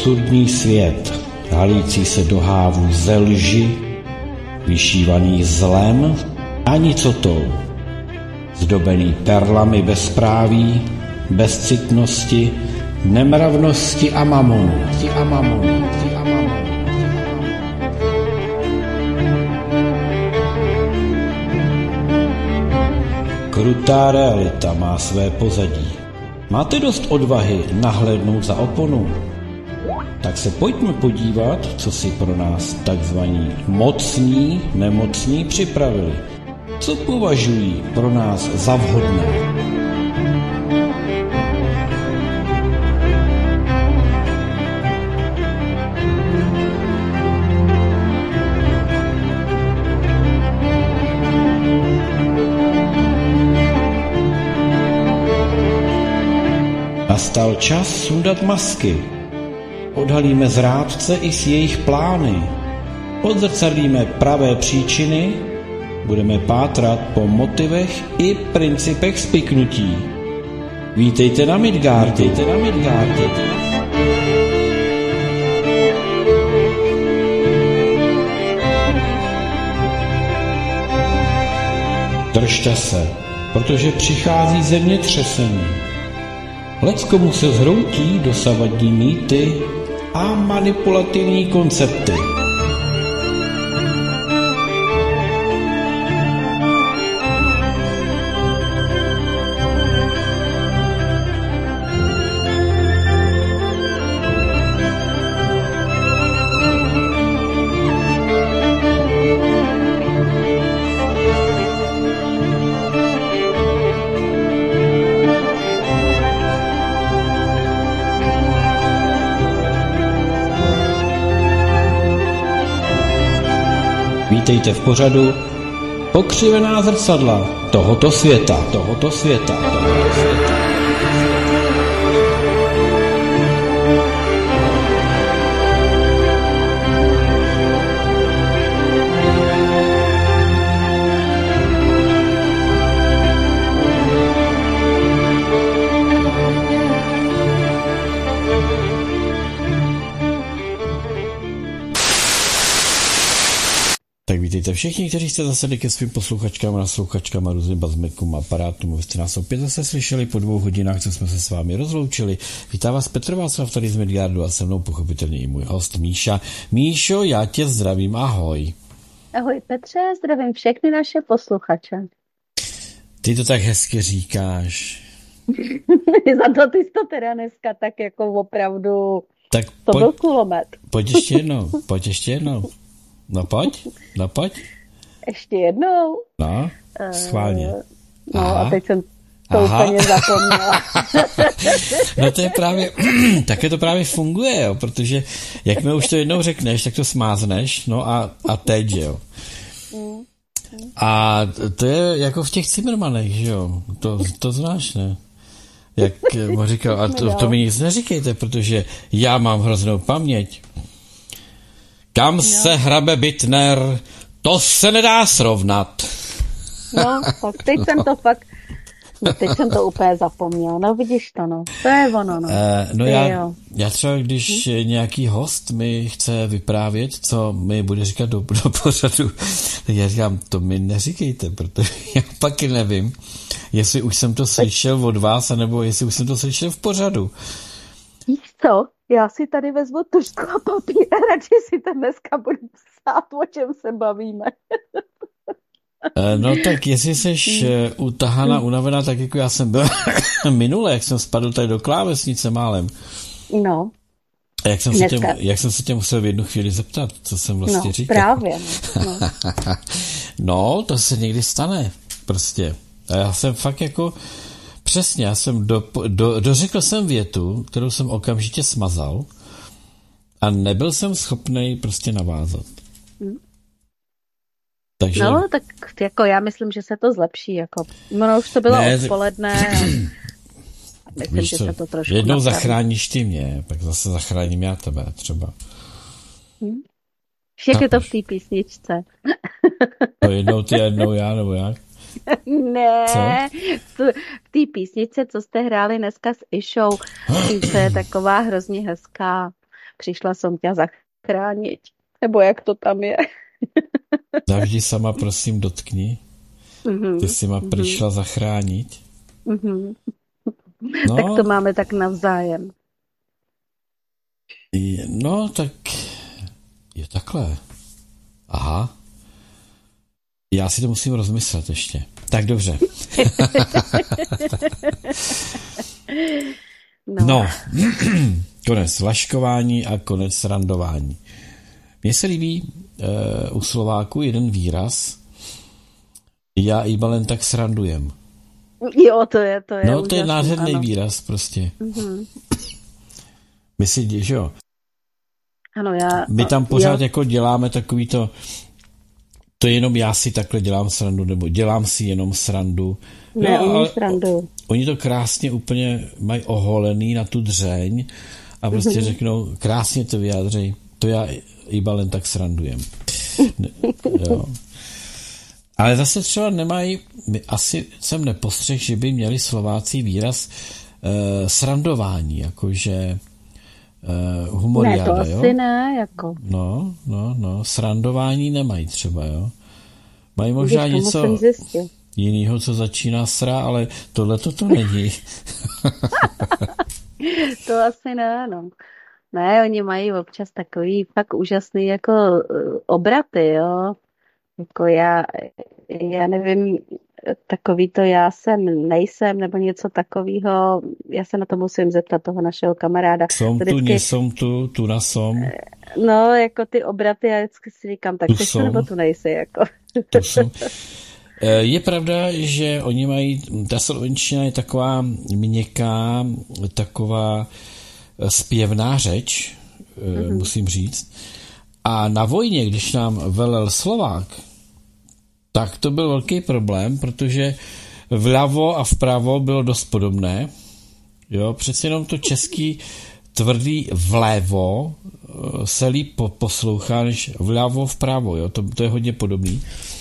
absurdní svět, halící se do hávů ze lži, vyšívaný zlem a nicotou, zdobený perlami bezpráví, bezcitnosti, nemravnosti a mamonu. Krutá realita má své pozadí. Máte dost odvahy nahlédnout za oponu? Tak se pojďme podívat, co si pro nás takzvaní mocní, nemocní připravili. Co považují pro nás za vhodné? Nastal čas sundat masky. Odhalíme zrádce i s jejich plány. Odzrcadlíme pravé příčiny. Budeme pátrat po motivech i principech spiknutí. Vítejte na Midgardu. Držte se, protože přichází zemětřesení. Leckomu se zhroutí dosavadní mýty a manipulativní koncepty. Vítejte v pořadu Pokřivená zrcadla tohoto světa. Tak vítejte všichni, kteří jste zasedli ke svým posluchačkám a naslouchačkám a různým bazmekům a aparátům. Vy jste nás opět zase slyšeli po 2 hodinách, co jsme se s vámi rozloučili. Vítá vás Petr Václav tady z Midgardu a se mnou pochopitelně i můj host Míša. Míšo, já tě zdravím, ahoj. Ahoj Petře, zdravím všechny naše posluchače. Ty to tak hezky říkáš. Za to ty jsi to teda dneska tak jako opravdu, tak to byl kulomet. Pojď ještě jednou. No pojď. Ještě jednou. No, schválně. No a teď jsem to úplně zapomněla. No to je právě, také to právě funguje, jo, protože jakmile už to jednou řekneš, tak to smázneš, no a teď, jo. A to je jako v těch Zimmermanech, že jo, to znáš, ne? Jak mu říkal, a to mi nic neříkejte, protože já mám hroznou paměť. Kam se hrabe Bittner, to se nedá srovnat. No, tak teď jsem to úplně zapomněla. No vidíš to, no. To je ono, no. No já třeba, když nějaký host mi chce vyprávět, co mi bude říkat do pořadu, tak já říkám, to mi neříkejte, protože já pak nevím, jestli už jsem to slyšel od vás, anebo jestli už jsem to slyšel v pořadu. Víš co? Já si tady vezmu tužku a papír a radši si to dneska budu psát, o čem se bavíme. No tak jestli seš utahaná, unavená, tak jako já jsem byl minule, jak jsem spadl tady do klávesnice málem. No. A jak jsem se tě musel v jednu chvíli zeptat, co jsem vlastně říkal. Právě. No. No, to se někdy stane, prostě. A já jsem fakt jako, přesně, já jsem dořekl jsem větu, kterou jsem okamžitě smazal a nebyl jsem schopnej prostě navázat. Takže... No, tak jako já myslím, že se to zlepší, jako, no už to bylo odpoledne a myslím, že se to trošku jednou napraví. Zachráníš ty mě, pak zase zachráním já tebe třeba. Jak je to v té písničce? To jednou ty, jednou já, nebo jak? Ne, v té písničce, co jste hráli dneska s Išou, to je taková hrozně hezká. přišla jsem tě zachránit. Nebo jak to tam je? Zavždy sama prosím dotkni. Ty si ma přišla zachránit. No, tak to máme tak navzájem. No, tak je takhle. Aha. Já si to musím rozmyslet ještě. Tak dobře. No. Konec laškování a konec srandování. Mně se líbí u Slováku jeden výraz. Já iba len tak srandujem. Jo, to je no, úžasný, to je nádherný ano. výraz prostě. My si, že jo? Ano, my tam pořád jako děláme takový to jenom já si takhle dělám srandu, nebo dělám si jenom srandu. Ne, oni srandu. Oni to krásně úplně mají oholený na tu dřeň a prostě řeknou, krásně to vyjádřej, to já iba len tak srandujem. Jo. Ale zase třeba nemají, asi jsem nepostřehl, že by měli Slováci výraz srandování, jakože humoriáda, ne, to asi ne, jako. No, srandování nemají třeba, jo. Mají možná něco jinýho, co začíná sra, ale tohle to není. To asi ne, no. Ne, oni mají občas takový fakt úžasný jako obraty, jo. Jako já nevím, takový to já jsem, nejsem, nebo něco takového. Já se na to musím zeptat toho našeho kamaráda. Som tu, nesom tu na som. No, jako ty obraty, já vždycky si říkám, tak ty nebo tu nejsi, jako. Tu som. Je pravda, že oni mají, ta slovenština je taková měkká, taková zpěvná řeč, musím říct. A na vojně, když nám velel Slovák, tak to byl velký problém, protože vlevo a vpravo bylo dost podobné. Jo, přeci jenom to český tvrdý vlevo se líp poslouchá, než vlevo vpravo. Jo, to je hodně podobný.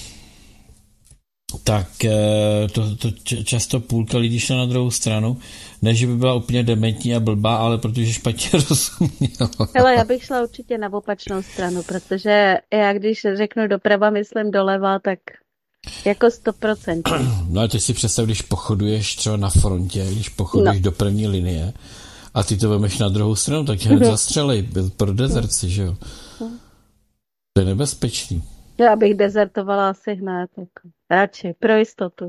Tak to často půlka lidí šla na druhou stranu, ne, že by byla úplně dementní a blbá, ale protože špatně rozuměla. Hele, já bych šla určitě na opačnou stranu, protože já když řeknu doprava, myslím doleva, tak jako 100%. No ale teď si představ, když pochoduješ třeba na frontě, když pochoduješ do první linie a ty to vemeš na druhou stranu, tak tě hned zastřelej pro dezerci, že jo? To je nebezpečný. Já bych dezertovala asi hned, jako. Radši, pro jistotu.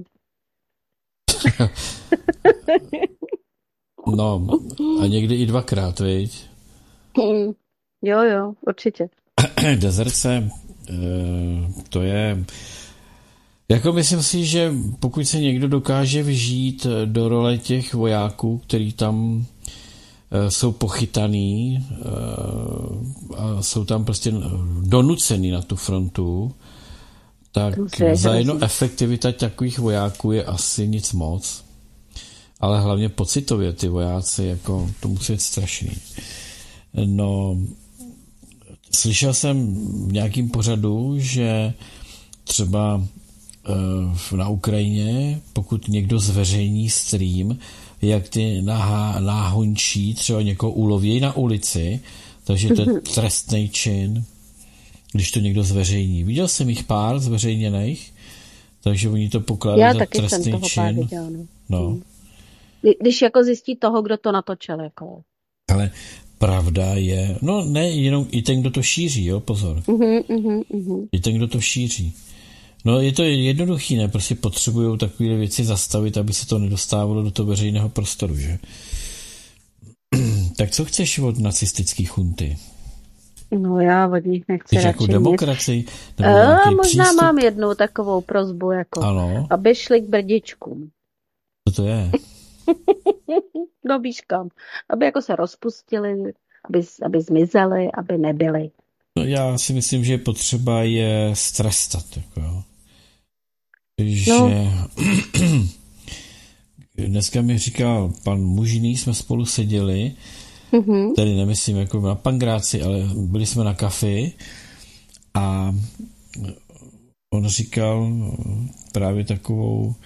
No, a někdy i dvakrát, viď? Jo, určitě. Dezerce, to je... Jako myslím si, že pokud se někdo dokáže vžít do role těch vojáků, který tam jsou pochytaný a jsou tam prostě donucený na tu frontu, tak vzájemnou efektivita takových vojáků je asi nic moc. Ale hlavně pocitově ty vojáci, jako to musí být strašný. No, slyšel jsem v nějakým pořadu, že třeba na Ukrajině, pokud někdo zveřejní stream, jak ty náhončí třeba někoho uloví na ulici, takže to je trestný čin, když to někdo zveřejní. Viděl jsem jich pár zveřejněných, takže oni to pokládají za trestný čin. Viděl, no. Když jako zjistí toho, kdo to natočil. Jako. Ale pravda je, no ne, jenom i ten, kdo to šíří, jo, pozor. I ten, kdo to šíří. No je to jednoduchý, ne? Prostě potřebují takové věci zastavit, aby se to nedostávalo do toho veřejného prostoru, že? Tak co chceš od nacistických chunty? No já od nich nechci radši jako demokracii? Možná přístup? Mám jednu takovou prosbu, jako, ano. Aby šli k brdičkům. Co to je? No víš kam. Aby jako se rozpustili, aby zmizeli, aby nebyli. No, já si myslím, že je potřeba je strestat. Jako. Že dneska mi říkal pan Mužný, jsme spolu seděli, tedy nemyslím jako na Pangráci, ale byli jsme na kafi a on říkal právě takovou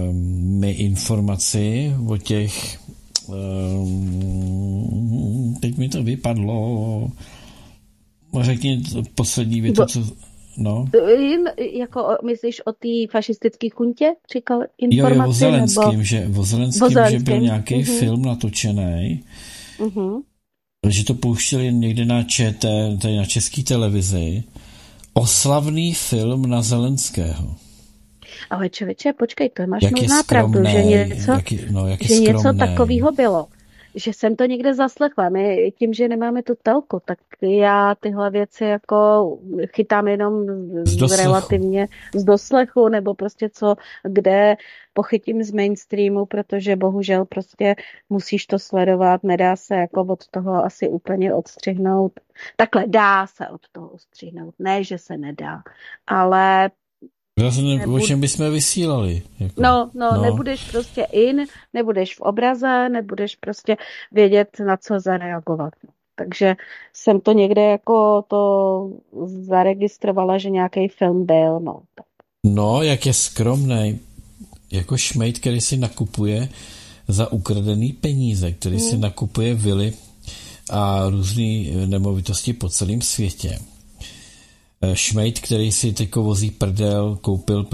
informaci o těch teď teď mi to vypadlo. Řekni poslední větu, co... No. Jako myslíš o té fašistické chuntě? Říkal informaci? Jo, o Zelenským, že byl nějaký film natočený, že to pouštěli někde na ČT, tady na české televizi, oslavný film na Zelenského. Ale člověče, počkej, to máš možná pravdu, že něco takového bylo. Že jsem to někde zaslechla. My tím, že nemáme tu telku, tak já tyhle věci jako chytám jenom relativně z doslechu, nebo prostě kde pochytím z mainstreamu, protože bohužel prostě musíš to sledovat, nedá se jako od toho asi úplně odstřihnout. Takhle dá se od toho odstřihnout, ne, že se nedá, ale zase o čem bychom vysílali? Jako. No, nebudeš prostě nebudeš v obraze, nebudeš prostě vědět, na co zareagovat. Takže jsem to někde jako to zaregistrovala, že nějaký film byl. No, jak je skromnej, jako šmejd, který si nakupuje za ukradený peníze, který si nakupuje vily a různé nemovitosti po celém světě. Šmejd, který si teďko vozí prdel, koupil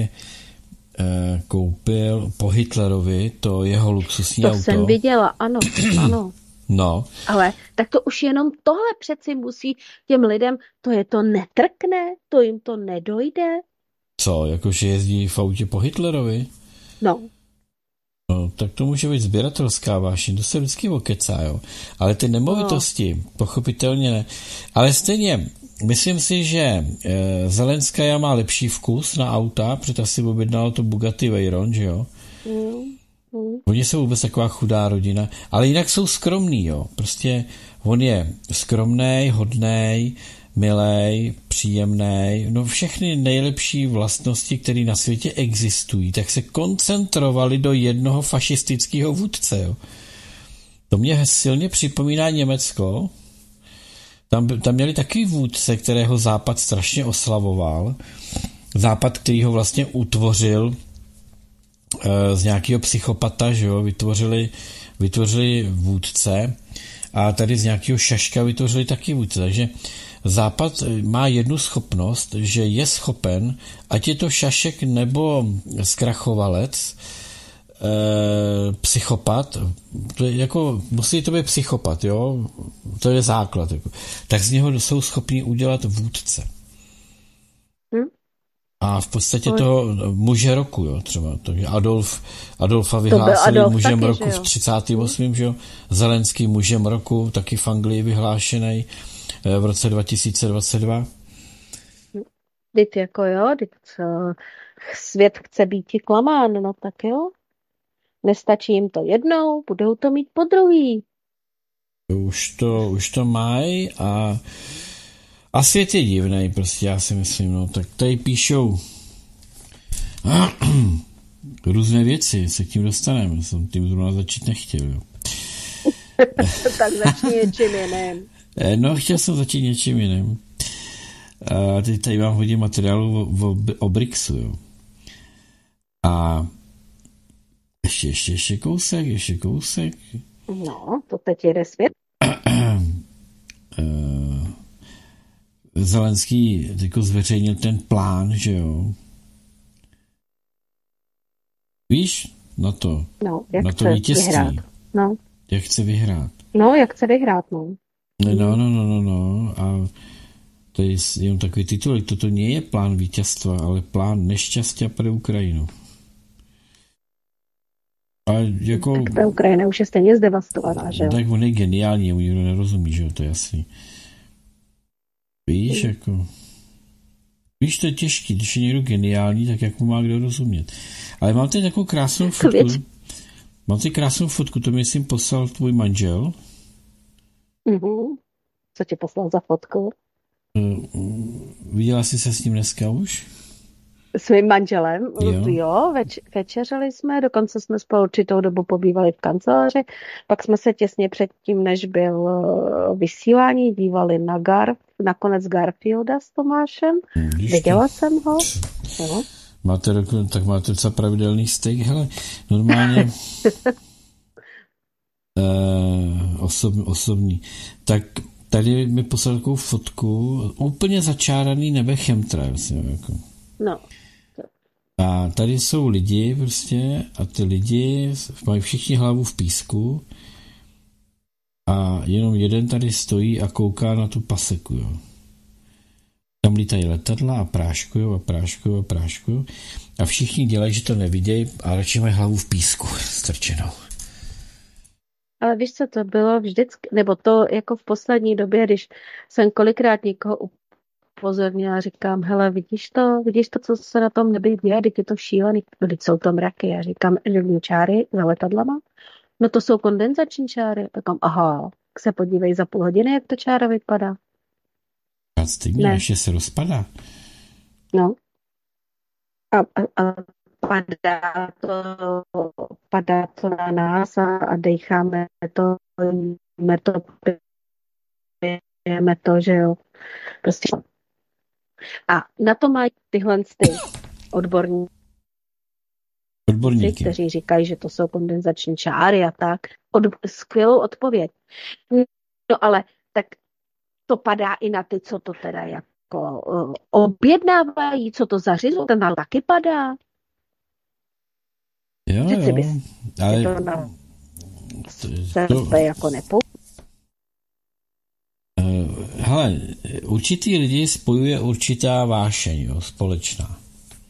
po Hitlerovi to jeho luxusní auto. To jsem viděla, ano. No. Ale tak to už jenom tohle přeci musí těm lidem, to netrkne, to jim to nedojde. Co, jakože jezdí v autě po Hitlerovi? No, tak to může být sběratelská vášeň, to se vždycky okecá, jo. Ale ty nemovitosti, pochopitelně ne. Ale stejně, myslím si, že Zelenská má lepší vkus na auta, protože si objednala to Bugatti Veyron, že jo? Oni jsou vůbec taková chudá rodina, ale jinak jsou skromný, jo. Prostě on je skromnej, hodnej, milej, příjemnej, no všechny nejlepší vlastnosti, které na světě existují, tak se koncentrovali do jednoho fašistického vůdce, jo. To mě silně připomíná Německo. Tam měli takový vůdce, kterého Západ strašně oslavoval. Západ, který ho vlastně utvořil z nějakého psychopata, že jo, vytvořili vůdce a tady z nějakého šaška vytvořili taky vůdce, takže Západ má jednu schopnost, že je schopen, ať je to šašek nebo zkrachovalec, psychopat, to je jako, musí to být psychopat, jo, to je základ, jako. Tak z něho jsou schopni udělat vůdce. A v podstatě toho muže roku, jo, třeba. Takže Adolfa vyhlásili mužem roku v 38. Že jo? Zelenský mužem roku, taky v Anglii vyhlášený v roce 2022. Teď jako jo, svět chce být klamán, no tak jo. Nestačí jim to jednou, budou to mít po druhý. Už to mají a svět je divnej, prostě já si myslím, no, tak tady píšou různé věci, se k tím dostaneme, jsem tím zrovna začít nechtěl, jo. Tak začni něčím jiným. No, chtěl jsem začít něčím jiným. A teď tady mám hodně materiálu o BRICSu, jo. A ještě kousek. No, to teď jede svět. Zelenský jako zveřejnil ten plán, že jo. Víš, na to vítězství. Vyhrát. No. Jak chce vyhrát. No, jak chce vyhrát, no. No. A to je jenom takový titulek. Toto nie je plán vítězstva, ale plán nešťastia pre Ukrajinu. A jako... Tak ta Ukrajina už je stejně zdevastovaná, že jo? Tak on je geniální, mu nikdo nerozumí, že jo, to je jasný. Víš, jako... Víš, to je těžký, když je někdo geniální, tak jak mu má kdo rozumět. Ale mám tady takovou krásnou fotku. To mi jsi poslal tvůj manžel. Co ti poslal za fotku? Viděla jsi se s ním dneska už? S mým manželem? Jo, večeřili jsme, dokonce jsme spolu určitou dobu pobývali v kanceláři, pak jsme se těsně předtím, než byl vysílání, dívali na konec Garfielda s Tomášem. Viděla jsem ho. Jo. Máte docela pravidelný steak, hele, normálně osobní. Tak tady mi poslal takovou fotku, úplně začáraný nebe chemtrails. Jako. No. A tady jsou lidi prostě a ty lidi mají všichni hlavu v písku a jenom jeden tady stojí a kouká na tu paseku. Jo. Tam lítají letadla a práškujou a všichni dělají, že to nevidějí a radši mají hlavu v písku strčenou. Ale víš, co to bylo vždycky, nebo to jako v poslední době, když jsem kolikrát někoho upozornila, říkám, hele, vidíš to, co se na tom nebi děje, teď je to šílený, teď jsou to mraky, já říkám, živní čáry za letadlama, no to jsou kondenzační čáry, říkám, aha, tak se podívej za půl hodiny, jak ta čára vypadá. A stejně, ještě se rozpadá. No. A padá to na nás a dejcháme to, jíme to, pijeme to, že jo. Prostě. A na to mají tyhle odborníky, kteří říkají, že to jsou kondenzační čáry a tak. Skvělou odpověď. No ale tak to padá i na ty, co to teda jako objednávají, co to zařizují, ten taky padá. Jo, ale to jako hele, určitý lidi spojuje určitá vášeň, jo, společná.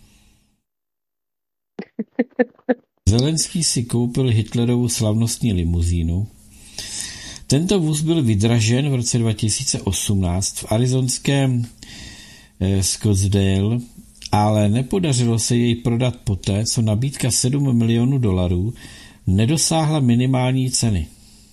Zelenský si koupil Hitlerovu slavnostní limuzínu. Tento vůz byl vydražen v roce 2018 v arizonském Scottsdale, ale nepodařilo se jej prodat poté, co nabídka $7 milionů nedosáhla minimální ceny,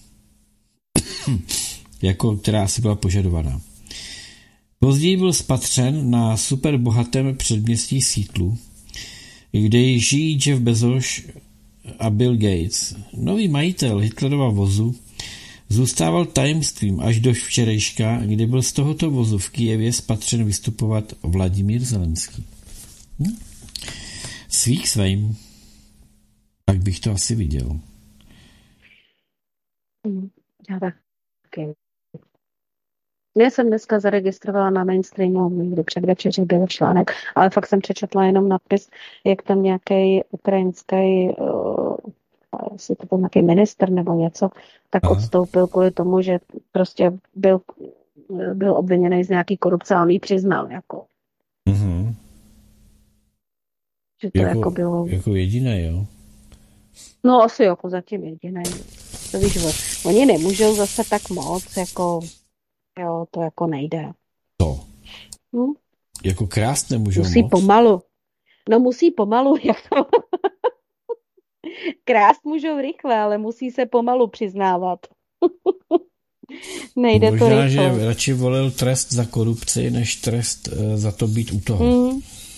jako která si byla požadovaná. Později byl spatřen na superbohatém předměstí Seattlu, kde žijí Jeff Bezos a Bill Gates. Nový majitel Hitlerova vozu zůstával tajemstvím až do včerejška, kdy byl z tohoto vozu v Kyjevě spatřen vystupovat Vladimír Zelenský. Svých svým. Tak bych to asi viděl. Já taky. Já jsem dneska zaregistrovala na mainstreamu, někdy předvečer, že byl článek, ale fakt jsem přečetla jenom nadpis, jak tam nějaký ukrajinský, jestli to byl nějaký ministr nebo něco, tak odstoupil kvůli tomu, že prostě byl obviněný z nějaký korupce a on ji přiznal. Jako. Mhm. Že to jako bylo... Jako jediné, jo? No asi jako zatím jediné. To víš, oni nemůžou zase tak moc, jako... Jo, to jako nejde. To. Jako krást nemůžou musí moc? Pomalu. No musí pomalu, jako... Krást můžou rychle, ale musí se pomalu přiznávat. Nejde možná, to rychle. Možná, že radši volil trest za korupci, než trest za to být u toho.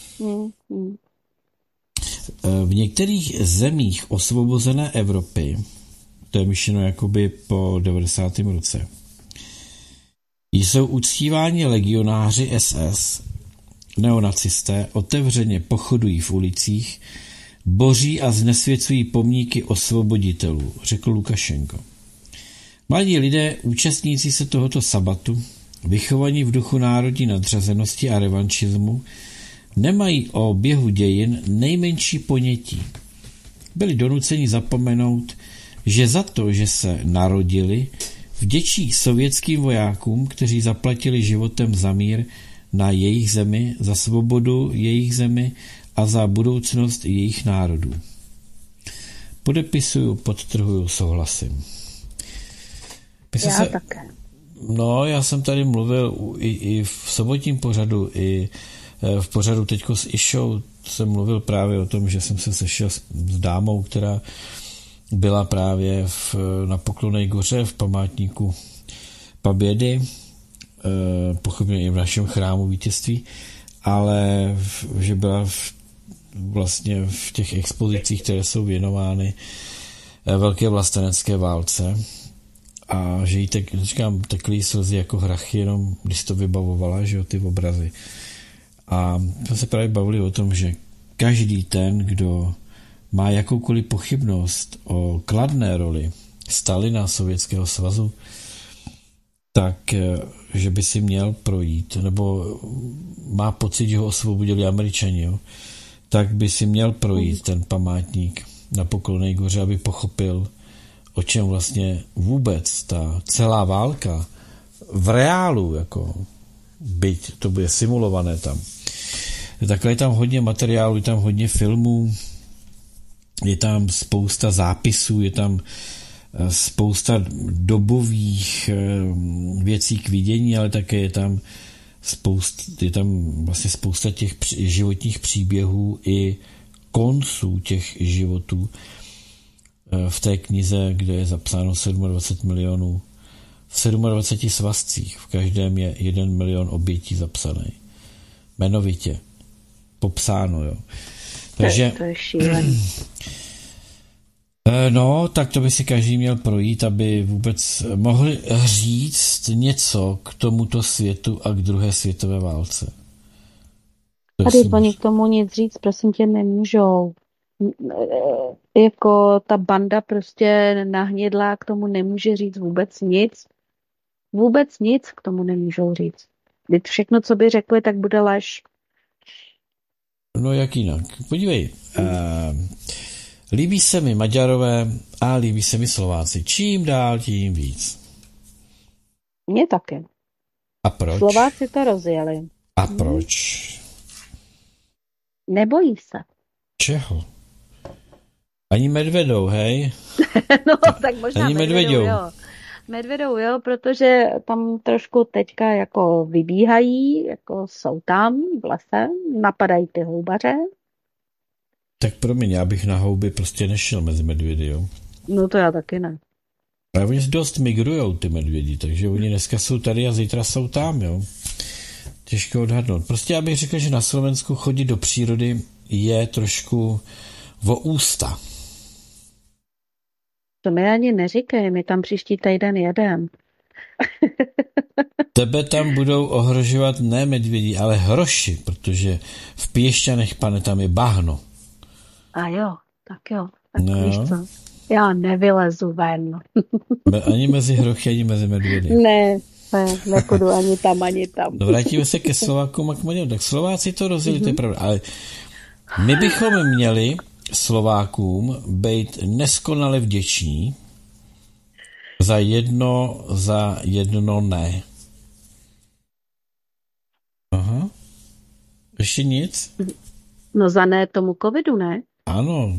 V některých zemích osvobozené Evropy, to je myšleno jakoby po 90. roce, jsou uctíváni legionáři SS, neonacisté, otevřeně pochodují v ulicích, boří a znesvěcují pomníky osvoboditelů, řekl Lukašenko. Mladí lidé, účastníci se tohoto sabatu, vychovaní v duchu národní nadřazenosti a revanšismu, nemají o běhu dějin nejmenší ponětí. Byli donuceni zapomenout, že za to, že se narodili, vděčí sovětským vojákům, kteří zaplatili životem za mír na jejich zemi, za svobodu jejich zemi a za budoucnost jejich národů. Podepisuju, podtrhuju, souhlasím. Já také. No, já jsem tady mluvil i v sobotním pořadu, i v pořadu teďko s Išou jsem mluvil právě o tom, že jsem se sešel s dámou, která byla právě na Poklonné goře v památníku Pabědy, pochopně i v našem chrámu vítězství, ale že byla vlastně v těch expozicích, které jsou věnovány velké vlastenecké válce a že jí tekly slzy jako hrachy, jenom když to vybavovala, že jo, ty obrazy. A jsme se právě bavili o tom, že každý ten, kdo má jakoukoliv pochybnost o kladné roli Stalina, Sovětského svazu, tak, že by si měl projít, nebo má pocit, že ho osvobodili Američani, jo, tak by si měl projít ten památník na Poklonné hoře, aby pochopil, o čem vlastně vůbec ta celá válka v reálu, jako byť to bude simulované tam. Takhle je tam hodně materiálu, je tam hodně filmů, je tam spousta zápisů, je tam spousta dobových věcí k vidění, ale také je tam vlastně spousta těch životních příběhů i konců těch životů v té knize, kde je zapsáno 27 milionů v 27 svazcích. V každém je 1 milion obětí zapsaný. Jmenovitě. Popsáno, jo. Takže To je šílený. no, tak to by si každý měl projít, aby vůbec mohli říct něco k tomuto světu a k druhé světové válce. Tady oni k tomu nic říct, prosím tě, nemůžou. Jako ta banda prostě nahnědlá k tomu nemůže říct vůbec nic. Vůbec nic k tomu nemůžou říct. Když všechno, co by řekli, tak bude lež. No jak jinak? Podívej, líbí se mi Maďarové a líbí se mi Slováci. Čím dál, tím víc. Mně taky. A proč? Slováci to rozjeli. A proč? Nebojí se. Čeho? Ani Medvedou, hej? No, tak možná Ani Medvedou, jo. Medvedou, jo, protože tam trošku teďka jako vybíhají, jako jsou tam v lese, napadají ty houbaře. Tak promiň, já bych na houby prostě nešel mezi medvědy, jo? No to já taky ne. Ale oni dost migrujou, ty medvědi, takže oni dneska jsou tady a zítra jsou tam, jo? Těžko odhadnout. Prostě já bych řekl, že na Slovensku chodit do přírody je trošku vo ústa. To mi ani neříkej, my tam příští týden jedem. Tebe tam budou ohrožovat ne medvědi, ale hroši, protože v Piešťanech, pane, tam je bahno. A jo, tak jo. Tak No. víš co? Já nevylezu ven. Ani mezi hrochy, ani mezi medvědy. Ne, nepůjdu ani tam, ani tam. No, vrátíme se ke Slovákům a k Maďarům. Tak Slováci to rozjeli, to je pravda. Ale my bychom měli Slovákům být neskonale vděční za jedno ne. Aha. Ještě nic? No za ne tomu covidu, ne? Ano,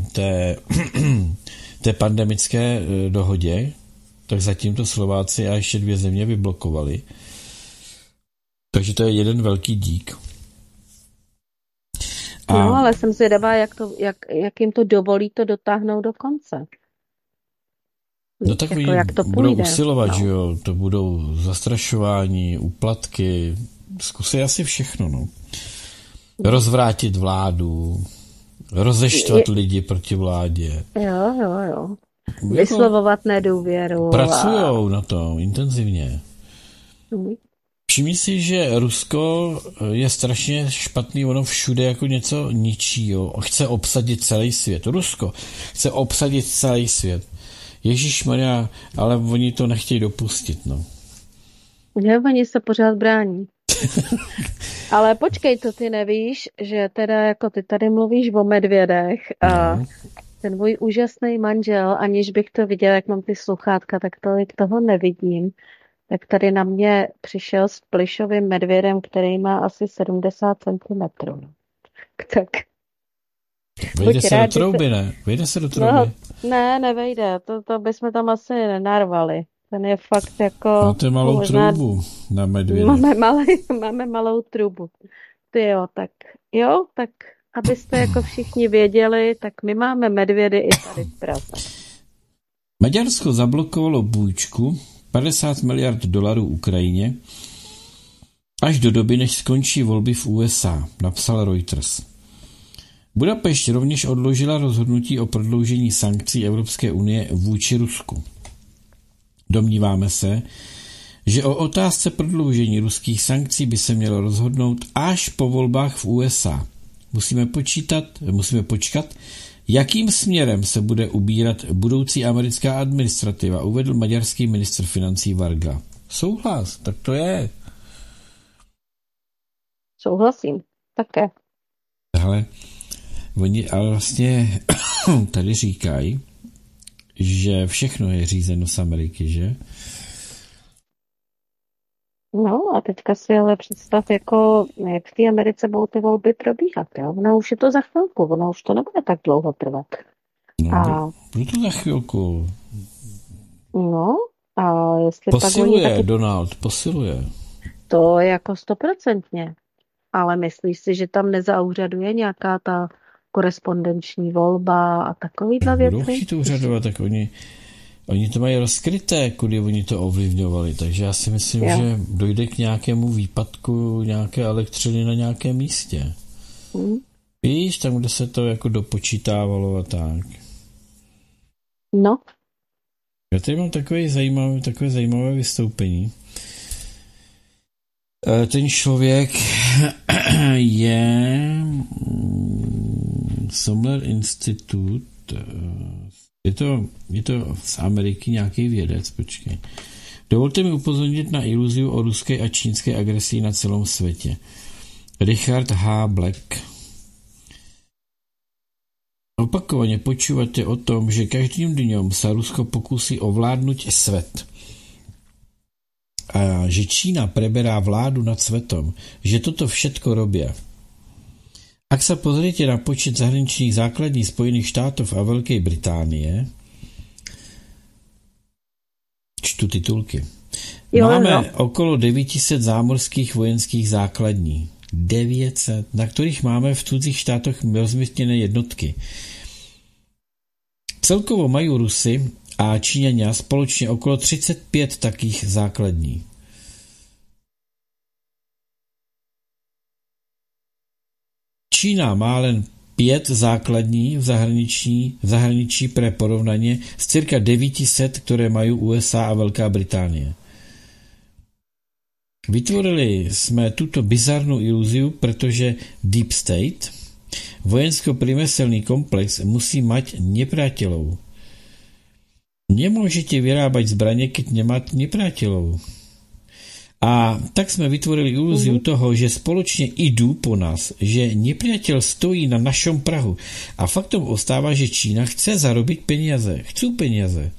té pandemické dohodě, tak zatím to Slováci a ještě 2 země vyblokovali. Takže to je jeden velký dík. No, ale jsem zvědavá, jak jim to dovolí to dotáhnout do konce. No tak jako, oni jak to budou půjde, usilovat, no. že jo, to budou zastrašování, úplatky, zkusí asi všechno, no. Rozvrátit vládu, rozeštvat lidi proti vládě. Jo. Vyslovovat nedůvěru. Pracujou na tom intenzivně. Mhm. Všimni si, že Rusko je strašně špatný, ono všude jako něco ničí, jo. Chce obsadit celý svět. Rusko chce obsadit celý svět. Ježišmarja, ale oni to nechtějí dopustit, no. Ne, oni se pořád brání. Ale počkej, to ty nevíš, že teda jako ty tady mluvíš o medvědech a ten můj úžasný manžel, aniž bych to viděl, jak mám ty sluchátka, tak tolik toho nevidím. Tak tady na mě přišel s plyšovým medvědem, který má asi 70 cm. Tak. Vejde se do trouby, ne? Vejde se do trouby. No, ne, nevejde. To bychom tam asi nenarvali. Ten je fakt jako... Máte malou troubu na medvědě. Máme malou trubu. Ty jo, tak abyste jako všichni věděli, tak my máme medvědy i tady v Praze. Maďarsko zablokovalo půjčku 50 miliard dolarů Ukrajině až do doby, než skončí volby v USA, napsal Reuters. Budapešť rovněž odložila rozhodnutí o prodloužení sankcí Evropské unie vůči Rusku. Domníváme se, že o otázce prodloužení ruských sankcí by se mělo rozhodnout až po volbách v USA. Musíme počkat, Jakým směrem se bude ubírat budoucí americká administrativa, uvedl maďarský ministr financí Varga. Souhlas, tak to je. Souhlasím, také. Ale oni ale vlastně tady říkají, že všechno je řízeno z Ameriky, že? No a teďka si ale představ, jako, jak v té Americe budou ty volby probíhat. Jo? Ono už je to za chvilku, ono už to nebude tak dlouho trvat. No, bude to za chvilku. No, a jestli posiluje, pak oni taky... Donald, posiluje. To je jako 100%. Ale myslíš si, že tam nezaúřaduje nějaká ta korespondenční volba a takovýhle věci? Budou chtít úřadovat, tak oni to mají rozkryté, kudy oni to ovlivňovali, takže já si myslím, že dojde k nějakému výpadku nějaké elektřiny na nějakém místě. Víš, tam, kde se to jako dopočítávalo a tak. No. Já tady mám takové zajímavé vystoupení. Ten člověk je Somler Institute, je to z Ameriky nějaký vědec, počkej. Dovolte mi upozornit na iluziu o ruské a čínské agresii na celém světě. Richard H. Black. Opakovaně počúvate o tom, že každým dňom sa Rusko pokusí ovládnuť svet. A že Čína preberá vládu nad svetom, že toto všetko robia. Ak sa pozriete na počet zahraničných základní Spojených štátov a Veľkej Británie, čtu titulky. Máme okolo 900 zámorských vojenských základní. 900, na ktorých máme v cudzích štátoch rozmiestnené jednotky. Celkovo majú Rusy a Číňania spoločne okolo 35 takých základní. Čína má len 5 základní v zahraničí pre porovnanie z cirka 900, ktoré majú USA a Veľká Británie. Vytvorili jsme tuto bizarnú ilúziu, pretože Deep State, vojensko-priemyselný komplex, musí mať nepriateľov. Nemôžete vyrábať zbranie, keď nemáte nepriateľov. A tak sme vytvorili ilúziu toho, že spoločne idú po nás, že nepriateľ stojí na našom prahu. A faktom ostáva, že Čína chce zarobiť peniaze. Chcú peniaze.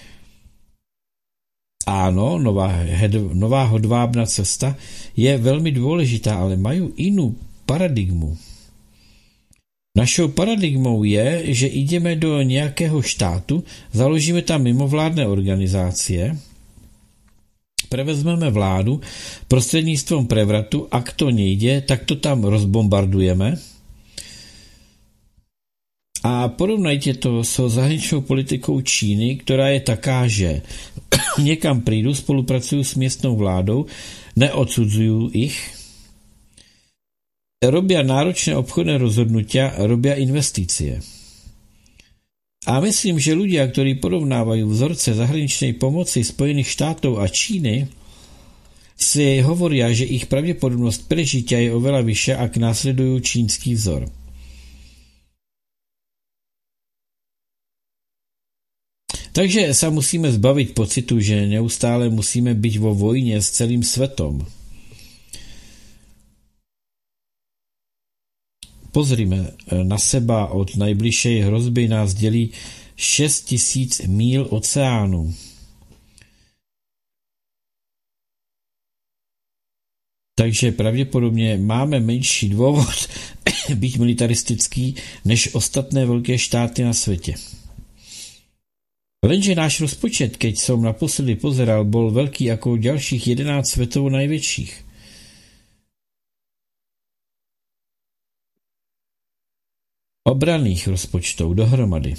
Áno, nová hodvábna cesta je veľmi dôležitá, ale majú inú paradigmu. Našou paradigmou je, že ideme do nejakého štátu, založíme tam mimovládne organizácie, prevezmeme vládu prostredníctvom prevratu, ak to nejde, tak to tam rozbombardujeme. A porovnajte to so zahraničnou politikou Číny, ktorá je taká, že niekam prídu, spolupracujú s miestnou vládou, neodsudzujú ich, robia náročné obchodné rozhodnutia, robia investície. A myslím, že ľudia, ktorí porovnávajú vzorce zahraničnej pomoci Spojených štátov a Číny, si hovoria, že ich pravdepodobnosť prežitia je oveľa vyššia, ak následujú čínsky vzor. Takže sa musíme zbaviť pocitu, že neustále musíme byť vo vojne s celým svetom. Pozrime na seba, od najbližšej hrozby nás delí 6000 míl oceánu. Takže pravdepodobne máme menší dôvod byť militaristický než ostatné veľké štáty na svete. Lenže náš rozpočet, keď som naposledy pozeral, bol veľký ako ďalších 11 svetovo najväčších. Obranných rozpočtov dohromady.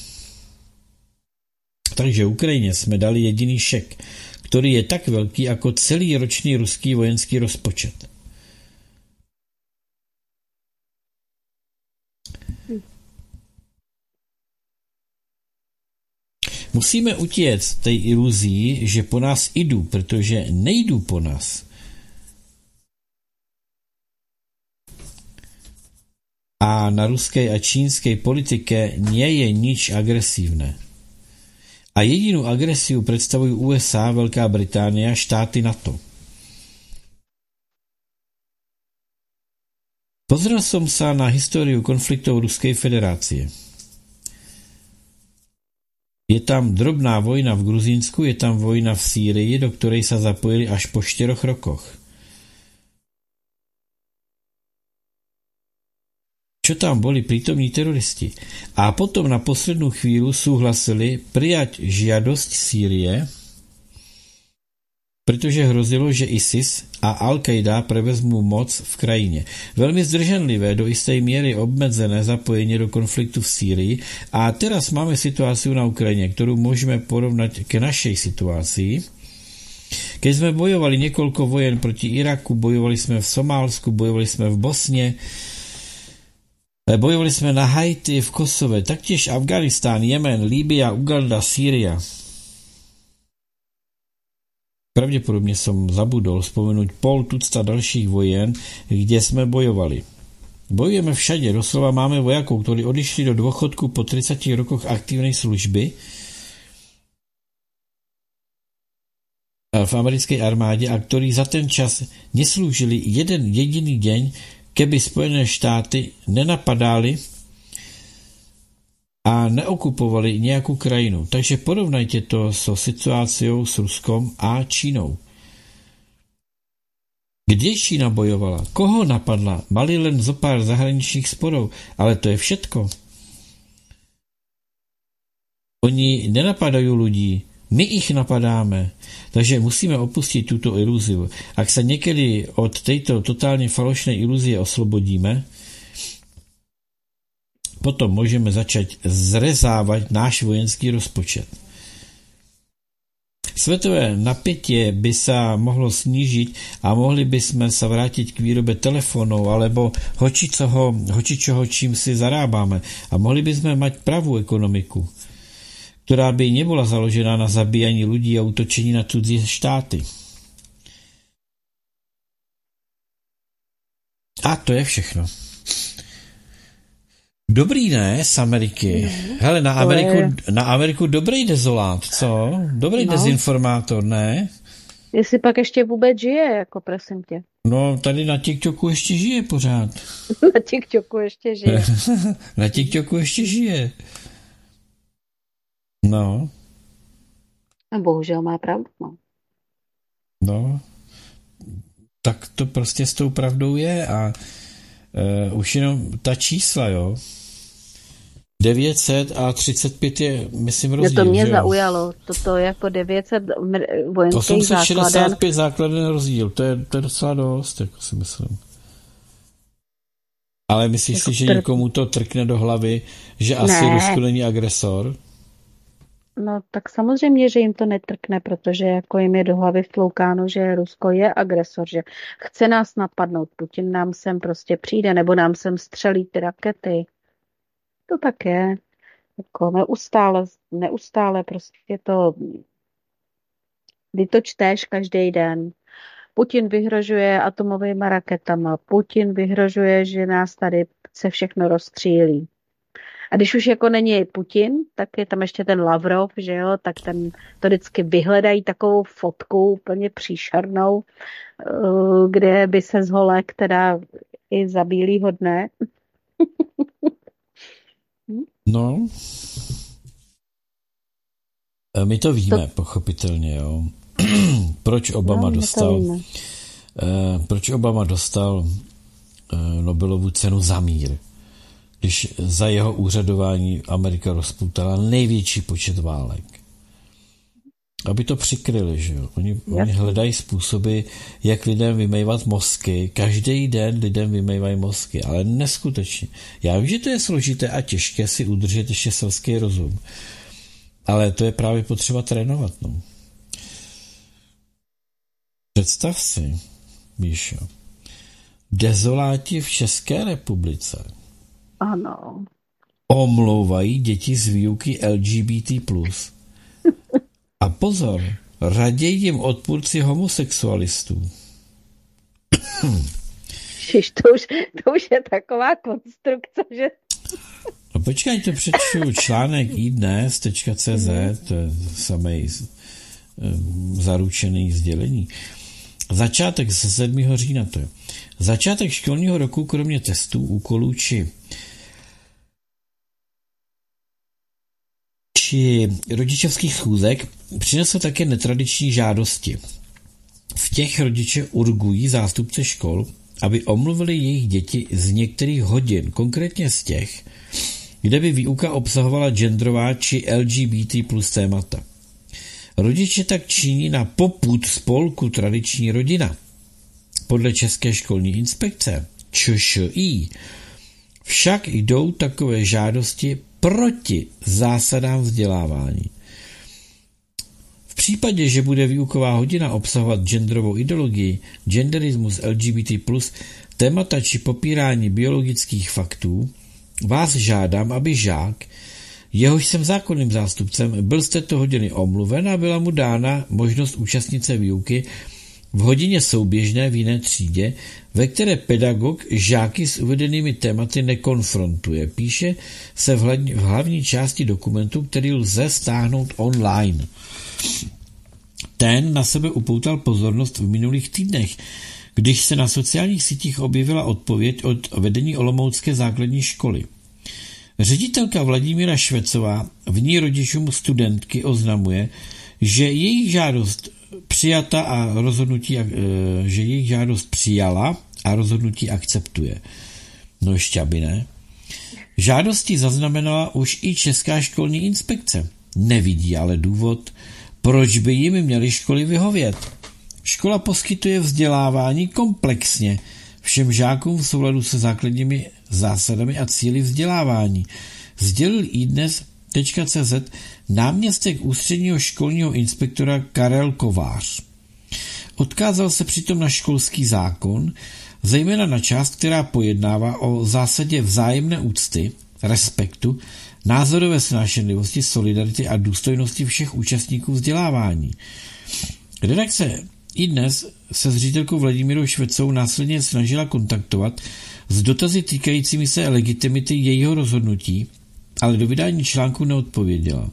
Takže Ukrajine sme dali jediný šek, ktorý je tak veľký ako celý ročný ruský vojenský rozpočet. Musíme utiec tej ilúzii, že po nás idú, pretože nejdú po nás. a na ruské a čínské politike nie je nič agresívne. A jedinú agresiu predstavujú USA, Veľká Británia a štáty NATO. Pozrel som sa na históriu konfliktov Ruskej federácie. Je tam drobná vojna v Gruzínsku, je tam vojna v Sýrii, do ktorej sa zapojili až po 4 rokoch. Čo tam boli prítomní teroristi. A potom na poslednú chvíľu súhlasili prijať žiadosť Sýrie, pretože hrozilo, že ISIS a Al-Qaida prevezmú moc v krajine. Veľmi zdrženlivé, do istej miery obmedzené zapojenie do konfliktu v Sýrii a teraz máme situáciu na Ukrajine, ktorú môžeme porovnať k našej situácii. Keď sme bojovali niekoľko vojen proti Iraku, bojovali sme v Somálsku, bojovali sme v Bosne, bojovali sme na Haiti, v Kosove, taktiež Afganistán, Jemen, Líbia, Uganda, Sýria. Pravdepodobne som zabudol spomenúť pol tucta dalších vojen, kde sme bojovali. Bojujeme všade, doslova máme vojakov, ktorí odišli do dôchodku po 30 rokoch aktívnej služby v americkej armáde a ktorí za ten čas neslúžili jeden jediný deň, keby Spojené štáty nenapadali a neokupovali nejakú krajinu. Takže porovnajte to so situáciou s Ruskom a Čínou. Kde Čína bojovala? Koho napadla? Mali len zo pár zahraničných sporov, ale to je všetko. Oni nenapadajú ľudí, my ich napadáme. Takže musíme opustiť túto ilúziu. Ak sa niekedy od tejto totálne falošnej ilúzie oslobodíme, potom môžeme začať zrezávať náš vojenský rozpočet. Svetové napätie by sa mohlo snížiť a mohli by sme sa vrátiť k výrobe telefónov alebo hočičoho, čím si zarábame. A mohli by sme mať pravú ekonomiku, ktorá by nebola založená na zabíjaní ľudí a útočení na cudzie štáty. A to je všechno. Dobrý, ne, z Ameriky. Hele, na Ameriku dobrý dezolát, co? Dobrý dezinformátor, ne? Jestli pak ještě vůbec žije, jako prosím tě. No, tady na TikToku ještě žije pořád. Na TikToku ještě žije. Na TikToku ještě žije. No. A bohužel má pravdu, no. No. Tak to prostě s tou pravdou je a už jenom ta čísla, jo. 900 a 35 je, myslím, rozdíl. To mě zaujalo. Toto jako 900 vojenských základen. 865 základen rozdíl. To je docela dost, jako si myslím. Ale myslíš si, že někomu to trkne do hlavy, že asi Rusko není agresor? No tak samozřejmě, že jim to netrkne, protože jako jim je do hlavy vtloukáno, že Rusko je agresor, že chce nás napadnout, Putin nám sem prostě přijde, nebo nám sem střelí ty rakety. To tak je. Jako neustále prostě to, kdy to čteš každý den. Putin vyhrožuje atomovými raketama, Putin vyhrožuje, že nás tady se všechno rozstřílí. A když už jako není Putin, tak je tam ještě ten Lavrov, že jo, tak ten to vždycky vyhledají takovou fotku úplně příšernou, kde by se z holek teda i za bílýho dne. No, my to víme, pochopitelně, jo. Proč Obama dostal Nobelovu cenu za mír, když za jeho úřadování Amerika rozpoutala největší počet válek. Aby to přikryli, že jo. Oni hledají způsoby, jak lidem vymejvat mozky. Každý den lidem vymejvají mozky, ale neskutečně. Já vím, že to je složité a těžké si udržet ještě selský rozum. Ale to je právě potřeba trénovat, no. Představ si, Míšo, dezoláti v České republice ano. omlouvají děti z výuky LGBT+. A pozor, raději jim odpůrci homosexualistů. Ježiš, to už je taková konstrukce, že... No počkej, to přečtu článek iDnes.cz, to je samej zaručený sdělení. Začátek ze 7. října to je. Začátek školního roku kromě testů, úkolů či rodičovských schůzek přinesl také netradiční žádosti. V těch rodiče urgují zástupce škol, aby omluvili jejich děti z některých hodin, konkrétně z těch, kde by výuka obsahovala genderová či LGBT plus témata. Rodiče tak činí na popud spolku Tradiční rodina. Podle České školní inspekce ČŠI však jdou takové žádosti proti zásadám vzdělávání. V případě, že bude výuková hodina obsahovat genderovou ideologii, genderismus, LGBT+, témata či popírání biologických faktů, vás žádám, aby žák, jehož jsem zákonným zástupcem, byl z této hodiny omluven a byla mu dána možnost účastnit se výuky v hodině souběžné v jiné třídě, ve které pedagog žáky s uvedenými tématy nekonfrontuje. Píše se v hlavní části dokumentu, který lze stáhnout online. Ten na sebe upoutal pozornost v minulých týdnech, když se na sociálních sítích objevila odpověď od vedení Olomoucké základní školy. Ředitelka Vladimíra Švecová v ní rodičům studentky oznamuje, že jejich žádost přijala a rozhodnutí akceptuje. No ještě aby ne. Žádosti zaznamenala už i Česká školní inspekce. Nevidí ale důvod, proč by jim měly školy vyhovět. Škola poskytuje vzdělávání komplexně všem žákům v souladu se základními zásadami a cíli vzdělávání. Sdělil iDnes.cz náměstek ústředního školního inspektora Karel Kovář. Odkázal se přitom na školský zákon, zejména na část, která pojednává o zásadě vzájemné úcty, respektu, názorové snášenlivosti, solidarity a důstojnosti všech účastníků vzdělávání. Redakce iDnes se s ředitelkou Vladimírou Švecovou následně snažila kontaktovat s dotazy týkajícími se legitimity jejího rozhodnutí, ale do vydání článku neodpověděla.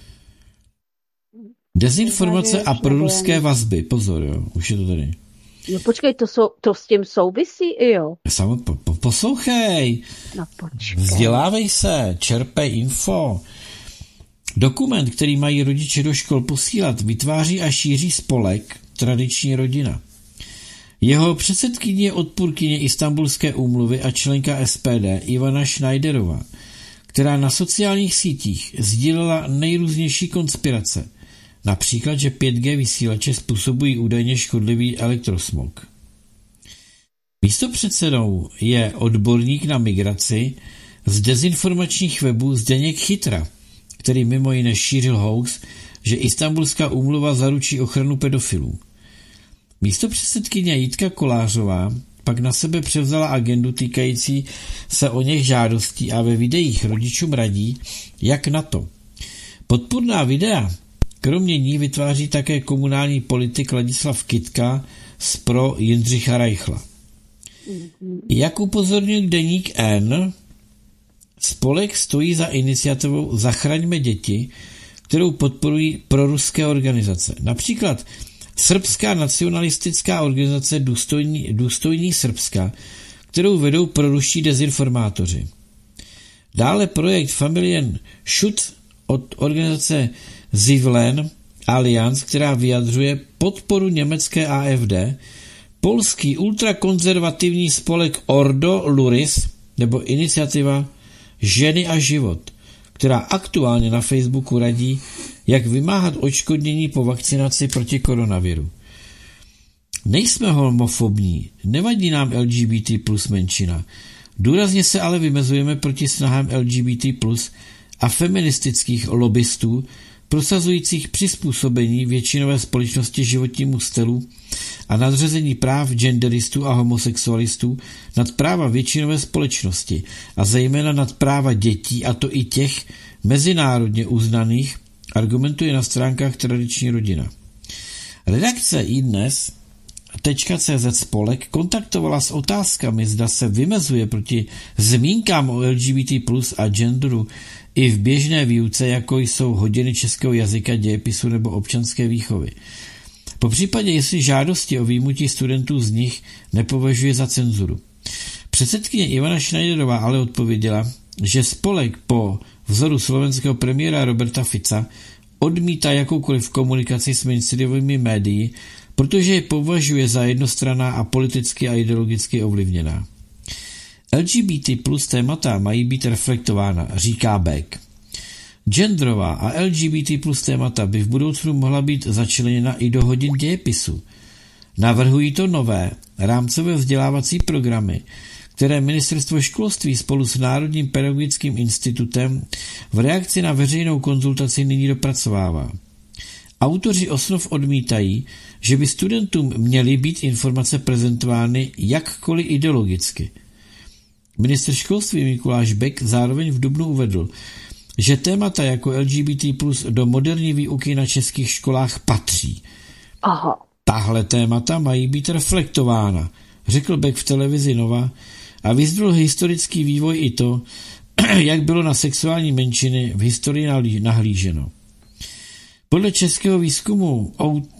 Dezinformace a proruské vazby. Pozor, jo, už je to tady. No počkej, to s tím souvisí, jo? Poslouchej. No počkej. Vzdělávej se, čerpej info. Dokument, který mají rodiče do škol posílat, vytváří a šíří spolek Tradiční rodina. Jeho předsedkyně je odpůrkyně Istanbulské úmluvy a členka SPD Ivana Schneiderová, která na sociálních sítích sdílela nejrůznější konspirace, například, že 5G vysílače způsobují údajně škodlivý elektrosmog. Místopředsedou je odborník na migraci z dezinformačních webů Zdeněk Chytra, který mimo jiné šířil hoax, že Istanbulská úmluva zaručí ochranu pedofilů. Místopředsedkyně Jitka Kolářová pak na sebe převzala agendu týkající se o něch žádostí a ve videích rodičům radí, jak na to. Podpůrná videa kromě ní vytváří také komunální politik Ladislav Kytka z pro Jindřicha Reichla. Jak upozornil deník N, spolek stojí za iniciativou Zachraňme děti, kterou podporují proruské organizace. Například srbská nacionalistická organizace Důstojní Srbska, kterou vedou proruští dezinformátoři. Dále projekt Familien Schutz od organizace Zivlen Allianz, která vyjadřuje podporu německé AfD, polský ultrakonzervativní spolek Ordo Luris nebo iniciativa Ženy a život, která aktuálně na Facebooku radí, jak vymáhat odškodnění po vakcinaci proti koronaviru. Nejsme homofobní, nevadí nám LGBT plus menšina. Důrazně se ale vymezujeme proti snahám LGBT plus a feministických lobbystů, prosazujících přizpůsobení většinové společnosti životnímu stylu a nadřazení práv genderistů a homosexualistů nad práva většinové společnosti a zejména nad práva dětí, a to i těch mezinárodně uznaných, argumentuje na stránkách Tradiční rodina. Redakce iDnes CZ spolek kontaktovala s otázkami, zda se vymezuje proti zmínkám o LGBT plus a genderu i v běžné výuce, jako jsou hodiny českého jazyka, dějepisu nebo občanské výchovy. Po případě, jestli žádosti o výjimutí studentů z nich nepovažuje za cenzuru. Předsedkyně Ivana Schneiderová ale odpověděla, že spolek po vzoru slovenského premiéra Roberta Fica odmítá jakoukoliv komunikaci s mainstreamovými médii, protože je považuje za jednostranná a politicky a ideologicky ovlivněná. LGBT plus témata mají být reflektována, říká Beck. Genderová a LGBT plus témata by v budoucnu mohla být začleněna i do hodin dějepisu. Navrhují to nové rámcové vzdělávací programy, které Ministerstvo školství spolu s Národním pedagogickým institutem v reakci na veřejnou konzultaci nyní dopracovává. Autoři osnov odmítají, že by studentům měly být informace prezentovány jakkoliv ideologicky. Ministr školství Mikuláš Bek zároveň v dubnu uvedl, že témata jako LGBT plus do moderní výuky na českých školách patří. Aha. Tahle témata mají být reflektována, řekl Bek v televizi Nova a vyzdvihl historický vývoj i to, jak bylo na sexuální menšiny v historii nahlíženo. Podle českého výzkumu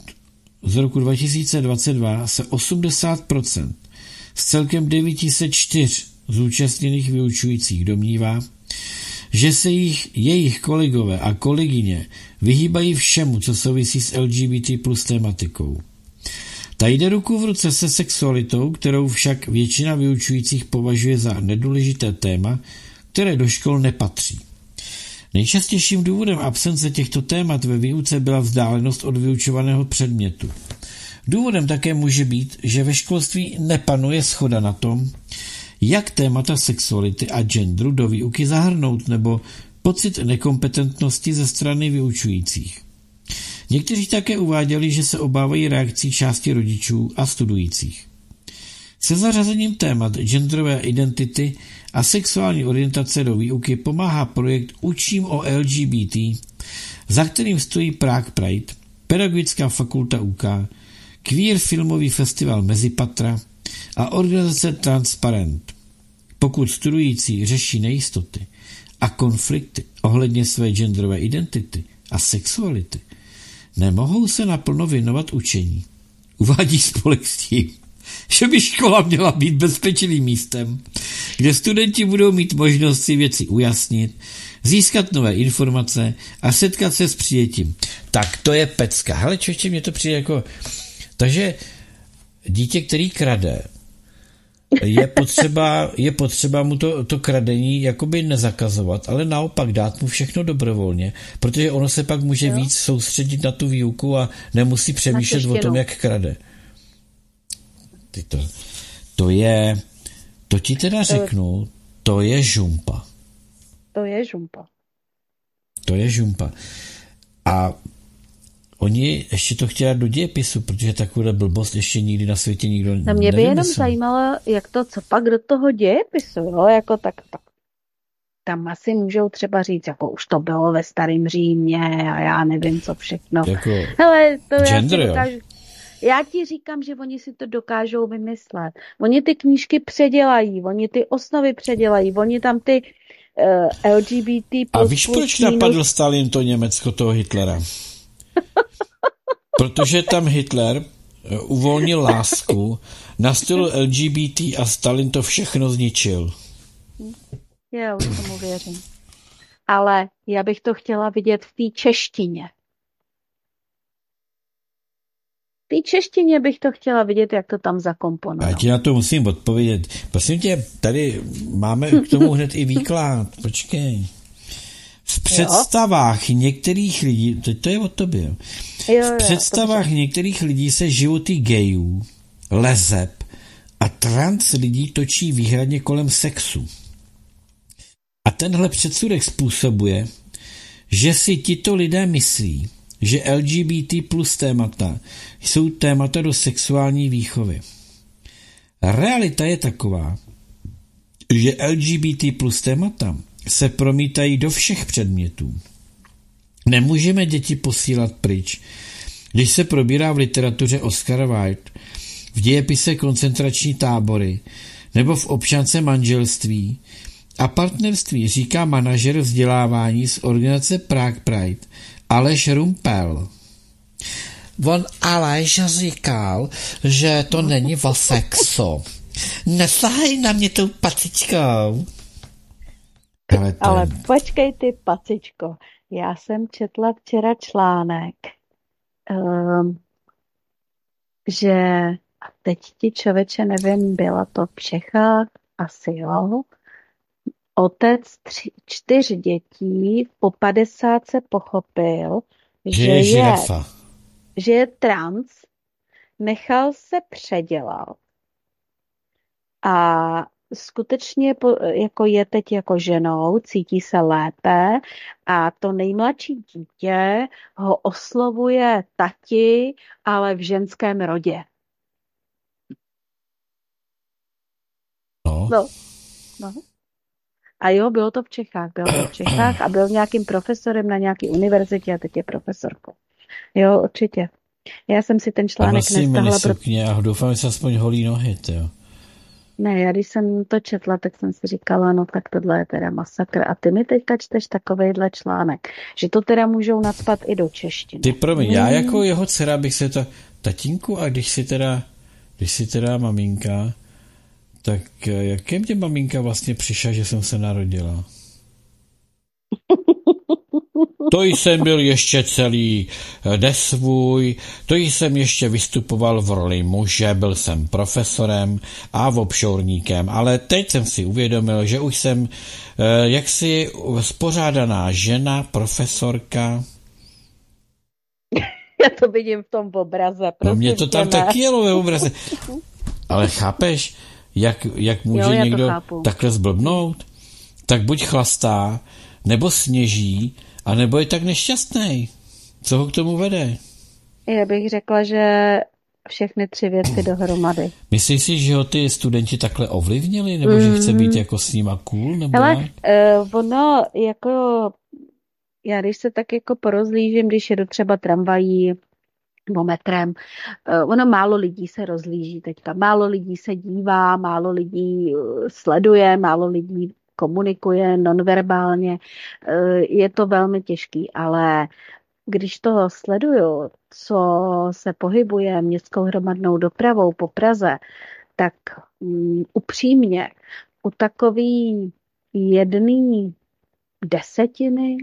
z roku 2022 se 80% z celkem 904 zúčastněných vyučujících domnívá, že se jejich kolegové a kolegyně vyhýbají všemu, co souvisí s LGBT plus tématikou. Ta jde ruku v ruce se sexualitou, kterou však většina vyučujících považuje za nedůležité téma, které do škol nepatří. Nejčastějším důvodem absence těchto témat ve výuce byla vzdálenost od vyučovaného předmětu. Důvodem také může být, že ve školství nepanuje shoda na tom, jak témata sexuality a genderu do výuky zahrnout, nebo pocit nekompetentnosti ze strany vyučujících. Někteří také uváděli, že se obávají reakcí části rodičů a studujících. Se zařazením témat genderové identity a sexuální orientace do výuky pomáhá projekt Učím o LGBT, za kterým stojí Prague Pride, Pedagogická fakulta UK, Queer filmový festival Mezipatra a organizace Transparent. Pokud studující řeší nejistoty a konflikty ohledně své genderové identity a sexuality, nemohou se naplno věnovat učení. Uvádí spolek s tím, že by škola měla být bezpečným místem, kde studenti budou mít možnost si věci ujasnit, získat nové informace a setkat se s přijetím. Tak to je pecka. Hele, člověče, mě to přijde jako... Takže dítě, který krade, je potřeba mu to kradení jakoby nezakazovat, ale naopak dát mu všechno dobrovolně, protože ono se pak může víc soustředit na tu výuku a nemusí přemýšlet o tom, jak krade. To ti teda řeknu, to je žumpa. To je žumpa. A oni ještě to chtěli do dějepisu, protože takovou blbost ještě nikdy na světě nikdo nevymyslel. Mě by jenom zajímalo, jak to, co pak do toho dějepisu, jo, jako tak tam asi můžou třeba říct, jako už to bylo ve starém Římě a já nevím, co všechno. Jako hele, to gender, já ti říkám, že oni si to dokážou vymyslet. Oni ty knížky předělají, oni ty osnovy předělají, oni tam ty LGBT A víš, proč napadl Stalin to Německo, toho Hitlera? Protože tam Hitler uvolnil lásku, nastolil LGBT a Stalin to všechno zničil. Já už tomu věřím. Ale já bych to chtěla vidět v té češtině. V té češtině bych to chtěla vidět, jak to tam zakomponovat. Já ti na to musím odpovědět. Prosím tě, tady máme k tomu hned i výklad. Počkej. V představách některých lidí, teď to je o tobě, v představách některých lidí se životy gayů, leseb a trans lidí točí výhradně kolem sexu. A tenhle předsudek způsobuje, že si tito lidé myslí, že LGBT plus témata jsou témata do sexuální výchovy. Realita je taková, že LGBT plus témata se promítají do všech předmětů. Nemůžeme děti posílat pryč. Když se probírá v literatuře Oscar Wilde, v dějepise koncentrační tábory nebo v občance manželství a partnerství, říká manažer vzdělávání z organizace Prague Pride Aleš Rumpel. On Aleš říkal, že to není o sexu. Nesahej na mě tou pacičkou. Ale počkej ty, pacičko. Já jsem četla včera článek, že, a teď ti člověče, nevím, byla to v Čechách, asi jo, otec 4 dětí po 50 se pochopil, že je trans, nechal se předělat a skutečně jako je teď jako ženou, cítí se lépe a to nejmladší dítě ho oslovuje tati, ale v ženském rodě. No. A jo, bylo to v Čechách a byl nějakým profesorem na nějaký univerzitě a teď je profesorkou. Jo, určitě. Já jsem si ten článek nestahla. A doufám, že se aspoň holí nohy, tyjo. Ne, já když jsem to četla, tak jsem si říkala, no tak tohle je teda masakr. A ty mi teďka čteš takovejhle článek, že to teda můžou nacpat i do češtiny. Ty promiň, já jako jeho dcera bych se tatínku, a když si teda maminka, tak jakým tě maminka vlastně přišla, že jsem se narodila? To jsem byl ještě celý nesvůj, to jsem ještě vystupoval v roli muže, byl jsem profesorem a obšourníkem, ale teď jsem si uvědomil, že už jsem jaksi spořádaná žena, profesorka. Já to vidím v tom obraze. No mě to tam taky jelo ve obraze. Ale chápeš, jak může někdo takhle zblbnout? Tak buď chlastá, nebo sněží, a nebo je tak nešťastný. Co ho k tomu vede? Já bych řekla, že všechny 3 věci dohromady. Myslíš si, že ho ty studenti takhle ovlivnili? Nebo že chce být jako s nima cool? Nebo hele, ono jako, já když se tak jako porozlížím, když jedu třeba tramvají nebo metrem, ono málo lidí se rozlíží teďka. Málo lidí se dívá, málo lidí sleduje, málo lidí komunikuje nonverbálně, je to velmi těžký, ale když to sleduju, co se pohybuje městskou hromadnou dopravou po Praze, tak upřímně u takový 1/10,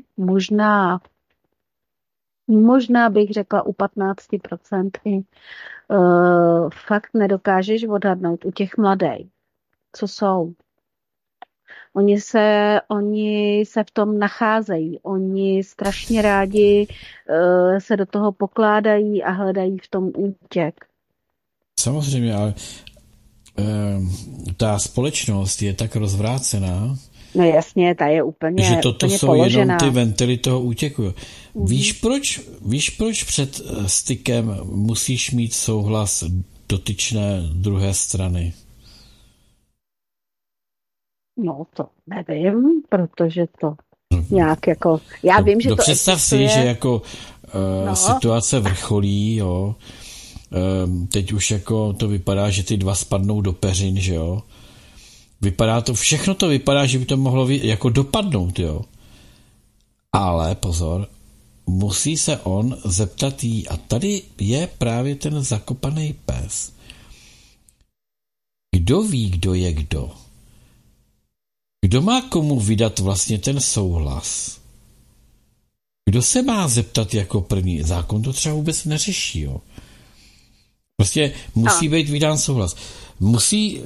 možná bych řekla u 15%, fakt nedokážeš odhadnout u těch mladých, co jsou. Oni se v tom nacházejí. Oni strašně rádi se do toho pokládají a hledají v tom útěk. Samozřejmě, ale ta společnost je tak rozvrácená. No jasně, ta je úplně že toto úplně jsou položená. Jenom ty ventily toho útěku. Víš, proč před stykem musíš mít souhlas dotyčné druhé strany? No to nevím, protože to nějak jako... Já vím, že to představ existuje. si, že jako situace vrcholí, jo. Teď už jako to vypadá, že ty 2 spadnou do peřin, že jo. Všechno to vypadá, že by to mohlo jako dopadnout, jo. Ale pozor, musí se on zeptat jí, a tady je právě ten zakopaný pes. Kdo ví, kdo je kdo? Kdo má komu vydat vlastně ten souhlas? Kdo se má zeptat jako první? Zákon to třeba vůbec neřeší, jo. Prostě musí být vydán souhlas. Musí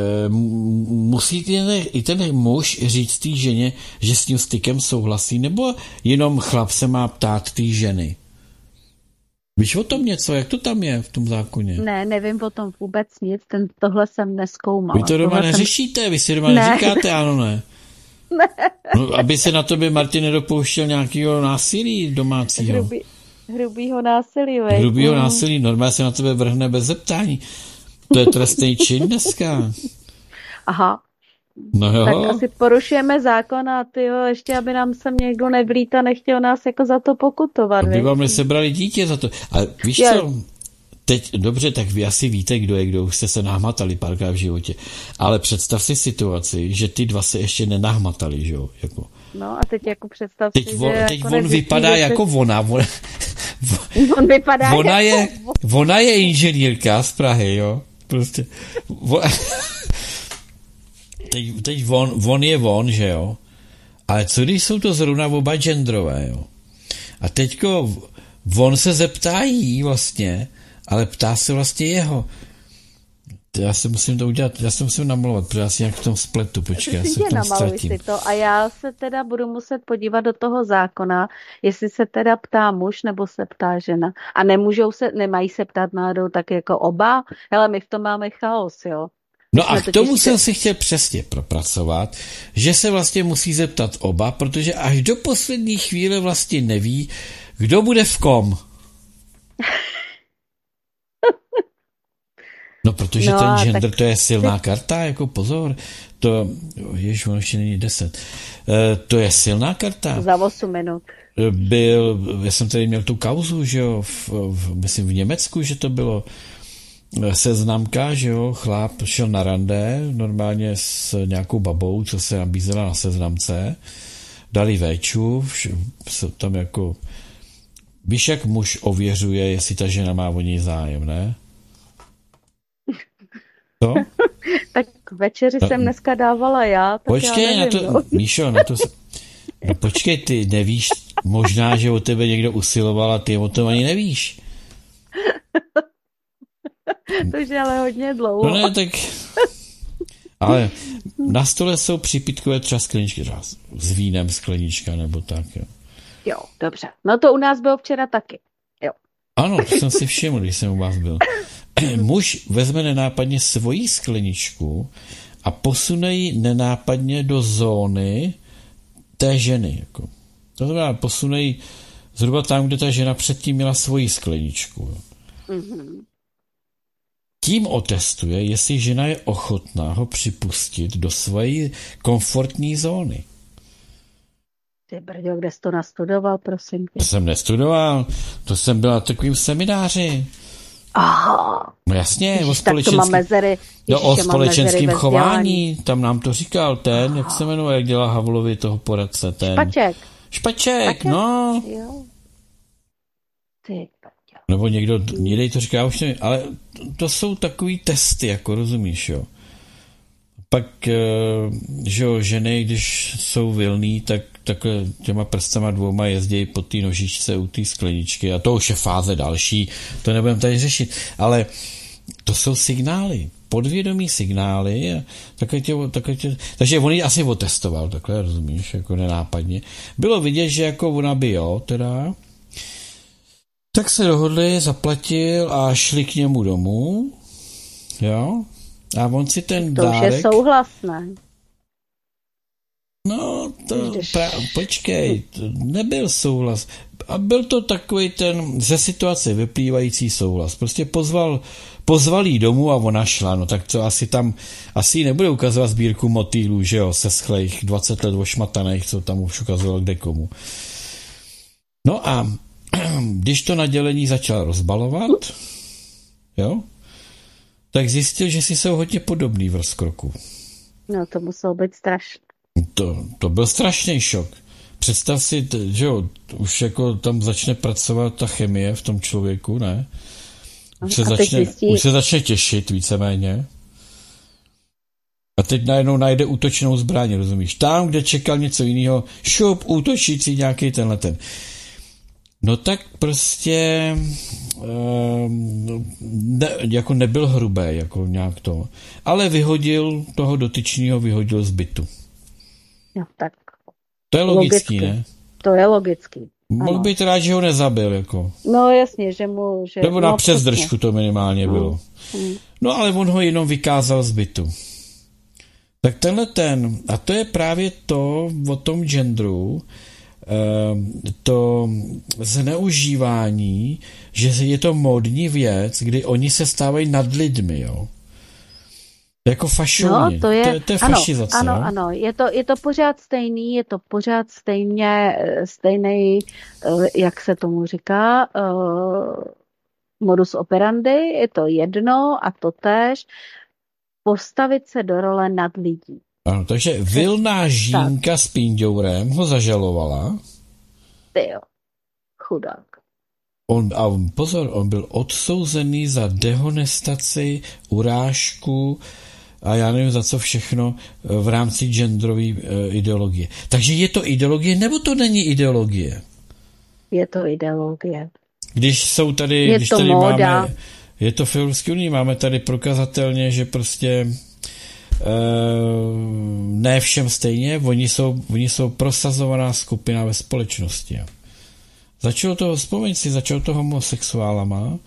i ten muž říct té ženě, že s tím stykem souhlasí, nebo jenom chlap se má ptát té ženy? Víš o tom něco? Jak to tam je v tom zákoně? Ne, nevím o tom vůbec nic, tohle jsem nezkoumala. Vy to doma neřešíte? Vy si doma neříkáte ano, ne? Ne. No, aby se na tobě Martin nedopouštěl nějakého násilí domácího. Hrubýho násilí, vej. Hrubýho násilí, normálně se na tebe vrhne bez zeptání. To je trestný čin dneska. Aha. No jo. Tak asi porušujeme zákon a tyjo, ještě aby nám sem někdo nevlít a nechtěl nás jako za to pokutovat. Aby vám nesebrali dítě za to. Ale víš co, teď, dobře, tak vy asi víte, kdo je kdo, už jste se nahmatali párkrát v životě, ale představ si situaci, že ty dva se ještě nenahmatali, že jo, jako. No a teď jako představ si, že teď on vypadá jako ona. On vypadá Ona je inženýrka z Prahy, jo. Prostě. Teď on je on, že jo. Ale co když jsou to zrovna oba genderové, jo. A teďko on se zeptá jí vlastně, ale ptá se vlastně jeho. Já se musím to udělat, já se musím namlouvat, protože já si nějak v tom spletu, počkej, já se v tom ztratím. Si to a já se teda budu muset podívat do toho zákona, jestli se teda ptá muž nebo se ptá žena. A nemají se ptát náhodou tak jako oba? Hele, my v tom máme chaos, jo. No a k tomu jsem si chtěl přesně propracovat, že se vlastně musí zeptat oba, protože až do poslední chvíle vlastně neví, kdo bude v kom. No, protože ten gender, to je silná karta, jako pozor, to, ježiš, ono ještě není 10, to je silná karta. Za 8 minut. Já jsem tady měl tu kauzu, že jo, myslím v Německu, že to bylo seznamka, že jo, chlap šel na rande, normálně s nějakou babou, co se nabízela na seznamce, dali véču, tam jako, víš, jak muž ověřuje, jestli ta žena má o něj zájem, ne? Co? Tak večeři jsem dneska dávala já, tak počkej, já nevím, na to, Míšo, na to no počkej, ty nevíš, možná, že o tebe někdo usiloval a ty o tom ani nevíš. To už je ale hodně dlouho. No ne, tak ale na stole jsou přípitkové třeba skleničky, třeba s vínem sklenička nebo tak, jo. Jo, dobře. No to u nás bylo včera taky, jo. Ano, to jsem si všiml, když jsem u vás byl. Muž vezme nenápadně svoji skleničku a posune ji nenápadně do zóny té ženy. Jako. To znamená, posune ji zhruba tam, kde ta žena předtím měla svoji skleničku. Mm-hmm. Tím otestuje, jestli žena je ochotná ho připustit do své komfortní zóny. Ty brďo, kde jsi to nastudoval, prosím tě? To jsem nestudoval, to jsem byl na takovým semináři. Aha. No jasně, Ježiš, o společenském chování, tam nám to říkal ten, jak se jmenuje, jak dělá Havlovi toho poradce, ten. Špaček, no. Jo. Ty. Nebo někdo to říká, už nevím, ale to jsou takový testy, jako rozumíš, jo. Pak, že jo, ženy, když jsou vilný, tak takhle těma prstama dvouma jezdí po té nožičce u té skleničky a to už je fáze další, to nebudeme tady řešit, ale to jsou signály, podvědomí signály a takže on ji asi otestoval, takhle, rozumíš, jako nenápadně. Bylo vidět, že jako ona by jo, teda, tak se dohodli, zaplatil a šli k němu domů, jo, a on si ten to dárek... To už je souhlasné. No, počkej, to nebyl souhlas. A byl to takový ten ze situace vyplývající souhlas. Prostě pozval jí domů a ona šla. No tak to asi nebude ukazovat sbírku motýlů, že jo, se schlejch 20 let ošmataných, co tam už ukazoval kde komu. No a když to na dělení začal rozbalovat, jo, tak zjistil, že si jsou hodně podobný v rozkroku. No to muselo být strašné. To byl strašný šok. Představ si, že jo, už jako tam začne pracovat ta chemie v tom člověku, ne? Už se začne těšit víceméně. A teď najednou najde útočnou zbraň, rozumíš? Tam, kde čekal něco jiného, šup, útočící nějaký tenhleten. No tak prostě jako nebyl hrubý, jako nějak to. Ale toho dotyčného vyhodil z bytu. No tak. To je logický, ne? To je logický. Mohl být rád, že ho nezabil, jako. No jasně, že mu... Nebo na přezdržku to minimálně bylo. No ale on ho jenom vykázal z bytu. Tak a to je právě to o tom genderu, to zneužívání, že je to módní věc, kdy oni se stávají nad lidmi, jo. Jako fašouni. No, to je fašizace. Ano, je to pořád stejný, je to pořád stejný, jak se tomu říká, modus operandi, je to jedno a totéž, postavit se do role nadlidí. Ano, takže vilná žínka s pindourem ho zažalovala. Tyjo, chudák. Pozor, on byl odsouzený za dehonestaci, urážku a já nevím za co všechno v rámci genderové ideologie. Takže je to ideologie, nebo to není ideologie? Je to ideologie. Když jsou tady, je když to tady móda. máme, je to v Evropské unii, máme tady prokazatelně, že prostě ne všem stejně, oni jsou prosazovaná skupina ve společnosti. Začalo to homosexuálama.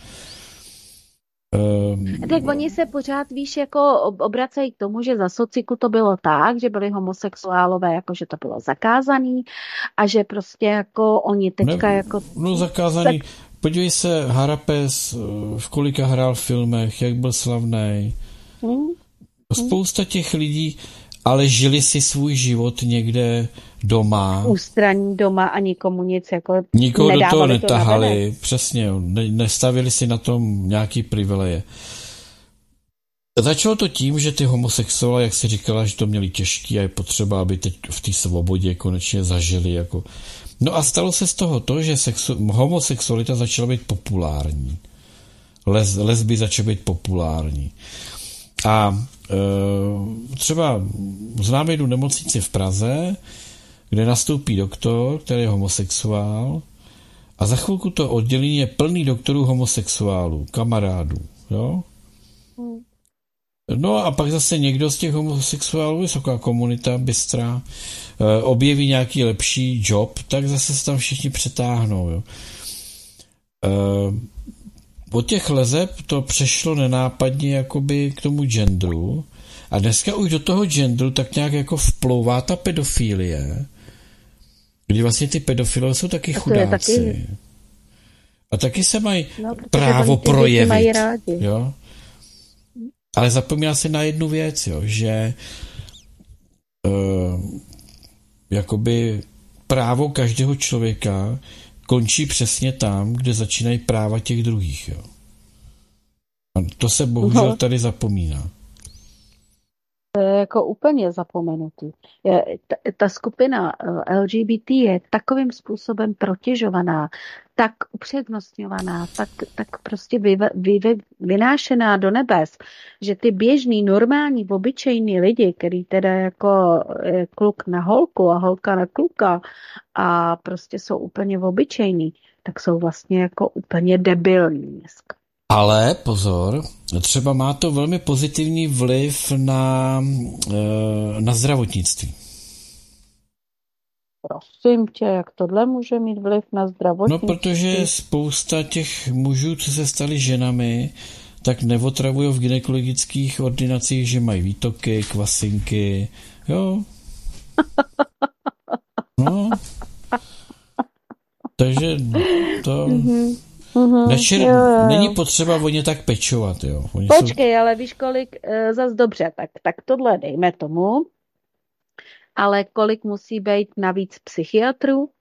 Tak oni se pořád, víš, jako obracejí k tomu, že za sociku to bylo tak, že byli homosexuálové, jako že to bylo zakázaný a že prostě jako oni teďka jako... No zakázaný. Podívej se, Harapes, v kolika hrál v filmech, jak byl slavný. Spousta těch lidí, ale žili si svůj život někde doma. Ústraní doma a nikomu nic jako nikoho do toho netahali, přesně, nestavili si na tom nějaký privileje. Začalo to tím, že ty homosexuály, jak si říkala, že to měli těžký a je potřeba, aby teď v té svobodě konečně zažili. Jako. No a stalo se z toho to, že homosexualita začala být populární. Lesby začaly být populární. A třeba známe jednu nemocnici v Praze, kde nastoupí doktor, který je homosexuál a za chvilku to oddělení je plný doktorů homosexuálů, kamarádů, jo? No a pak zase někdo z těch homosexuálů, vysoká komunita, bystrá, objeví nějaký lepší job, tak zase se tam všichni přetáhnou, jo? Od těch lezeb to přešlo nenápadně jakoby k tomu genderu a dneska už do toho genderu tak nějak jako vplouvá ta pedofilie, kdy vlastně ty pedofilové jsou taky chudáci. A taky se mají právo projevit. Mají rádi. Jo? Ale zapomíná se na jednu věc, jo, že jakoby právo každého člověka končí přesně tam, kde začínají práva těch druhých. Jo. A to se bohužel tady zapomíná. To je jako úplně zapomenutý. Ta skupina LGBT je takovým způsobem protěžovaná, tak upřednostňovaná, tak prostě vynášená do nebes, že ty běžný, normální, obyčejný lidi, který teda jako kluk na holku a holka na kluka a prostě jsou úplně obyčejný, tak jsou vlastně jako úplně debilní dneska. Ale pozor, třeba má to velmi pozitivní vliv na zdravotnictví. Prosím tě, jak tohle může mít vliv na zdravotnictví? No, protože spousta těch mužů, co se stali ženami, tak neotravují v gynekologických ordinacích, že mají výtoky, kvasinky, jo. No. Takže to... Není potřeba o ně tak pečovat, jo. Počkej, ale víš kolik, zas dobře, tak tohle dejme tomu, ale kolik musí být navíc psychiatrů?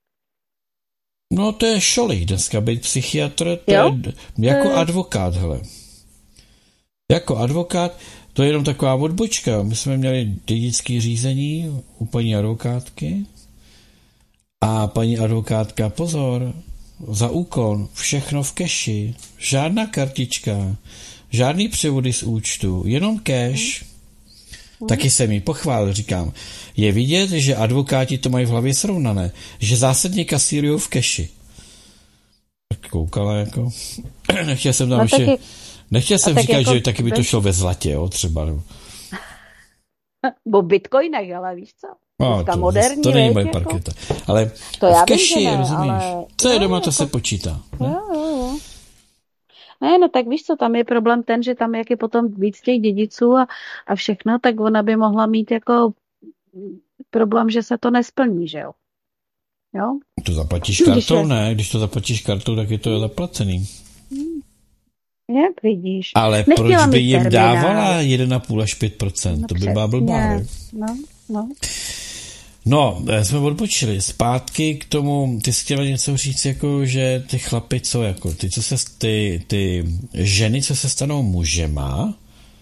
No to je šolik dneska být psychiatr, to je jako advokát, hele. Jako advokát, to je jenom taková odbočka. My jsme měli dědické řízení u paní advokátky a paní advokátka, pozor, za úkon, všechno v keši, žádná kartička, žádný převody z účtu, jenom cash. Taky jsem jí pochválil, říkám, je vidět, že advokáti to mají v hlavě srovnané, že zásadně kasírujou v keši. Tak koukala jako, nechtěl jsem tam ještě, nechtěl jsem říkat, jako, že taky by to šlo ve zlatě, jo, třeba. Bo bitcoinech, ale víš co? To není moje parketa. Ale to v keši, rozumíš? Co je doma, to se počítá. Jo. Ne, no tak víš co, tam je problém ten, že tam jak je potom víc těch dědiců a všechno, tak ona by mohla mít jako problém, že se to nesplní, že jo? Jo? To zaplatíš kartou, ne? Když to zaplatíš kartou, tak je to zaplacený. Jak vidíš. Ale proč by jim dávala 1,5 až 5%? No, to by byla blbá. No. No, jsme odbočili. Zpátky k tomu, ty jsi chtěla něco říct, jako, že ty chlapy, co jako, ty ženy, co se stanou mužema.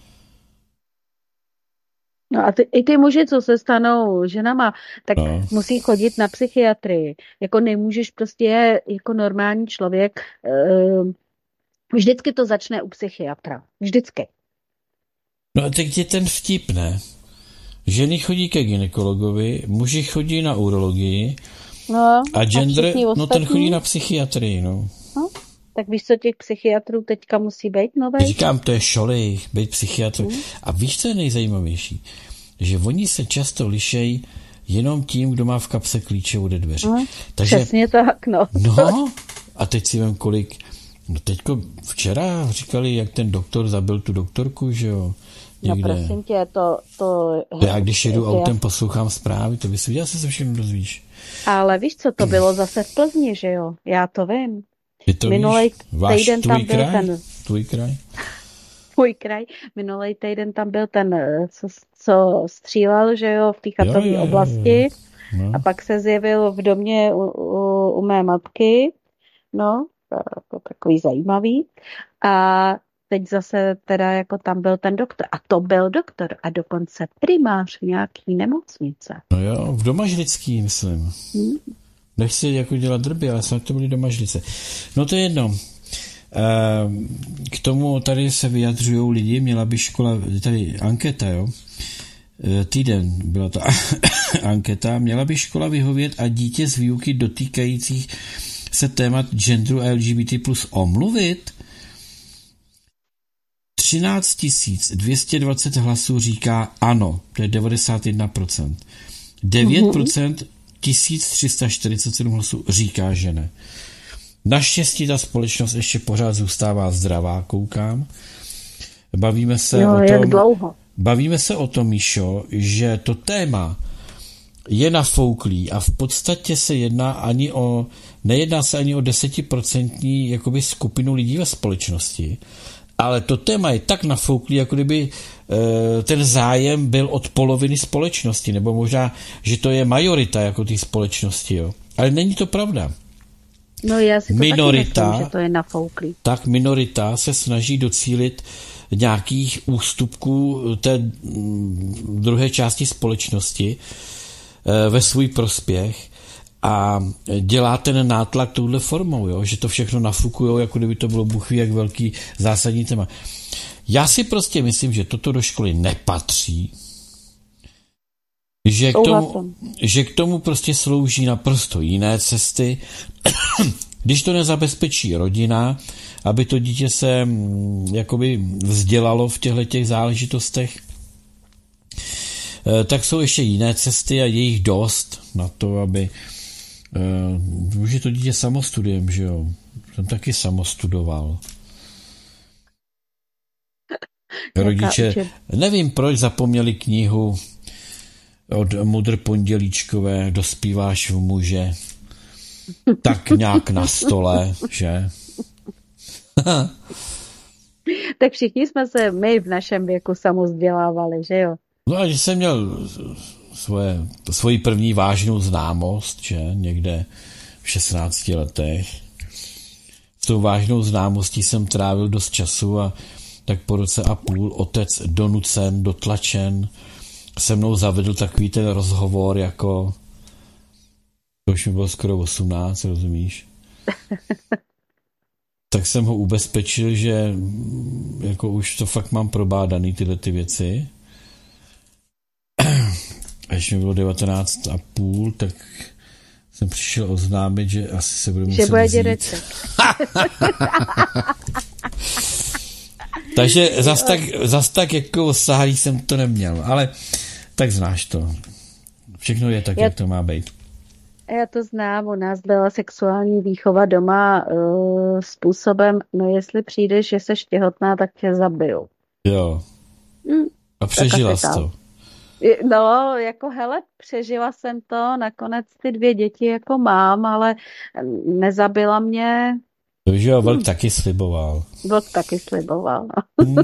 No a i ty muži, co se stanou ženama, tak musí chodit na psychiatrii. Jako nemůžeš prostě jako normální člověk, vždycky to začne u psychiatra. Vždycky. No a teď je ten vtip, ne? Ženy chodí ke gynekologovi, muži chodí na urologii a gender, no ten chodí na psychiatrii, no. Tak víš, co těch psychiatrů teďka musí být nové? Říkám, to je šolej, být psychiatr. A víš, co je nejzajímavější? Že oni se často lišejí jenom tím, kdo má v kapse klíče ode dveře. Takže, přesně tak, no. No, a teď si vem, kolik... No teďko včera říkali, jak ten doktor zabil tu doktorku, že jo? Někde. No prosím tě, to já když jedu autem, poslouchám zprávy, to bys viděl, se všechno dozvíš. Ale víš, co to bylo zase v Plzni, že jo? Já to vím. Minulej týden tam byl ten... Tvůj kraj? Můj kraj. Minulej týden tam byl ten, co střílel, že jo, v té chatové oblasti. No. A pak se zjevil v domě u mé matky. No, to takový zajímavý. A teď zase teda jako tam byl ten doktor. A to byl doktor. A dokonce primář nějaký nemocnice. No jo, v Domažlický, myslím. Nechci jako dělat drby, ale snad to byly Domažlice. No to je jedno. K tomu tady se vyjadřují lidi, měla by škola, tady anketa, jo. Týden byla ta anketa, měla by škola vyhovět a dítě z výuky dotýkajících se témat genderu a LGBT plus omluvit? 13 220 hlasů říká ano, to je 91%. 9% 1347 hlasů říká, že ne. Naštěstí ta společnost ještě pořád zůstává zdravá, koukám. Bavíme se o tom, Míšo, že to téma je nafouklý a v podstatě se nejedná se ani o 10% jakoby skupinu lidí ve společnosti, ale to téma je tak nafouklý, jako kdyby ten zájem byl od poloviny společnosti, nebo možná, že to je majorita jako té společnosti, jo. Ale není to pravda. No já si to minorita, taky myslím, že to je nafouklý. Tak minorita se snaží docílit nějakých ústupků té druhé části společnosti ve svůj prospěch a dělá ten nátlak touhle formou, jo? Že to všechno nafukujou, jako kdyby to bylo bůh ví jak velký zásadní téma. Já si prostě myslím, že toto do školy nepatří, že k tomu prostě slouží naprosto jiné cesty, když to nezabezpečí rodina, aby to dítě se jakoby vzdělalo v těchto záležitostech, tak jsou ještě jiné cesty a je jich dost na to, aby může to dítě samostudiem, že jo? Jsem taky samostudoval. Rodiče, nevím proč zapomněli knihu od Mudr Pondělíčkové Dospíváš v muže. Tak nějak na stole, že? Tak všichni jsme se my v našem věku samovzdělávali, že jo? No a že jsem měl svoji první vážnou známost, že? Někde v 16 letech. S tou vážnou známostí jsem trávil dost času a tak po roce a půl otec donucen, dotlačen se mnou zavedl takový ten rozhovor, jako to už mi bylo skoro 18, rozumíš? Tak jsem ho ubezpečil, že jako už to fakt mám probádaný tyhle ty věci. A když mi bylo 19 a půl, tak jsem přišel oznámit, že asi se budu muset vzít. Dědeček. Takže zas tak jako sahalý jsem to neměl, ale tak znáš to. Všechno je tak, jak to má být. Já to znám, u nás byla sexuální výchova doma způsobem, no jestli přijdeš, že seš těhotná, tak tě zabiju. Jo. A přežila jsi to. No, jako hele, přežila jsem to, nakonec ty 2 děti jako mám, ale nezabila mě. Takže jo, Vlk taky sliboval. Vlk taky sliboval, no.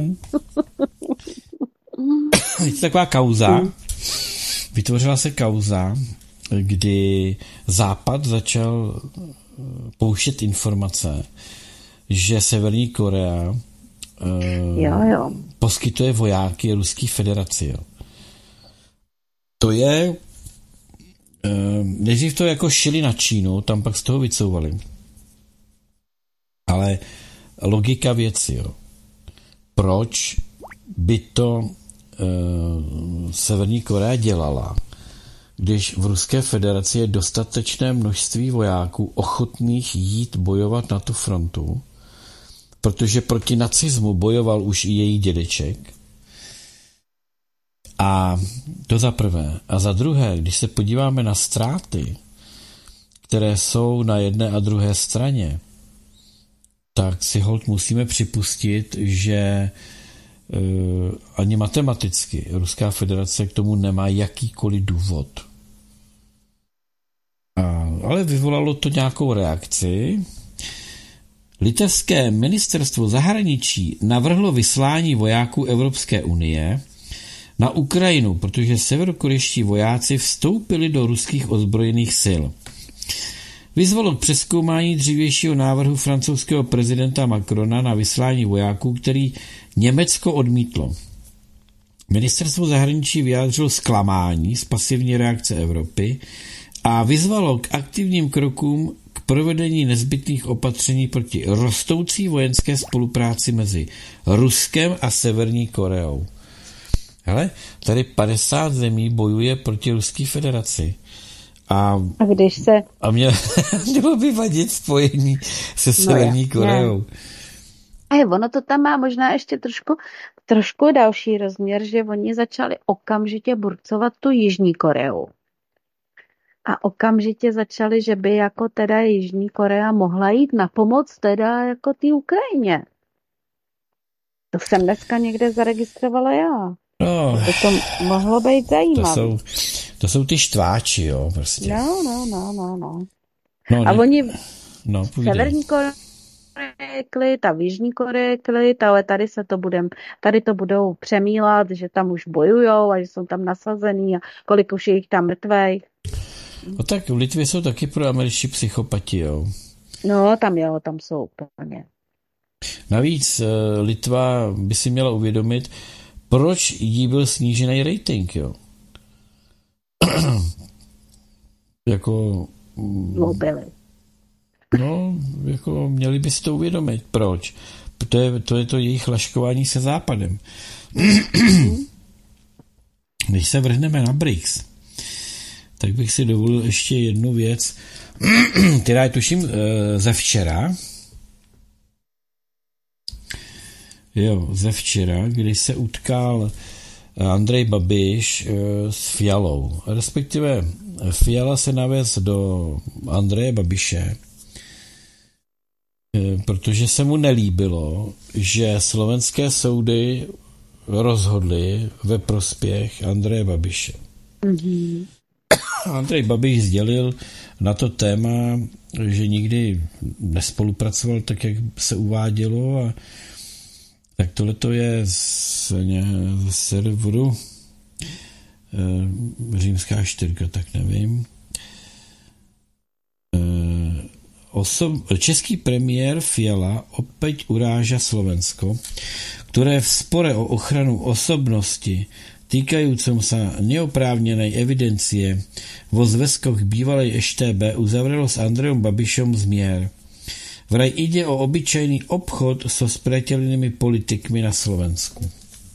Je to taková kauza. Vytvořila se kauza kdy Západ začal pouštět informace, že Severní Korea poskytuje vojáky Ruské federaci. Jo. To je nejdřív to jako šili na Čínu, tam pak z toho vycouvali. Ale logika věci, jo. Proč by to Severní Korea dělala, když v Ruské federaci je dostatečné množství vojáků ochotných jít bojovat na tu frontu, protože proti nacismu bojoval už i její dědeček. A to za prvé. A za druhé, když se podíváme na ztráty, které jsou na jedné a druhé straně, tak si holt musíme připustit, že ani matematicky Ruská federace k tomu nemá jakýkoliv důvod. Ale vyvolalo to nějakou reakci. Litevské ministerstvo zahraničí navrhlo vyslání vojáků Evropské unie na Ukrajinu, protože severokorejští vojáci vstoupili do ruských ozbrojených sil. Vyzvalo k přezkoumání dřívějšího návrhu francouzského prezidenta Macrona na vyslání vojáků, který Německo odmítlo. Ministerstvo zahraničí vyjádřilo zklamání z pasivní reakce Evropy a vyzvalo k aktivním krokům k provedení nezbytných opatření proti rostoucí vojenské spolupráci mezi Ruskem a Severní Koreou. Hele, tady 50 zemí bojuje proti Ruské federaci. A když se... A mělo by vadit spojení se Severní Koreou. A ono to tam má možná ještě trošku další rozměr, že oni začali okamžitě burcovat tu Jižní Koreu. A okamžitě začali, že by jako teda Jižní Korea mohla jít na pomoc teda jako té Ukrajině. To jsem dneska někde zaregistrovala já. No, to mohlo být zajímavé. To jsou ty štváči, jo, prostě. No. A oni Severní Korea je klid a v Jižní Koreji je klid, ale tady to budou přemílat, že tam už bojujou a že jsou tam nasazený a kolik už je jich tam mrtvej. No tak v Litvě jsou taky proameričtí psychopati, jo. No, tam jsou úplně. Navíc Litva by si měla uvědomit, proč jí byl snížený rating, jo. Jako měli by si to uvědomit. Proč? To je to jejich laškování se Západem. Když se vrhneme na BRICS, tak bych si dovolil ještě jednu věc, která je tuším ze včera. Ze včera, kdy se utkal Andrej Babiš s Fialou. Respektive Fiala se navez do Andreje Babiše, protože se mu nelíbilo, že slovenské soudy rozhodly ve prospěch Andreje Babiše. Mm-hmm. Andrej Babiš sdělil na to téma, že nikdy nespolupracoval tak, jak se uvádělo, a tak tohleto je z serveru Římská 4, tak nevím. Český premiér Fiala opět uráža Slovensko, které v spore o ochranu osobnosti týkajúcom sa neoprávnenej evidencie vo zväzkoch bývalej EŠTB uzavrelo s Andrejom Babišom zmier. Vraj ide o obyčajný obchod so spriateľnými politikmi na Slovensku.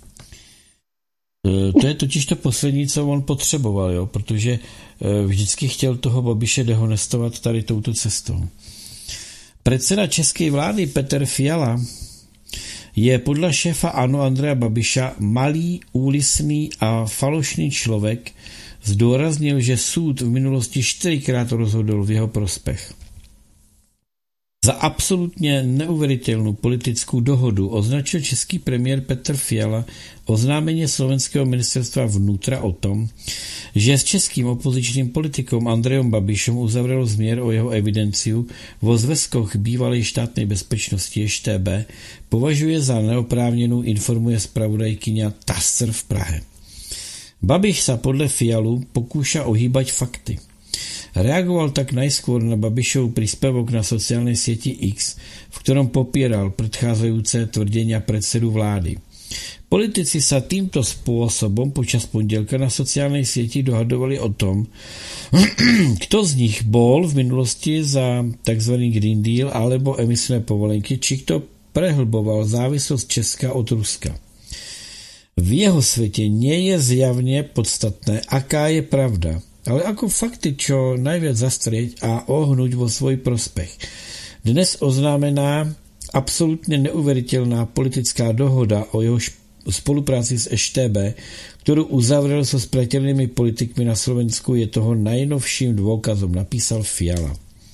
To je totiž to poslední, co on potřeboval, jo? Protože vždycky chtěl toho Babiše dehonestovat tady touto cestou. Predseda české vlády Petr Fiala je podle šéfa ANO Andreja Babiša malý, úlisný a falošný člověk. Zdůraznil, že soud v minulosti 4krát rozhodl v jeho prospěch. Za absolutně neuvěřitelnou politickou dohodu označil český premiér Petr Fiala oznámení slovenského ministerstva vnútra o tom, že s českým opozičním politikom Andrejom Babišem uzavřelo změr o jeho evidenciu vo zväzkoch bývalej štátnej bezpečnosti EŠTB, považuje za neoprávněnou, informuje zpravodajkyňa TASR v Prahe. Babiš sa podle Fialu pokúša ohýbať fakty. Reagoval tak najskôr na Babišov príspevok na sociálnej sieti X, v ktorom popieral predchádzajúce tvrdenia predsedu vlády. Politici sa týmto spôsobom počas pondelka na sociálnej sieti dohadovali o tom, kto z nich bol v minulosti za tzv. Green Deal alebo emisné povolenky, či kto prehlboval závislosť Česka od Ruska. V jeho svete nie je zjavne podstatné, aká je pravda, ale ako fakty čo najviac zastrieť a ohnúť vo svoj prospech. Dnes oznámená absolútne neuveriteľná politická dohoda o jeho spolupráci s EŠTB, ktorú uzavrel so spriateľnými politikmi na Slovensku, je toho najnovším dôkazom, napísal Fiala.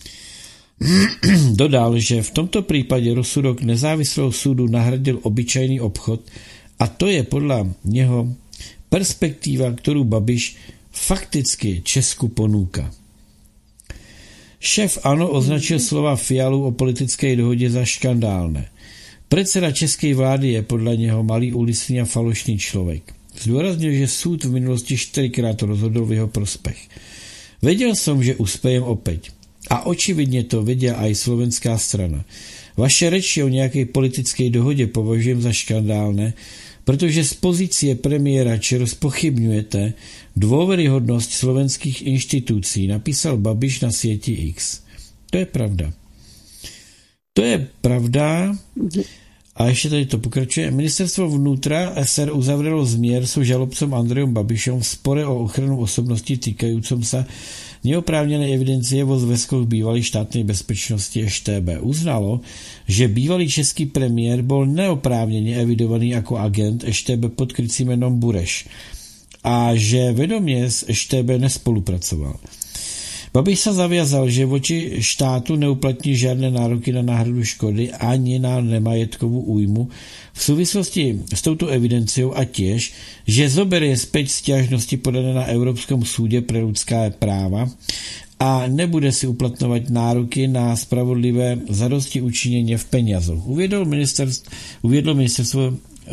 Dodal, že v tomto prípade rozsudok nezávislého súdu nahradil obyčajný obchod a to je podľa neho perspektíva, ktorú Babiš fakticky Česku ponúka. Šéf ANO označil slova Fialu o politickej dohodě za škandálne. Predseda českej vlády je podľa neho malý uličný a falošný človek. Zdôraznil, že súd v minulosti 4-krát rozhodol v jeho prospech. Vedel som, že uspejem opäť. A očividne to vedia aj slovenská strana. Vaše reči o nejakej politickej dohode považujem za škandálne, pretože z pozície premiéra ČR spochybňujete dôveryhodnosť slovenských inštitúcií, napísal Babiš na sieti X. To je pravda. To je pravda. A ještě tady to pokračuje. Ministerstvo vnútra SR uzavrelo zmier so žalobcom Andrejom Babišom v spore o ochranu osobnosti týkajúcom sa neoprávnenej evidencie vo zväzkoch bývalej štátnej bezpečnosti EŠTB. Uznalo, že bývalý český premiér bol neoprávnene evidovaný ako agent EŠTB pod krycím menom Bureš a že vedomě s EŠTB nespolupracoval. Babiš sa zaviazal, že voči štátu neuplatní žiadne nároky na náhradu škody ani na nemajetkovú újmu v súvislosti s touto evidenciou a tiež, že zoberie späť sťažnosti podané na Európskom súde pre ľudské práva a nebude si uplatňovať nároky na spravodlivé zadosti učinenie v peniazoch. Uviedlo ministerstvo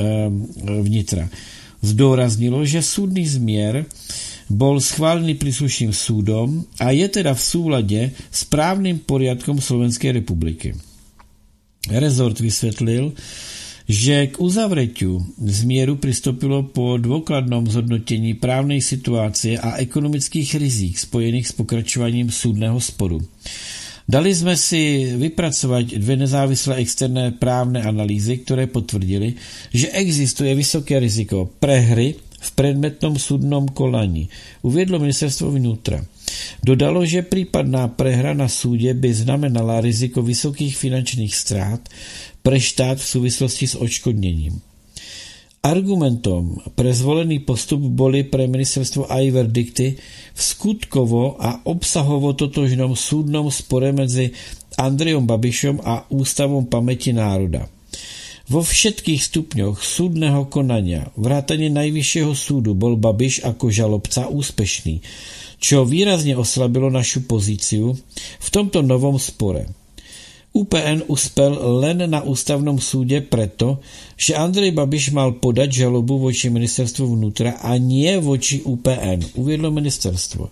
vnitra. Zdôraznilo, že súdny zmier bol schválený príslušným súdom a je teda v súlade s právnym poriadkom Slovenskej republiky. Rezort vysvetlil, že k uzavretiu zmieru pristúpilo po dôkladnom zhodnotení právnej situácie a ekonomických rizík spojených s pokračovaním súdneho sporu. Dali sme si vypracovať 2 nezávislé externé právne analýzy, ktoré potvrdili, že existuje vysoké riziko prehry v predmetnom súdnom konaní, uviedlo ministerstvo vnútra. Dodalo, že prípadná prehra na súde by znamenala riziko vysokých finančných strát pre štát v súvislosti s odškodnením. Argumentom pre zvolený postup boli pre ministerstvo aj verdikty v skutkovo a obsahovo totožnom súdnom spore medzi Andrejom Babišom a Ústavom pamäti národa. Vo všetkých stupňoch súdneho konania vrátane Najvyššieho súdu bol Babiš ako žalobca úspešný, čo výrazne oslabilo našu pozíciu v tomto novom spore. UPN uspel len na ústavnom súde preto, že Andrej Babiš mal podať žalobu voči ministerstvu vnútra a nie voči UPN, uviedlo ministerstvo.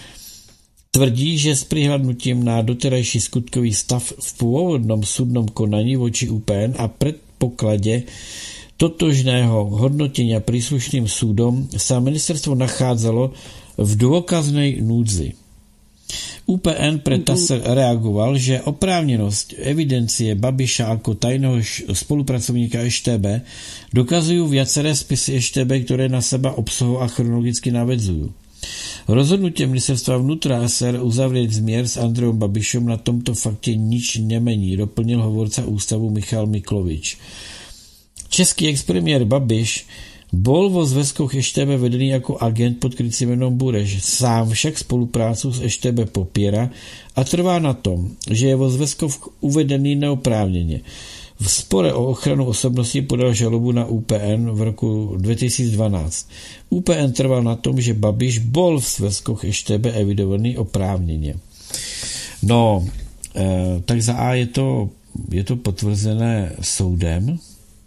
Tvrdí, že s prihľadnutím na doterajší skutkový stav v pôvodnom súdnom konaní voči UPN a predpoklade totožného hodnotenia príslušným súdom sa ministerstvo nachádzalo v dôkaznej núdzi. UPN pre TASR reagoval, že oprávnenosť evidencie Babiša ako tajného spolupracovníka EŠTB dokazujú viaceré spisy EŠTB, ktoré na seba obsahovo a chronologicky navedzujú. Rozhodnutie ministerstva vnútra SR uzavrieť zmier s Andrejom Babišom na tomto fakte nič nemení, doplnil hovorca ústavu Michal Miklovič. Český expremiér Babiš bol vo zväzkoch EŠTB vedený ako agent pod krycím menom Bureš. Sám však spoluprácu s EŠTB popiera a trvá na tom, že je vo zväzkoch uvedený neoprávnene. V spore o ochranu osobnosti podal žalobu na UPN v roku 2012. UPN trval na tom, že Babiš bol v zväzkoch EŠTB evidovaný oprávnene. No, tak za A je to potvrzené soudem,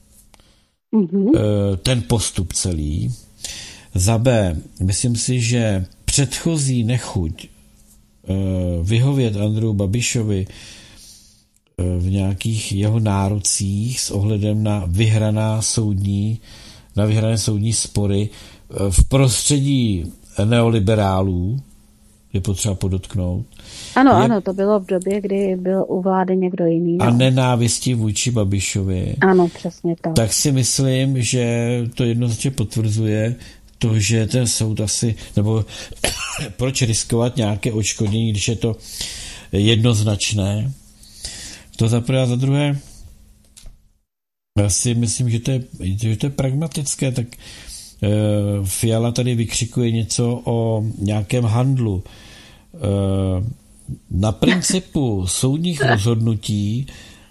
ten postup celý. Za B, myslím si, že předchozí nechuť vyhovět Andreju Babišovi v nějakých jeho nárocích s ohledem na vyhrané soudní spory v prostředí neoliberálů, je potřeba podotknout. Ano, to bylo v době, kdy byl u vlády někdo jiný. No. A nenávisti vůči Babišovi. Ano, přesně tak. Tak si myslím, že to jednoznačně potvrzuje to, že ten soud asi, nebo proč riskovat nějaké odškodnění, když je to jednoznačné. To za prvé a za druhé, já si myslím, že to je pragmatické, tak Fiala tady vykřikuje něco o nějakém handlu. Na principu soudních rozhodnutí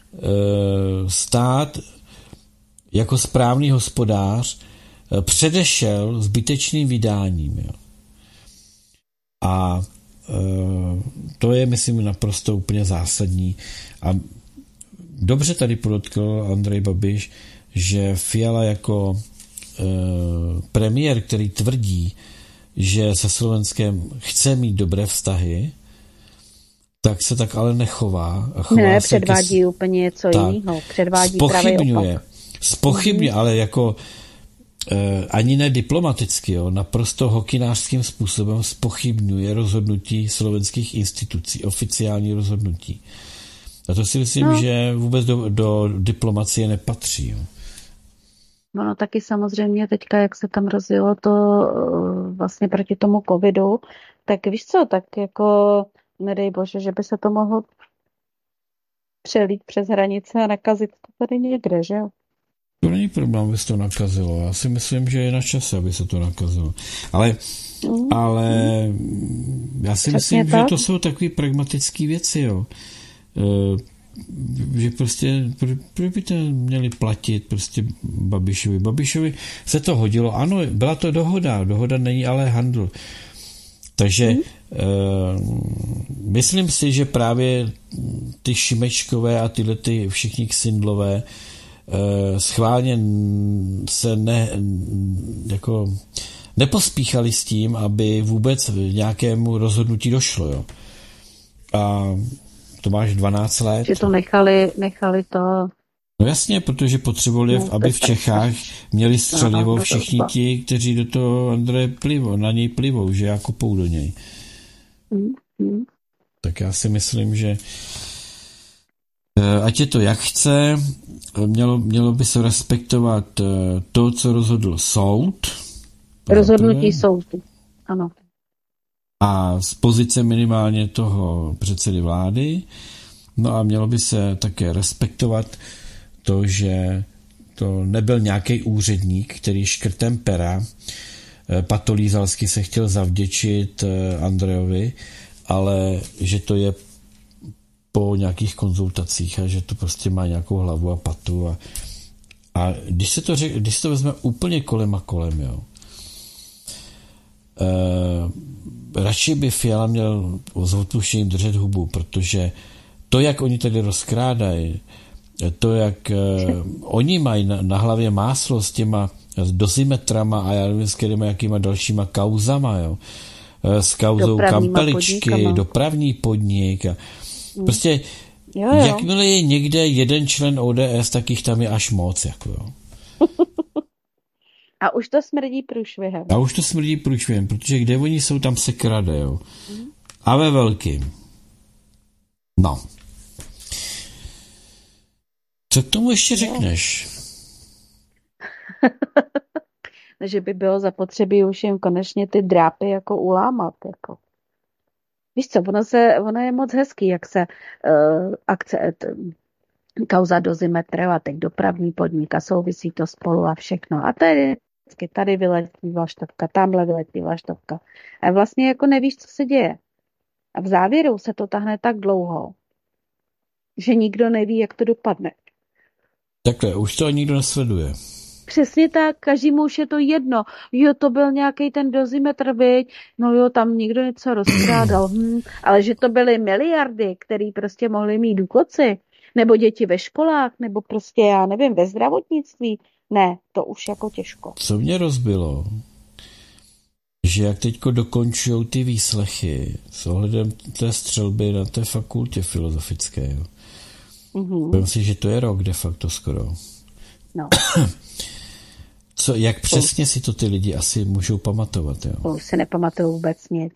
stát jako správný hospodář předešel zbytečným vydáním. Jo. A to je, myslím, naprosto úplně zásadní. A dobře tady podotkl Andrej Babiš, že Fiala jako premiér, který tvrdí, že se Slovenskem chce mít dobré vztahy, tak se tak ale nechová. Ne, předvádí úplně něco jiného. Předvádí pravý opak. Zpochybňuje, ale jako ani ne diplomaticky, jo, naprosto hokynářským způsobem zpochybňuje rozhodnutí slovenských institucí, oficiální rozhodnutí. A to si myslím, že vůbec do diplomacie nepatří. Jo. Ono taky samozřejmě teďka, jak se tam rozjelo to vlastně proti tomu covidu, tak víš co, tak jako nedej bože, že by se to mohlo přelít přes hranice a nakazit to tady někde, že jo? To není problém, aby se to nakazilo. Já si myslím, že je na čase, aby se to nakazilo. Ale já si myslím, že to jsou takové pragmatické věci, jo. Že prostě, proč by to měli platit prostě Babišovi. Babišovi se to hodilo. Ano, byla to dohoda není ale handl. Takže myslím si, že právě ty Šimečkové a tyhle ty všichni Ksindlové schválně se nepospíchali s tím, aby vůbec nějakému rozhodnutí došlo. Jo. A to máš 12 let. Že to nechali to... No jasně, protože potřebovali, aby v Čechách měli střelivo všichni ti, kteří do toho Andreje na něj plivou, že já kopou do něj. Tak já si myslím, že ať je to jak chce, mělo by se respektovat to, co rozhodl soud. Rozhodnutí soudu, ano. A z pozice minimálně toho předsedy vlády. No a mělo by se také respektovat to, že to nebyl nějaký úředník, který škrtem pera patolízalsky se chtěl zavděčit Andrejovi, ale že to je po nějakých konzultacích a že to prostě má nějakou hlavu a patu. A když se to vezme úplně kolem a kolem, jo. Radši by Fiala měl s odpuštěním držet hubu, protože to, jak oni tady rozkrádají, to, jak oni mají na hlavě máslo s těma dozimetrama a já nevím, s kterýma jakýma dalšíma kauzama, jo. S kauzou Kampeličky, dopravní podnik. A prostě jakmile je někde jeden člen ODS, tak jich tam je až moc. Jako, jo. A už to smrdí průšvihem. Protože kde oni jsou, tam se krade. Jo. A ve velkým. No. Co k tomu ještě řekneš? Že by bylo zapotřebí už jim konečně ty drápy jako ulámat. Jako. Víš co, ono je moc hezký, jak se kauza dozimetru a teď dopravní podnik a souvisí to spolu a všechno. A tady vyletí vlaštovka, tamhle vyletí vlaštovka. A vlastně jako nevíš, co se děje. A v závěru se to tahne tak dlouho, že nikdo neví, jak to dopadne. Takhle, už to nikdo nesleduje. Přesně tak, každému už je to jedno. Jo, to byl nějaký ten dozimetr, viď? No jo, tam někdo něco rozkrádal. Ale že to byly miliardy, které prostě mohli mít důchodci, nebo děti ve školách, nebo prostě, já nevím, ve zdravotnictví. Ne, to už jako těžko. Co mě rozbilo, že jak teďko dokončujou ty výslechy s ohledem té střelby na té fakultě filozofické. Jo. Myslím si, že to je rok de facto skoro. No. Jak přesně si to ty lidi asi můžou pamatovat? Jo? Už si nepamatují vůbec nic.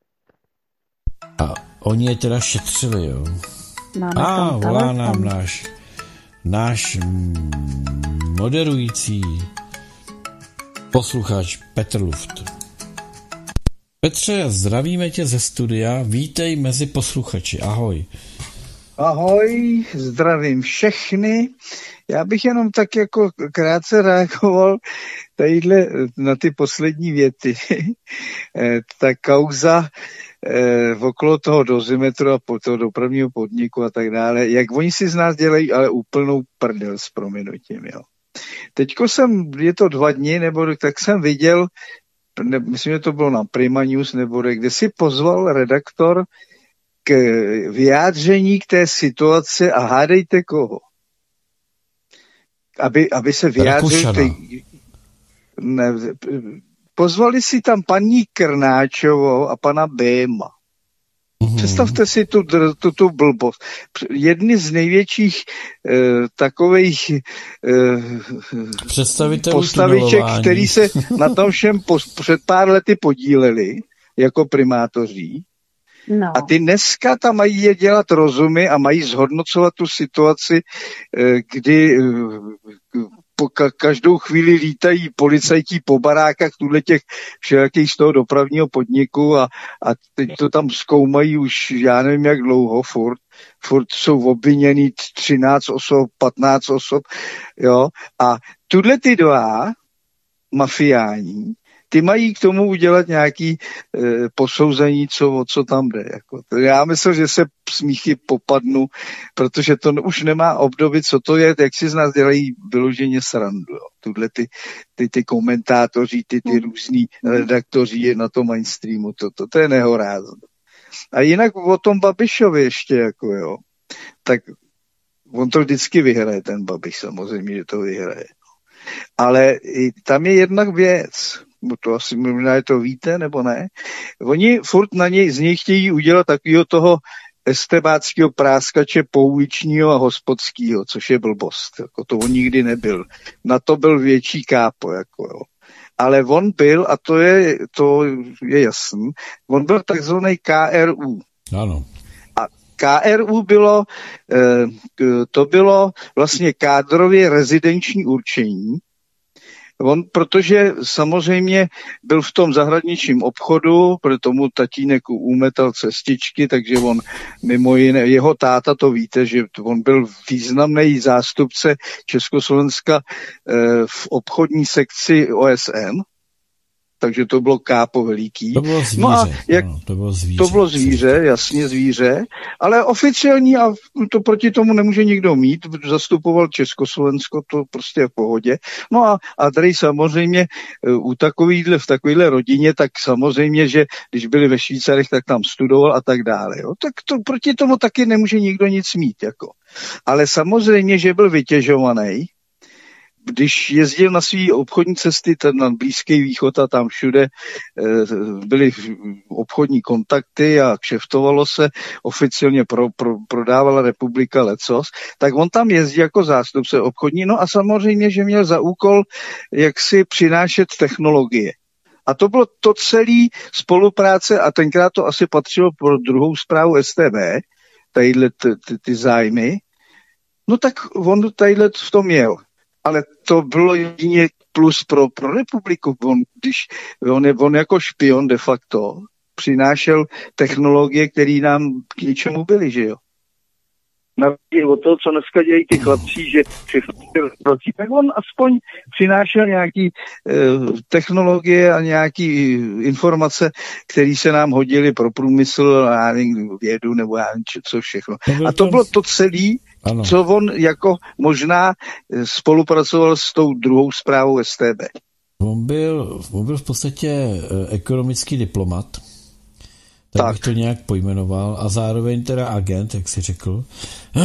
A oni je teda šetřili, jo? Volá nám náš moderující posluchač Petr Luft. Petře, zdravíme tě ze studia, vítej mezi posluchači, ahoj. Ahoj, zdravím všechny. Já bych jenom tak jako krátce reagoval tadyhle na ty poslední věty. Ta kauza okolo toho dozimetru a toho dopravního podniku a tak dále, jak oni si z nás dělají, ale úplnou prdel s prominutím, jo. Teďko je to 2 dny, nebo tak jsem viděl, myslím, že to bylo na Prima News, nebo kde si pozval redaktor k vyjádření k té situaci a hádejte koho. Aby se vyjádřil. Pozvali si tam paní Krnáčovou a pana Béma. Představte si tu blbost. Jedny z největších takových postaviček, který se na tom všem před pár lety podíleli jako primátoří. No. A ty dneska tam mají je dělat rozumy a mají zhodnocovat tu situaci, kdy každou chvíli lítají policajti po barákách těch všelakých z toho dopravního podniku a teď to tam zkoumají už já nevím jak dlouho, furt jsou obviněný 13 osob, 15 osob, jo, a tuhle ty 2 mafiáni, ty mají k tomu udělat nějaký posouzení, o co tam jde. Jako. Já myslím, že se smíchy popadnu, protože to už nemá období, co to je, jak si z nás dělají vyloženě srandu. Jo. Tuhle ty komentátoři, ty různý redaktoři na tom mainstreamu, to je nehorázné. A jinak o tom Babišovi ještě, jako jo, tak on to vždycky vyhraje, ten Babiš, samozřejmě, že to vyhraje. Ale tam je jedna věc, to asi možná to víte, nebo ne, oni furt z něj chtějí udělat takového toho estebáckého práskače pouličního a hospodského, což je blbost, jako to on nikdy nebyl. Na to byl větší kápo, jako jo. Ale on byl, a to je jasný, on byl takzvaný KRU. Ano. A KRU to bylo vlastně kádrově rezidenční určení. On, protože samozřejmě byl v tom zahraničním obchodu, protože tomu tatínek umetal cestičky, takže on mimo jiné, jeho táta, to víte, že on byl významný zástupce Československa v obchodní sekci OSN, takže to bylo kápo veliký. To bylo zvíře. No a to bylo zvíře, jasně zvíře, ale oficiální a to proti tomu nemůže nikdo mít, zastupoval Československo, to prostě je v pohodě. No a tady samozřejmě v takovéhle rodině, tak samozřejmě, že když byli ve Švýcarech, tak tam studoval a tak dále. Jo. Tak to proti tomu taky nemůže nikdo nic mít. Jako. Ale samozřejmě, že byl vytěžovaný, když jezdil na svý obchodní cesty na Blízký východ a tam všude byly obchodní kontakty a kšeftovalo se, oficiálně prodávala republika lecos, tak on tam jezdí jako zástupce obchodní, no a samozřejmě, že měl za úkol jak si přinášet technologie. A to bylo to celé spolupráce a tenkrát to asi patřilo pro druhou zprávu STB, tadyhle ty zájmy, no tak on tadyhle v tom měl. Ale to bylo jedině plus pro republiku. On jako špion de facto přinášel technologie, které nám k ničemu byly, že jo. O to, co dneska dělají ty chlapci, že všechno tak on aspoň přinášel nějaký technologie a nějaký informace, které se nám hodily pro průmysl, já nevím, vědu nebo já nevím, co všechno. A to bylo to celé, ano. Co on jako možná spolupracoval s tou druhou zprávou STB. On byl v podstatě ekonomický diplomat, tak bych to nějak pojmenoval, a zároveň teda agent, jak jsi řekl,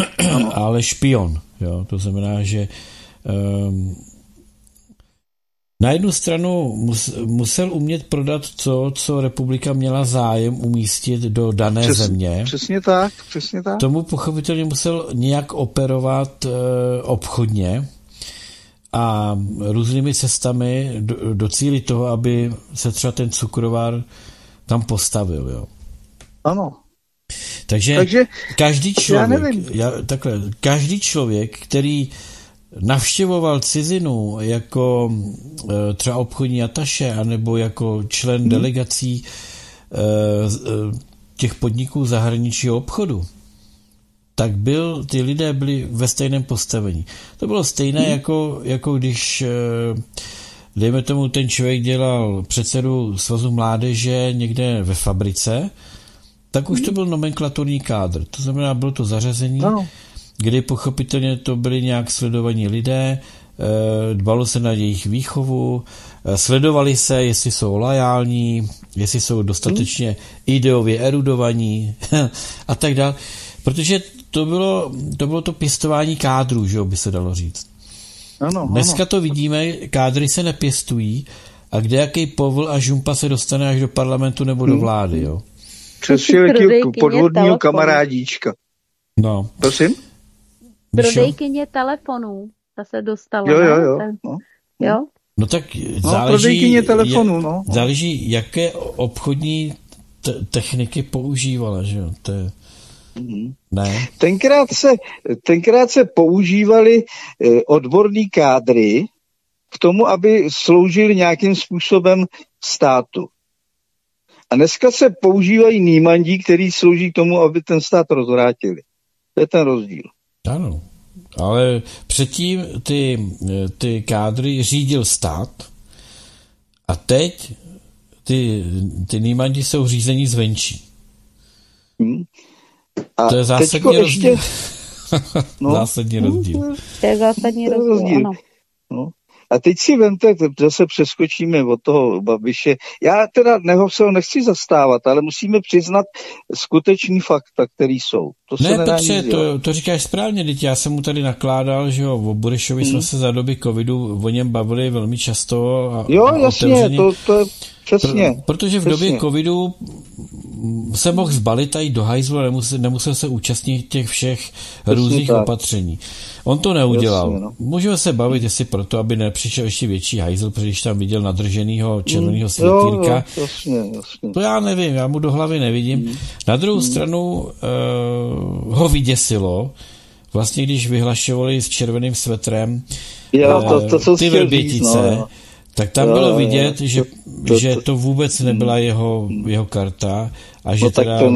ale špion. Jo? To znamená, že Na jednu stranu musel umět prodat to, co republika měla zájem umístit do dané země. Přesně tak. Tomu pochopitelně musel nějak operovat obchodně a různými cestami docílit toho, aby se třeba ten cukrovar tam postavil. Jo. Ano. Takže každý člověk, který navštěvoval cizinu jako třeba obchodní ataše anebo jako člen delegací těch podniků zahraničního obchodu, tak ty lidé byli ve stejném postavení. To bylo stejné, jako když dejme tomu ten člověk dělal předsedu Svazu mládeže někde ve fabrice, tak už to byl nomenklaturní kádr. To znamená, bylo to zařazení, kdy pochopitelně to byli nějak sledovaní lidé, dbalo se na jejich výchovu, sledovali se, jestli jsou loajální, jestli jsou dostatečně ideově erudovaní a tak dále. Protože to bylo to pěstování kádrů, že by se dalo říct. Dneska to vidíme, kádry se nepěstují a kdejaký povl a žumpa se dostane až do parlamentu nebo do vlády. Jo? Přes podvodního kamarádíčka. No. Prosím? Prodejkyně telefonů. Ta se dostala. Jo. No tak záleží, jaké obchodní techniky používala, že jo. Ne. Tenkrát se používaly odborný kádry k tomu, aby sloužili nějakým způsobem státu. A dneska se používají nímandí, který slouží k tomu, aby ten stát rozvrátili. To je ten rozdíl. Ano, ale předtím ty kádry řídil stát a teď ty nímandi jsou řízení zvenčí. A to je zásadní rozdíl. Zásadní rozdíl. To je zásadní rozdíl, ano. No. A teď si vemte, zase přeskočíme od toho Babiše. Já teda ho nechci zastávat, ale musíme přiznat skutečný fakta, který jsou. To se Petře, to říkáš správně, teď já jsem mu tady nakládal, že jo, o Burešovi jsme se za doby covidu o něm bavili velmi často. Jasně, to je přesně. Protože v době covidu se mohl zbalit a jít do hajzlu a nemusel se účastnit těch všech různých opatření. On to neudělal. Jasně, no. Můžeme se bavit, jestli proto, aby nepřišel ještě větší hajzl, protože když tam viděl nadrženýho červeného světýlka. Jasně. To já nevím, já mu do hlavy nevidím. Na druhou stranu ho vyděsilo, vlastně když vyhlašovali s červeným svetrem ty Vrbětice, tak tam bylo vidět, že to vůbec nebyla jeho karta. A že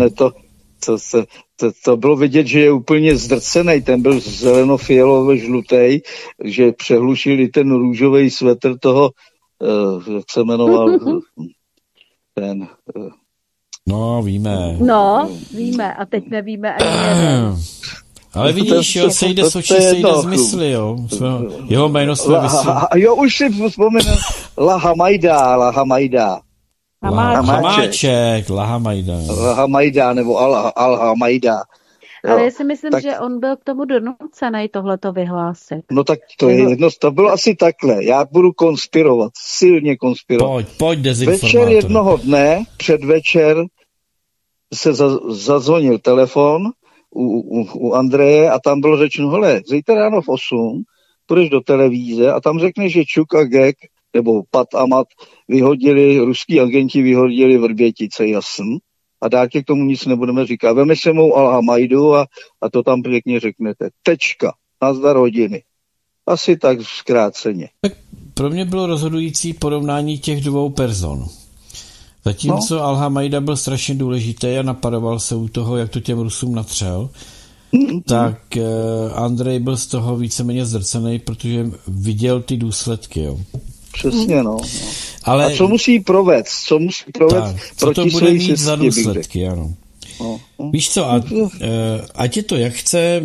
to bylo vidět, že je úplně zdrcený, ten byl zeleno-fialově-žlutej, že přehlušili ten růžový svetr toho, jak se jmenoval, ten... No, víme. A teď nevíme ani jeden. Ale vidíš, jo, sejde z očí, sejde z mysli, jo. Jeho jméno jsme Jo, už si vzpomínám. Lahamajda. Hamáček, Lahamajda, nebo Alhamajda. Ale já si myslím, že on byl k tomu donucený tohleto vyhlásit. No tak to je jedno, to bylo asi takhle. Já budu konspirovat, silně konspirovat. Pojď dezinformátor. Večer jednoho dne, předvečer, se zazvonil telefon u Andreje a tam bylo řečeno, hele, zítra ráno v 8 půjdeš do televíze a tam řekneš, že Čuk a Gek, nebo Pat a Mat ruský agenti vyhodili Vrbětice, jasný. A dál k tomu nic nebudeme říkat. Veme se mou Alhamajdu a to tam pěkně řeknete. Tečka. Nazdar hodiny. Asi tak zkráceně. Tak pro mě bylo rozhodující porovnání těch dvou person. Zatímco Alhamajda byl strašně důležitý a napadoval se u toho, jak to těm Rusům natřel, tak Andrej byl z toho víceméně zdrcený, protože viděl ty důsledky. Jo. Přesně, no. Ale, a co musí provést? Co to bude mít za důsledky, ano. Víš co, ať je to jak chce,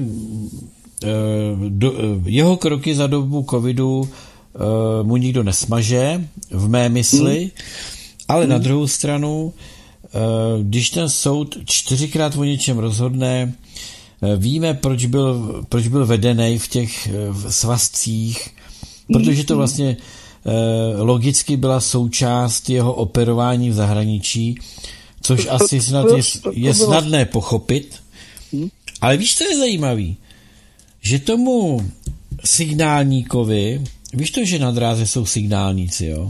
jeho kroky za dobu covidu mu nikdo nesmaže, v mé mysli, ale na druhou stranu, když ten soud 4krát o něčem rozhodne, víme, proč byl vedený v těch svazcích, protože to vlastně logicky byla součást jeho operování v zahraničí, což asi snad je snadné pochopit. Ale víš, co je zajímavý? Že tomu signálníkovi, víš to, že na dráze jsou signálníci, jo?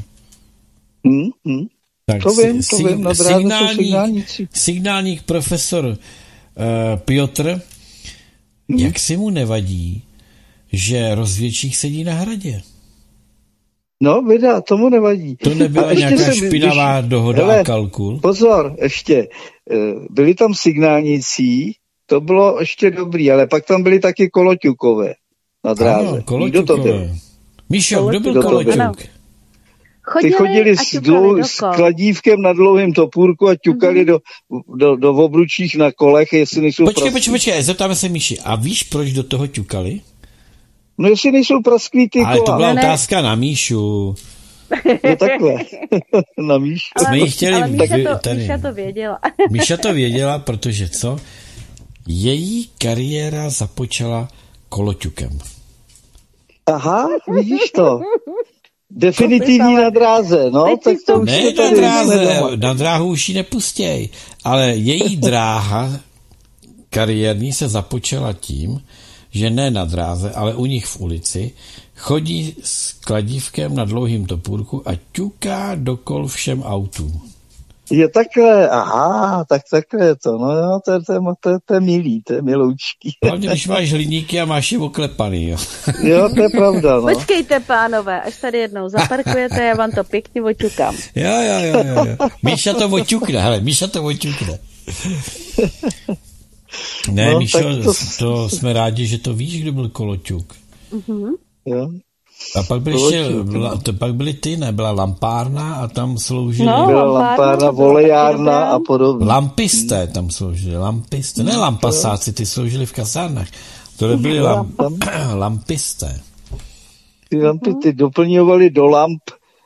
Tak to vím, na dráze jsou signálníci. Signálník profesor Piotr, jak si mu nevadí, že rozvědčík sedí na hradě? No, vida, tomu nevadí. To nebyla nějaká špinavá dohoda a kalkul? Pozor, ještě, byli tam signálníci, to bylo ještě dobrý, ale pak tam byli taky koloťukové na dráze. Ano, koloťukové. Míšo, kdo byl koloťuk? Ty chodili s kladívkem na dlouhým topůrku a ťukali do obručích na kolech, jestli nejsou Počkej, zeptáme se Míši, a víš, proč do toho ťukali? No jestli nejsou prasklý ty kola. Ale to byla otázka na Míšu. No takhle, na Míšu. Jsme jí chtěli... Ale Míša to věděla. Míša to věděla, protože co? Její kariéra započala koloťukem. Aha, vidíš to. Definitivní na dráze, no, tak to už ne, na dráze, na dráhu už ji nepustěj, ale její dráha kariérní se započala tím, že ne na dráze, ale u nich v ulici chodí s kladívkem na dlouhým topůrku a ťuká dokol všem autům. Je takhle, aha, tak takhle je to, no jo, to je milý, to je miloučký. Hlavně, když máš hliníky a máš je oklepaný, jo. Jo, to je pravda, no. Počkejte, pánové, až tady jednou zaparkujete, já vám to pěkně oťukám. Jo. Míša to oťukne, Ne, no, Míšo, to jsme rádi, že to víš, kdo byl koloťuk. Jo. A pak byly ty, byla lampárna a tam sloužili... No, byla lampárna, volejárna a podobně. Lampisté tam sloužili, ne lampasáci, ty sloužili v kasárnách. To byly lampisté. Ty lampy, ty doplňovali do lamp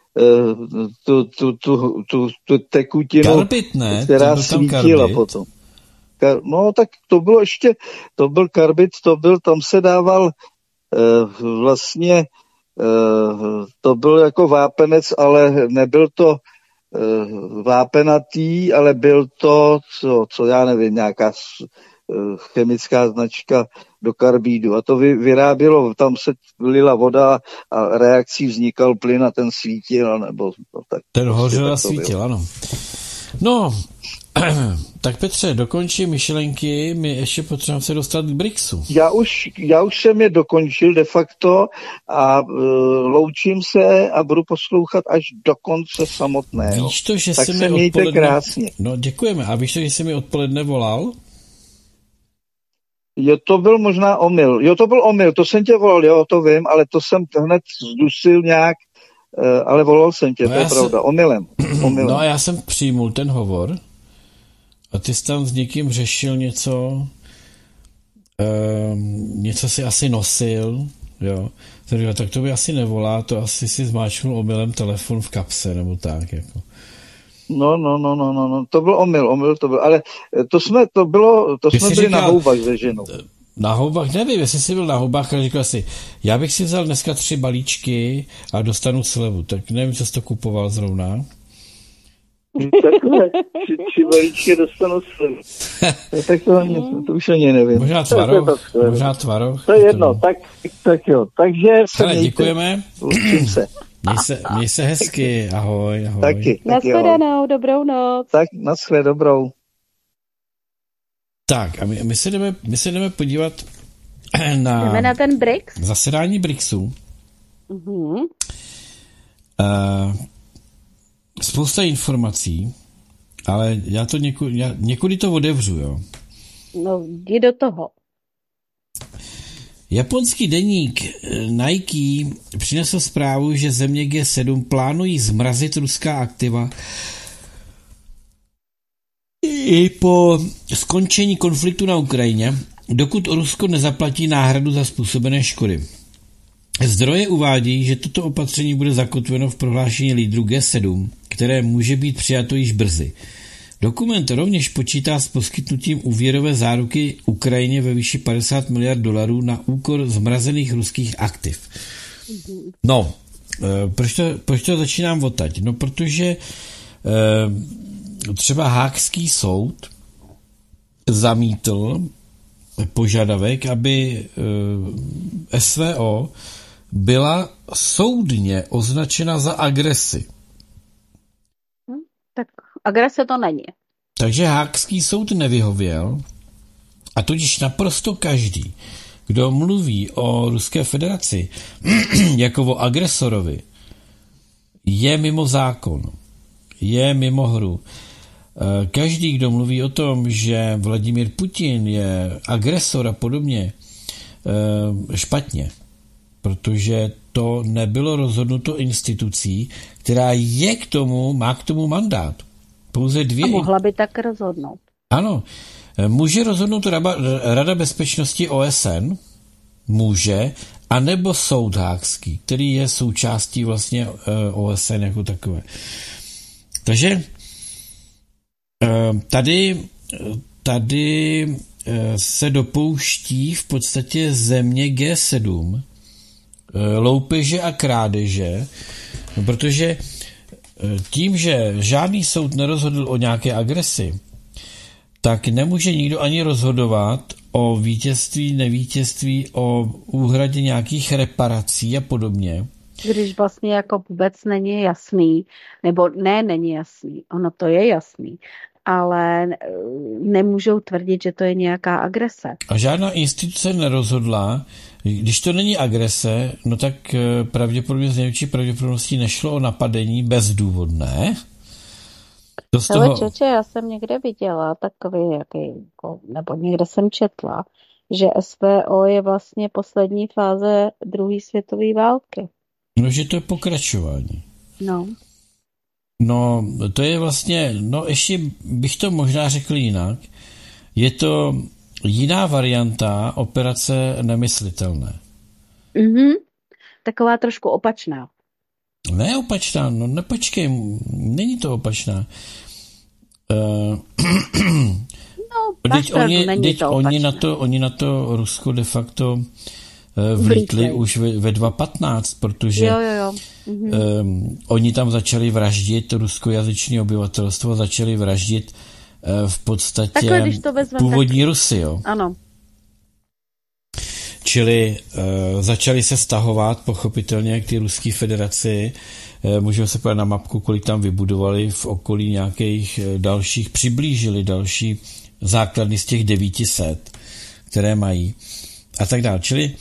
tu tekutinu, karbit, ne? která svítila potom. No, tak to byl karbit, tam se dával vlastně to byl jako vápenec, ale nebyl to vápenatý, ale byl to, co já nevím, nějaká chemická značka do karbídu. A to vyrábělo, tam se lila voda a reakcí vznikal plyn a ten svítil, nebo tak. Ten hořel a svítil, ano. No, tak Petře, dokončí myšlenky, my ještě potřebujeme se dostat k BRICSu. Já už jsem je dokončil de facto a loučím se a budu poslouchat až do konce samotného. Víš to, že tak jsi se mi mějte odpoledne... krásně. No, děkujeme. A víš to, že jsi mi odpoledne volal? Jo, to byl možná omyl. Jo, to byl omyl, to jsem tě volal, jo, to vím, ale to jsem hned zdusil nějak, ale volal jsem tě, to je pravda, omylem. No a já jsem přijmul ten hovor a ty jsi tam s někým řešil něco, něco si asi nosil, jo. Tak to by asi nevolá, to asi si zmáčknul omylem telefon v kapse, nebo tak, jako. No, to byl omyl to byl, ale to jsme byli říkal, na houbách se ženou. Na houbách, nevím, jestli jsi byl na houbách, ale říkal si, já bych si vzal dneska 3 balíčky a dostanu slevu, tak nevím, co jsi to kupoval zrovna. Takhle, 3 balíčky dostanu slevu. Tak to už ani nevím. Možná tvaroh. To je jedno, tak jo, takže se hele, děkujeme. Učím se. Měj se hezky, ahoj. Taky nashledanou, dobrou noc. Tak, naschle, dobrou. Tak, a my se jdeme podívat na ten BRICS? Zasedání BRICSu. Spousta informací, ale já to někudy to otevřu, jo. No, jdi do toho. Japonský deník Nike přinesl zprávu, že země G7 plánují zmrazit ruská aktiva i po skončení konfliktu na Ukrajině, dokud Rusko nezaplatí náhradu za způsobené škody. Zdroje uvádí, že toto opatření bude zakotveno v prohlášení lídrů G7, které může být přijato již brzy. Dokument rovněž počítá s poskytnutím úvěrové záruky Ukrajině ve výši $50 miliard na úkor zmrazených ruských aktiv. No, proč to začínám odtať? No, protože třeba Haagský soud zamítl požadavek, aby SVO byla soudně označena za agresi. Tak agrese to není. Takže Haagský soud nevyhověl a tudíž naprosto každý, kdo mluví o Ruské federaci jako o agresorovi, je mimo zákon, je mimo hru. Každý, kdo mluví o tom, že Vladimír Putin je agresor a podobně, špatně, protože to nebylo rozhodnuto institucí, která má k tomu mandát. Pouze dvě. A mohla by tak rozhodnout. Ano. Může rozhodnout Rada bezpečnosti OSN, může, anebo soud Haagský, který je součástí vlastně OSN jako takové. Takže tady se dopouští v podstatě země G7 loupeže a krádeže, protože tím, že žádný soud nerozhodl o nějaké agresi, tak nemůže nikdo ani rozhodovat o vítězství, nevítězství, o úhradě nějakých reparací a podobně. Když vlastně jako vůbec není jasný, nebo není jasný, ono to je jasný, ale nemůžou tvrdit, že to je nějaká agrese. A žádná instituce nerozhodla, když to není agrese, no tak pravděpodobně z největší pravděpodobností nešlo o napadení bezdůvodné. Čeče, já jsem někde viděla takový, nebo někde jsem četla, že SVO je vlastně poslední fáze druhé světové války. No, že to je pokračování. No. No, to je vlastně, ještě bych to možná řekl jinak. Je to jiná varianta operace Nemyslitelné. Taková trošku opačná. Ne opačná, nepočkej, není to opačná. Oni na to Rusko de facto vlítli už ve 2015, protože jo. Oni tam začali vraždit ruskojazyčné obyvatelstvo, začali vraždit v podstatě takhle, původní Rusy, jo. Ano. Čili začali se stahovat pochopitelně k té Ruské federaci. Můžeme se podívat na mapku, kolik tam vybudovali v okolí nějakých dalších, přiblížili další základny z těch 900, které mají a tak dále. Čili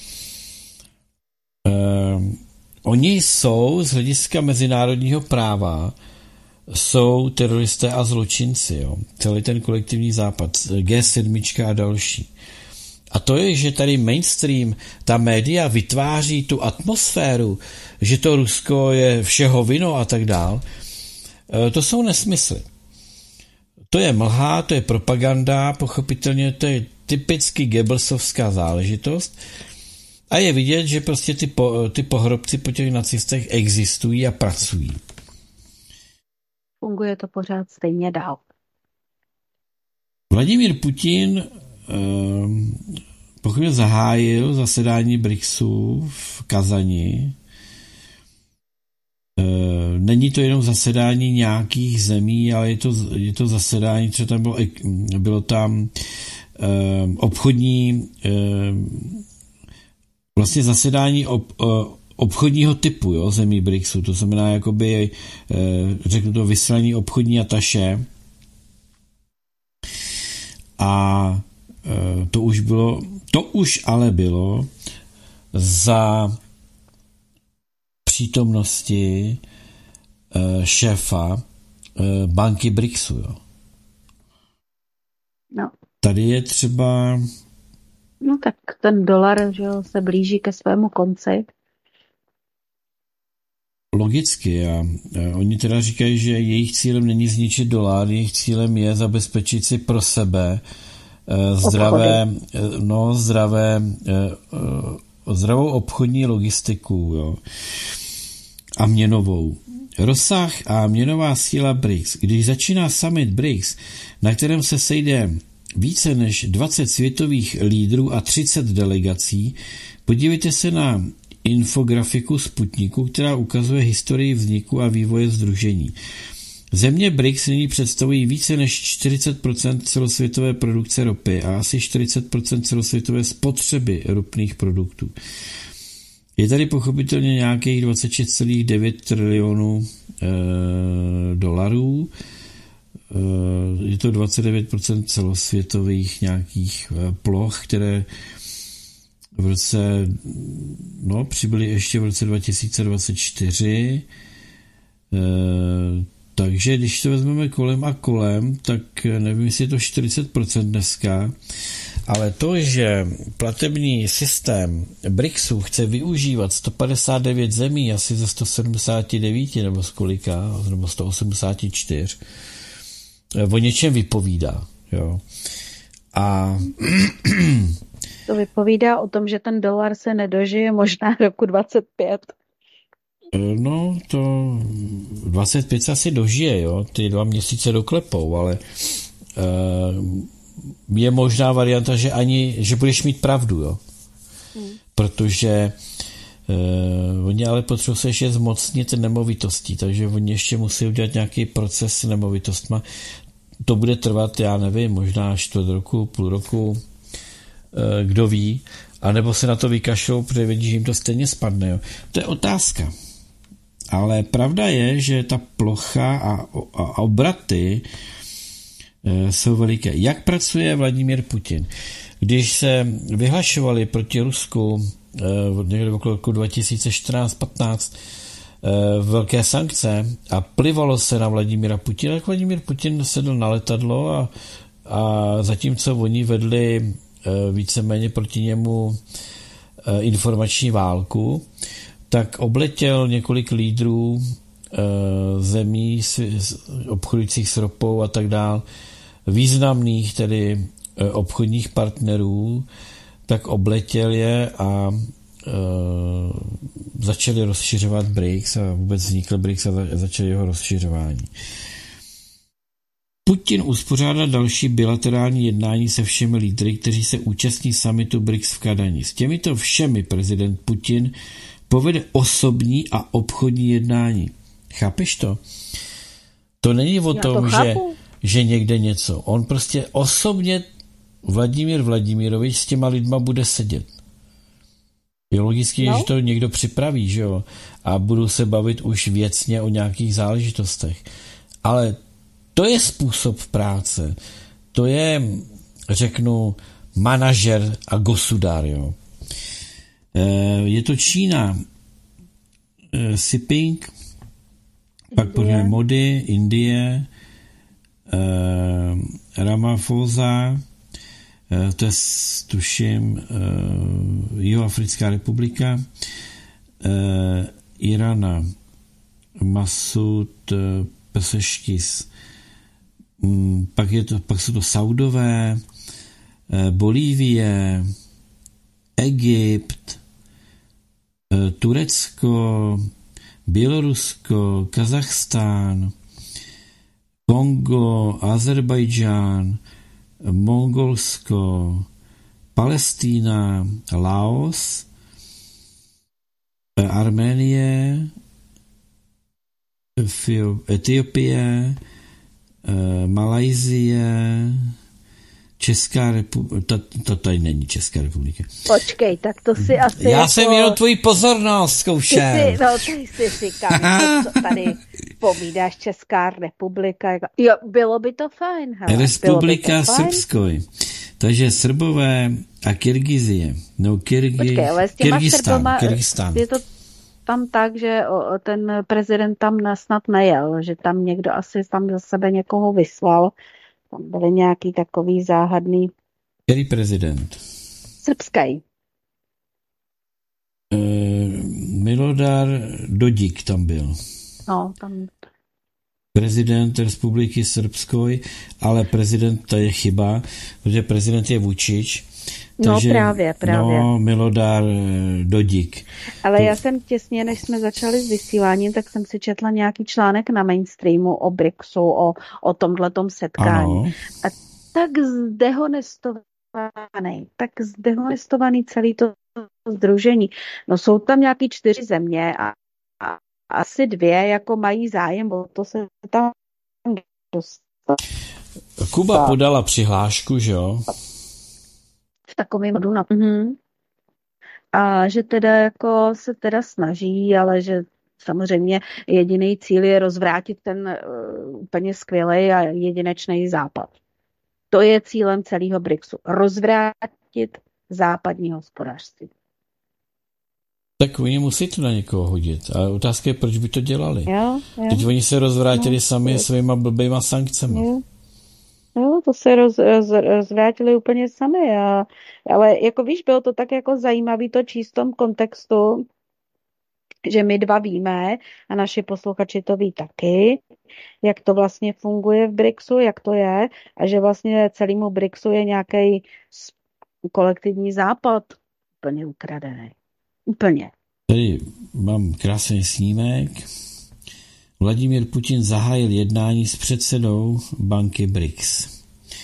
oni jsou z hlediska mezinárodního práva jsou teroristé a zločinci. Jo. Celý ten kolektivní západ, G7 a další. A to je, že tady mainstream, ta média vytváří tu atmosféru, že to Rusko je všeho vino a tak dál. To jsou nesmysly. To je mlha, to je propaganda, pochopitelně to je typicky Goebbelsovská záležitost. A je vidět, že prostě ty pohrobci po těch nacistech existují a pracují. Funguje to pořád stejně dál. Vladimír Putin pokud zahájil zasedání BRICSu v Kazani. Není to jenom zasedání nějakých zemí, ale je to zasedání, třeba tam bylo tam obchodní vlastně zasedání obchodního typu, jo, zemí BRICSu, to znamená jakoby, řeknu to, vyslaní obchodní ataše. A to už ale bylo za přítomnosti šéfa banky BRICSu, jo. No. Tady je třeba... No tak ten dolar, že jo, se blíží ke svému konci. Logicky. A oni teda říkají, že jejich cílem není zničit dolar, jejich cílem je zabezpečit si pro sebe zdravou obchodní logistiku, jo, a měnovou. Rozsah a měnová síla BRICS. Když začíná summit BRICS, na kterém se sejde více než 20 světových lídrů a 30 delegací, podívejte se na infografiku Sputniku, která ukazuje historii vzniku a vývoje sdružení. Země BRICS nyní představují více než 40% celosvětové produkce ropy a asi 40% celosvětové spotřeby ropných produktů. Je tady pochopitelně nějakých 26,9 trilionů dolarů. Je to 29% celosvětových nějakých ploch, které v roce, přibyly ještě v roce 2024. Takže když to vezmeme kolem a kolem, tak nevím, jestli je to 40% dneska, ale to, že platební systém BRICSu chce využívat 159 zemí, asi ze 179 nebo z kolika, nebo 184, o něčem vypovídá. Jo. A to vypovídá o tom, že ten dolar se nedožije možná roku 25. No, to 25 se asi dožije, jo, ty 2 měsíce doklepou, ale je možná varianta, že budeš mít pravdu, jo. Protože oni ale potřebují se ještě zmocnit nemovitostí, takže oni ještě musí udělat nějaký proces s nemovitostma. To bude trvat, já nevím, možná čtvrt roku, půl roku, kdo ví, anebo se na to vykašlou, protože vidí, že jim to stejně spadne, jo. To je otázka. Ale pravda je, že ta plocha a obraty jsou veliké. Jak pracuje Vladimír Putin? Když se vyhlašovali proti Rusku někde okolo roku 2014-15 velké sankce a plivalo se na Vladimíra Putina, tak Vladimír Putin sedl na letadlo a zatímco oni vedli víceméně proti němu informační válku, tak obletěl několik lídrů zemí obchodujících s ropou a tak dál, významných tedy obchodních partnerů, tak obletěl je a začali rozšiřovat BRICS a vůbec vznikl BRICS a začali jeho rozšiřování. Putin uspořádá další bilaterální jednání se všemi lídry, kteří se účastní summitu BRICS v Kadani. S těmito všemi prezident Putin povede osobní a obchodní jednání. Chápeš to? To není o tom, že někde něco. On prostě osobně Vladimír Vladimirovič s těma lidma bude sedět. Je logicky, že to někdo připraví, že jo? A budou se bavit už věcně o nějakých záležitostech. Ale to je způsob práce. To je, řeknu, manažer a gosudár, jo. Je to Čína, Xi Jinping, pak podle Modi, Indie, Ramaphosa, to je, tuším, Jihoafrická republika, Irana, Masud Pezeškis, pak jsou to Saudové, Bolívie, Egypt, Turecko, Bělorusko, Kazachstán, Kongo, Azerbajdžán, Mongolsko, Palestína, Laos, Arménie, Etiopie, Malajsie, Česká republika, to tady není Česká republika. Počkej, tak to si asi Já jsem jenom tvoji pozornost zkoušel. Ty si říkám, co tady povídáš Česká republika. Jo, bylo by to fajn. Hele. Republika Srbskoj. Takže Srbové a Kyrgyzie. Počkej, ale s těma Kyrgyzstán. Je to tam tak, že ten prezident tam snad nejel, že tam někdo asi tam za sebe někoho vyslal. Tam byly nějaký takový záhadný... Který prezident? Srbský. Milodar Dodik tam byl. No, tam... Prezident republiky Srbskoj, ale prezident, to je chyba, protože prezident je Vučić. Takže, no právě. No, Milodar Dodik. Ale já jsem těsně, než jsme začali s vysíláním, tak jsem si četla nějaký článek na mainstreamu o BRICSu, o tomhletom setkání. Ano. A tak zdehonestovaný celý to sdružení. No jsou tam nějaký 4 země a asi 2 jako mají zájem o to se tam dostat. Kuba podala přihlášku, že jo? V takovém modu na... A že teda jako se teda snaží, ale že samozřejmě jediný cíl je rozvrátit ten úplně skvělý a jedinečný západ. To je cílem celého BRICSu. Rozvrátit západní hospodářství. Tak oni musí to na někoho hodit. A otázka je, proč by to dělali. Jo. Teď oni se rozvrátili sami svýma blbýma sankcemi. Jo, to se rozvrátili úplně sami. Ale jako víš, bylo to tak jako zajímavý to číst v tom kontextu, že my 2 víme a naši posluchači to ví taky, jak to vlastně funguje v BRICSu, jak to je a že vlastně celému BRICSu je nějaký kolektivní západ úplně ukradený. Úplně. Tady mám krásný snímek. Vladimír Putin zahájil jednání s předsedou banky BRICS.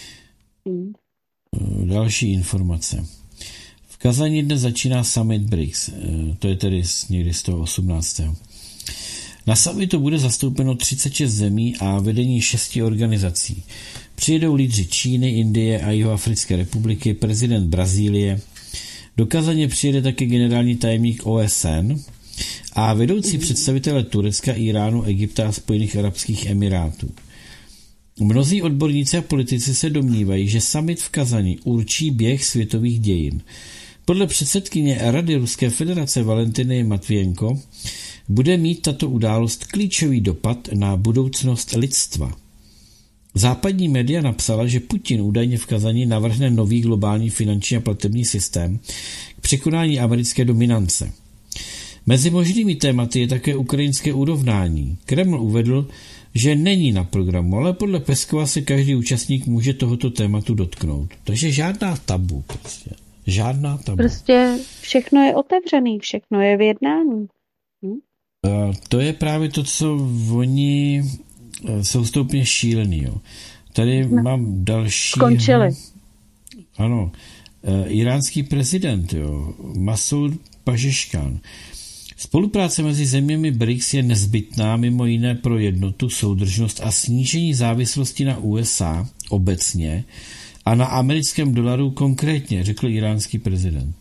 Další informace. V Kazani dnes začíná summit BRICS. To je tedy někdy z toho 18. Na summitu bude zastoupeno 36 zemí a vedení 6 organizací. Přijedou lídři Číny, Indie a Jihoafrické republiky, prezident Brazílie. Do Kazaně přijede také generální tajemník OSN a vedoucí představitele Turecka, Iránu, Egypta a Spojených arabských emirátů. Mnozí odborníci a politici se domnívají, že summit v Kazani určí běh světových dějin. Podle předsedkyně Rady Ruské federace Valentiny Matvijenko bude mít tato událost klíčový dopad na budoucnost lidstva. Západní média napsala, že Putin údajně v Kazani navrhne nový globální finanční a platební systém k překonání americké dominance. Mezi možnými tématy je také ukrajinské urovnání. Kreml uvedl, že není na programu, ale podle Peskova se každý účastník může tohoto tématu dotknout. Takže žádná tabu prostě. Žádná tabu. Prostě všechno je otevřený, všechno je v jednání. To je právě to, co oni jsou stupně šílený. Jo. Tady mám další. Skončili. Ano. Iránský prezident, Masoud Pezeshkian. Spolupráce mezi zeměmi BRICS je nezbytná mimo jiné pro jednotu, soudržnost a snížení závislosti na USA obecně a na americkém dolaru konkrétně, řekl iránský prezident.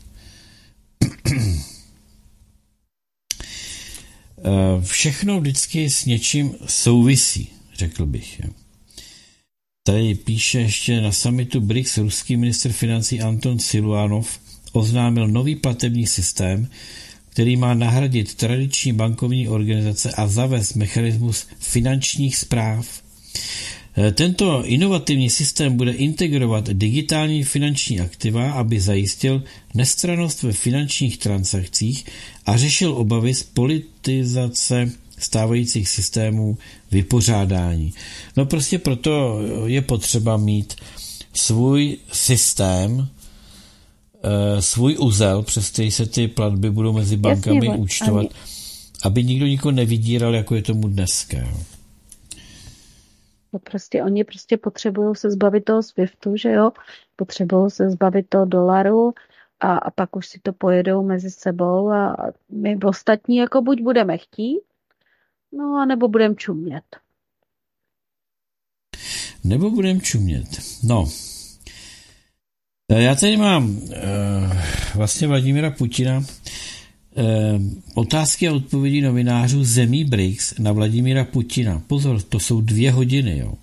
Všechno vždycky s něčím souvisí, řekl bych. Tady píše ještě na summitu BRICS ruský ministr financí Anton Siluanov oznámil nový platební systém, který má nahradit tradiční bankovní organizace a zavést mechanismus finančních správ. Tento inovativní systém bude integrovat digitální finanční aktiva, aby zajistil nestrannost ve finančních transakcích a řešil obavy z politizace stávajících systémů vypořádání. No prostě proto je potřeba mít svůj systém, svůj uzel, přes který se ty platby budou mezi bankami účtovat, aby nikdo nikoho nevydíral, jako je tomu dneska. No oni potřebují se zbavit toho SWIFTu, že jo? Potřebují se zbavit toho dolaru a pak už si to pojedou mezi sebou a my ostatní jako buď budeme chtít, no a nebo budeme čumět. Nebo budeme čumět. No. Já tady mám vlastně Vladimíra Putina otázky a odpovědi novinářů zemí BRICS na Vladimíra Putina. Pozor, to jsou 2 hodiny, jo.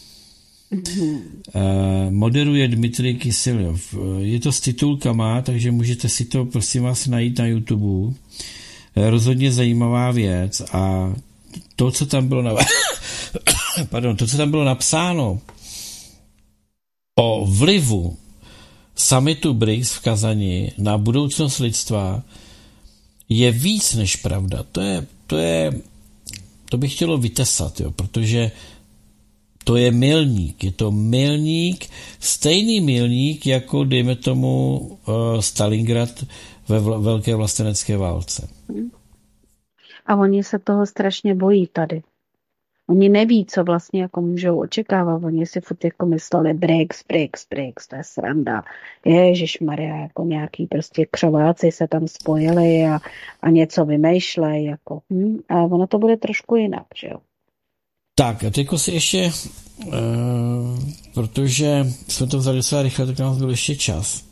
Moderuje Dmitrij Kyseljov. Je to s titulkama, takže můžete si to, prosím vás, najít na YouTube. Rozhodně zajímavá věc a to, co tam bylo to, co tam bylo napsáno o vlivu summitu BRICS v Kazani na budoucnost lidstva, je víc než pravda. To bych chtělo vytesat, jo, protože to je milník. Je to milník, stejný milník, jako dejme tomu Stalingrad ve velké vlastenecké válce. A oni se toho strašně bojí tady. Oni neví, co vlastně jako můžou očekávat. Oni si furt jako mysleli BRICS, to je sranda. Ježišmarja, jako nějaký prostě křováci se tam spojili a něco vymýšlej. Jako, A ono to bude trošku jinak, že jo? Tak a teďko si ještě, protože jsme to vzali docela rychle, tak nám byl ještě čas.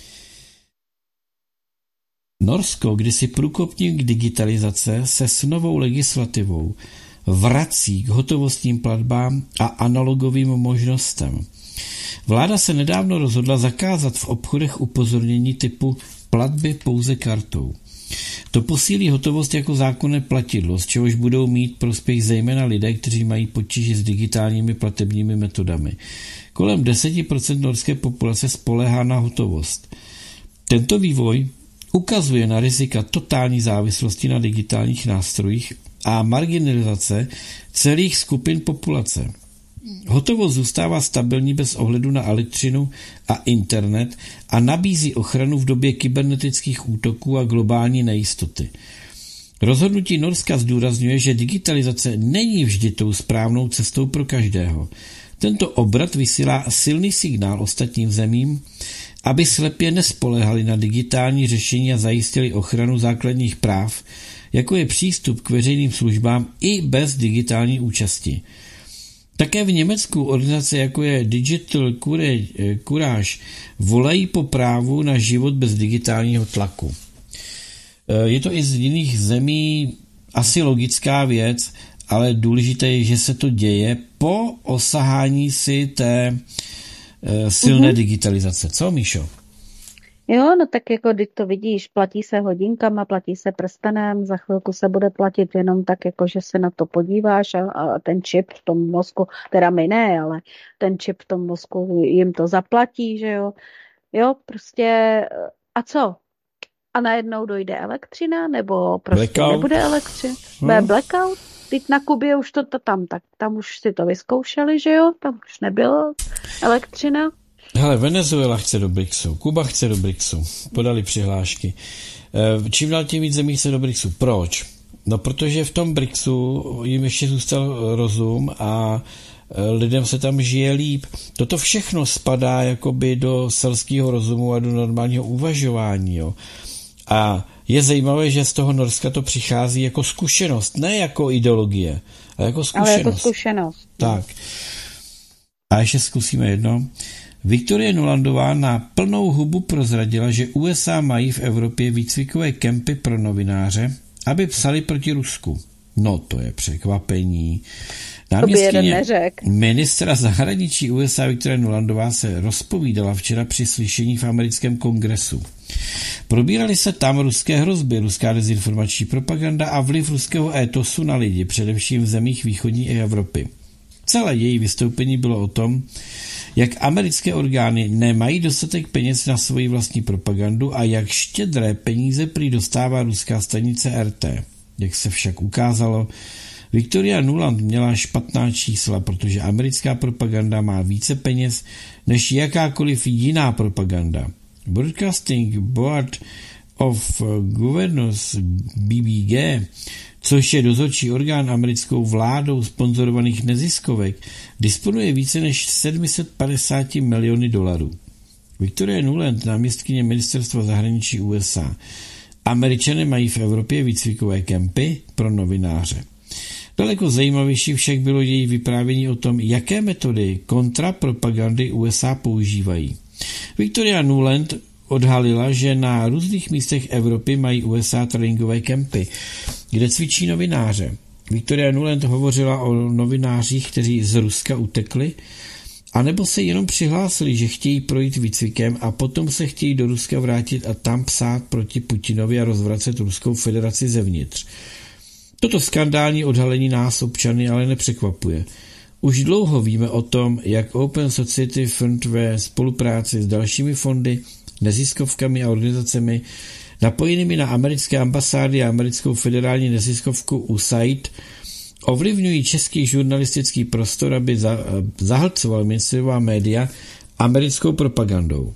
Norsko, kdysi průkopník digitalizace, se s novou legislativou vrací k hotovostním platbám a analogovým možnostem. Vláda se nedávno rozhodla zakázat v obchodech upozornění typu platby pouze kartou. To posílí hotovost jako zákonné platidlo, z čehož budou mít prospěch zejména lidé, kteří mají potíže s digitálními platebními metodami. Kolem 10% norské populace spoléhá na hotovost. Tento vývoj ukazuje na rizika totální závislosti na digitálních nástrojích a marginalizace celých skupin populace. Hotovost zůstává stabilní bez ohledu na elektřinu a internet a nabízí ochranu v době kybernetických útoků a globální nejistoty. Rozhodnutí Norska zdůrazňuje, že digitalizace není vždy tou správnou cestou pro každého. Tento obrat vysílá silný signál ostatním zemím, aby slepě nespoléhali na digitální řešení a zajistili ochranu základních práv, jako je přístup k veřejným službám i bez digitální účasti. Také v Německu organizace jako je Digital Courage volají po právu na život bez digitálního tlaku. Je to i z jiných zemí asi logická věc, ale důležité je, že se to děje po osahání si té silné digitalizace. Co, Míšo? Jo, no tak jako když to vidíš, platí se hodinkama, platí se prstenem, za chvilku se bude platit jenom tak, jako že se na to podíváš a ten čip v tom mozku, teda my ne, ale ten čip v tom mozku jim to zaplatí, že jo. Jo, prostě a co? A najednou dojde elektřina, nebo prostě blackout. Nebude elektřina? Bude blackout? Teď na Kubě už to tam, tak tam už si to vyzkoušeli, že jo? Tam už nebylo elektřina. Hele, Venezuela chce do BRICSu, Kuba chce do BRICSu, podali přihlášky. Čím dál tím víc zemí chce do BRICSu. Proč? No, protože v tom BRICSu jim ještě zůstal rozum a lidem se tam žije líp. Toto všechno spadá jakoby do selského rozumu a do normálního uvažování, jo. A je zajímavé, že z toho Norska to přichází jako zkušenost, ne jako ideologie, ale jako zkušenost. Ale jako zkušenost. Tak. A ještě zkusíme jedno. Viktorie Nulandová na plnou hubu prozradila, že USA mají v Evropě výcvikové kempy pro novináře, aby psali proti Rusku. No to je překvapení. Náměstkyně ministra zahraničí USA Viktorie Nulandová se rozpovídala včera při slyšení v americkém kongresu. Probíraly se tam ruské hrozby, ruská dezinformační propaganda a vliv ruského étosu na lidi, především v zemích východní Evropy. Celé její vystoupení bylo o tom, jak americké orgány nemají dostatek peněz na svoji vlastní propagandu a jak štědré peníze prý dostává ruská stanice RT. Jak se však ukázalo, Victoria Nuland měla špatná čísla, protože americká propaganda má více peněz než jakákoliv jiná propaganda. Broadcasting Board of Governors BBG, což je dozorčí orgán americkou vládou sponzorovaných neziskovek, disponuje více než 750 miliony dolarů. Victoria Nuland, náměstkyně ministerstva zahraničí USA. Američané mají v Evropě výcvikové kempy pro novináře. Daleko zajímavější však bylo její vyprávění o tom, jaké metody kontrapropagandy USA používají. Victoria Nuland odhalila, že na různých místech Evropy mají USA tréninkové kempy, kde cvičí novináře. Victoria Nuland hovořila o novinářích, kteří z Ruska utekli, anebo se jenom přihlásili, že chtějí projít výcvikem a potom se chtějí do Ruska vrátit a tam psát proti Putinovi a rozvracet Ruskou federaci zevnitř. Toto skandální odhalení nás, občany, ale nepřekvapuje. Už dlouho víme o tom, jak Open Society Fund ve spolupráci s dalšími fondy, neziskovkami a organizacemi napojenými na americké ambasády a americkou federální neziskovku USAID ovlivňují český žurnalistický prostor, aby zahlcoval mainstreamová média americkou propagandou.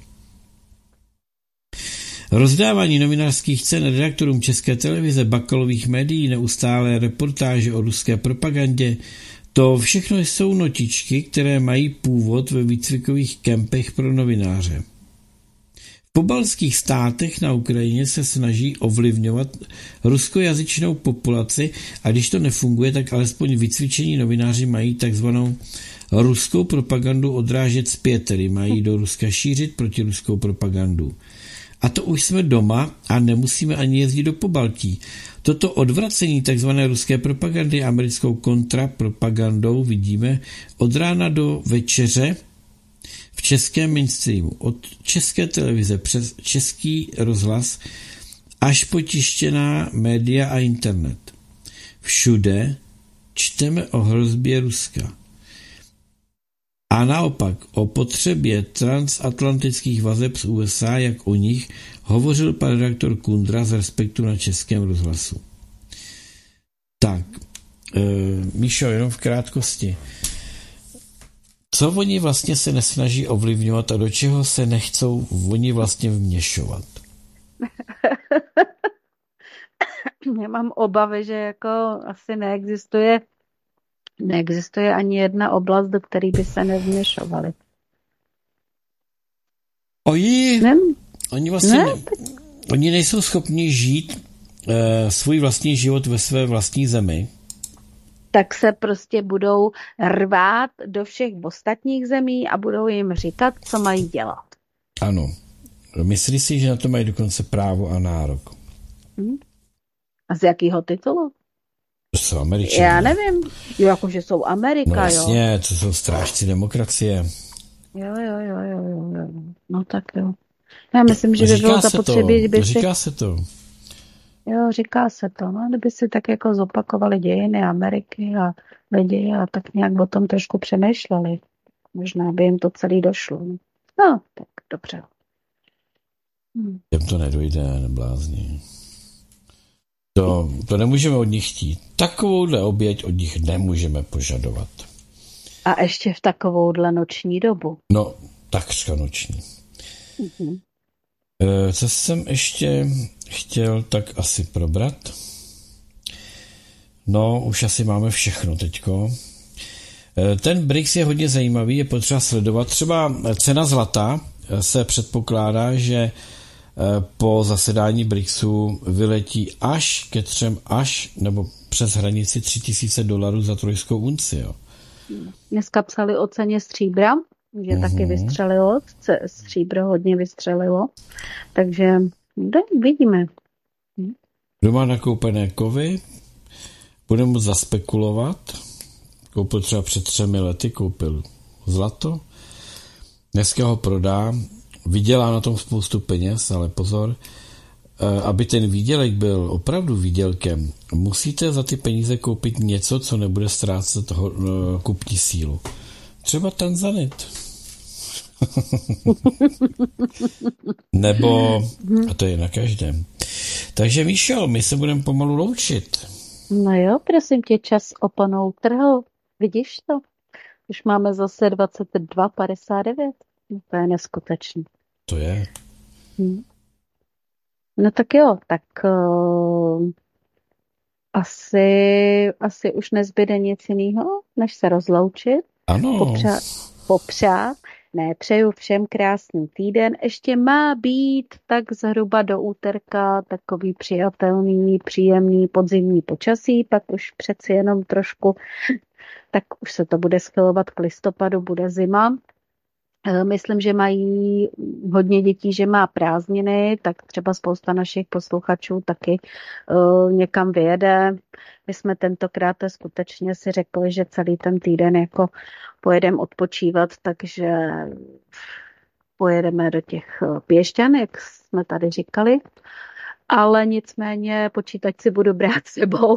Rozdávání novinářských cen redaktorům České televize, Bakalových médií, neustálé reportáže o ruské propagandě, To všechno jsou notičky, které mají původ ve výcvikových kempech pro novináře. V pobaltských státech na Ukrajině se snaží ovlivňovat ruskojazyčnou populaci a když to nefunguje, tak alespoň vycvičení novináři mají takzvanou ruskou propagandu odrážet zpět, tedy mají do Ruska šířit protiruskou propagandu. A to už jsme doma a nemusíme ani jezdit do Pobaltí. Toto odvracení tzv. Ruské propagandy americkou kontrapropagandou vidíme od rána do večeře v českém mainstreamu. Od české televize přes český rozhlas až po tištěná média a internet. Všude čteme o hrozbě Ruska. A naopak o potřebě transatlantických vazeb z USA, jak o nich hovořil pan redaktor Kundra z Respektu na českém rozhlasu. Tak, Míšo, jenom v krátkosti. Co oni vlastně se nesnaží ovlivňovat a do čeho se nechcou oni vlastně vměšovat? Já mám obavy, že jako asi neexistuje ani jedna oblast, do které by se nevměšovali. Oni vlastně oni nejsou schopni žít svůj vlastní život ve své vlastní zemi. Tak se prostě budou rvát do všech ostatních zemí a budou jim říkat, co mají dělat. Ano. Myslí si, že na to mají dokonce právo a nárok. A z jakého titulu? To jsou Američané. Já nevím. Jo, jakože jsou Amerika, no jasně, to jsou strážci demokracie. Jo. No tak jo. Já myslím, že by bylo zapotřebí, kdyby Říká se to. Jo, říká se to. No, kdyby si tak jako zopakovali dějiny Ameriky a lidi a tak nějak o tom trošku přemýšleli. Možná by jim to celý došlo. No, tak dobře. Těm to nedojde, neblázni. To nemůžeme od nich chtít. Takovouhle oběť od nich nemůžeme požadovat. A ještě v takovouhle noční dobu. No, takřka noční. Co jsem ještě chtěl tak asi probrat? No, už asi máme všechno teďko. Ten BRICS je hodně zajímavý, je potřeba sledovat. Třeba cena zlata se předpokládá, že po zasedání BRICSu vyletí až ke nebo přes hranici $3,000 za trojskou unci. Jo. Dneska psali o ceně stříbra, že taky vystřelilo, stříbro hodně vystřelilo, takže vidíme. Doma nakoupené kovy, budeme moct zaspekulovat, koupil třeba před 3 lety, koupil zlato, dneska ho prodá, vydělá na tom spoustu peněz, ale pozor, aby ten výdělek byl opravdu výdělkem, musíte za ty peníze koupit něco, co nebude ztrácet toho kupní sílu. Třeba tanzanit. Nebo, a to je na každém. Takže Míšo, my se budeme pomalu loučit. No jo, prosím tě, čas oponou trhl. Vidíš to? Už máme zase 22:59. To je neskutečný. To je. No tak jo, tak asi už nezbyde nic jiného, než se rozloučit. Ano. Popřát. Ne, přeju všem krásný týden. Ještě má být tak zhruba do úterka takový přijatelný, příjemný podzimní počasí, pak už přeci jenom trošku, tak už se to bude schylovat k listopadu, bude zima. Myslím, že mají hodně dětí, že má prázdniny, tak třeba spousta našich posluchačů taky někam vyjede. My jsme tentokrát skutečně si řekli, že celý ten týden jako pojedeme odpočívat, takže pojedeme do těch Piešťan, jak jsme tady říkali. Ale nicméně počítač si budu brát sebou.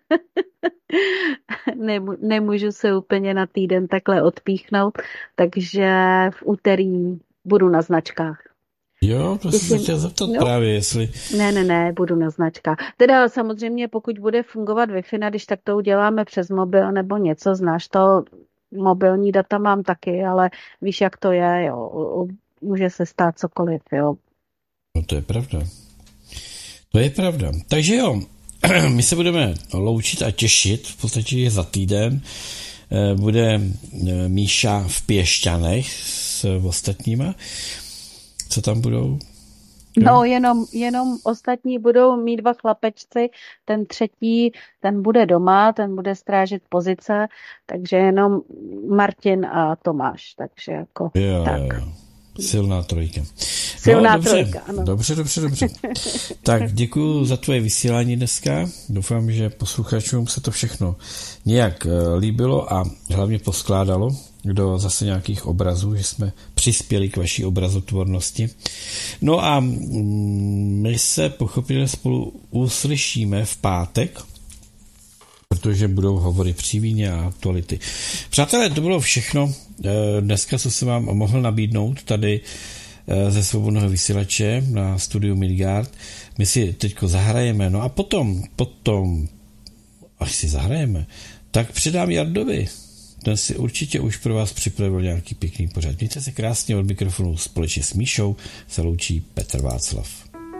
Nemůžu se úplně na týden takhle odpíchnout, takže v úterý budu na značkách. Jo, to jsem se chtěl zeptat právě, jestli... Ne, budu na značkách. Teda samozřejmě, pokud bude fungovat Wi-Fi, když tak to uděláme přes mobil nebo něco, znáš to, mobilní data mám taky, ale víš, jak to je, jo, může se stát cokoliv, jo. No to je pravda. To je pravda. Takže jo, my se budeme loučit a těšit, v podstatě je za týden. bude Míša v Piešťanech s ostatníma. Co tam budou? No, jenom ostatní budou mít 2 chlapečci, ten třetí, ten bude doma, ten bude strážit pozice, takže jenom Martin a Tomáš, takže jako tak. Jo. Silná trojka. Silná trojka, ano. Dobře. Tak děkuji za tvoje vysílání dneska. Doufám, že posluchačům se to všechno nějak líbilo a hlavně poskládalo do zase nějakých obrazů, že jsme přispěli k vaší obrazotvornosti. No a my se pochopitelně spolu uslyšíme v pátek, protože budou hovory při víně a aktuality. Přátelé, to bylo všechno dneska, co jsem vám mohl nabídnout tady ze Svobodného vysílače na studiu Midgard. My si teďko zahrajeme, no a potom, až si zahrajeme, tak předám Jardovi. Ten si určitě už pro vás připravil nějaký pěkný pořad. Mějte se krásně, od mikrofonu společně s Míšou se loučí Petr Václav.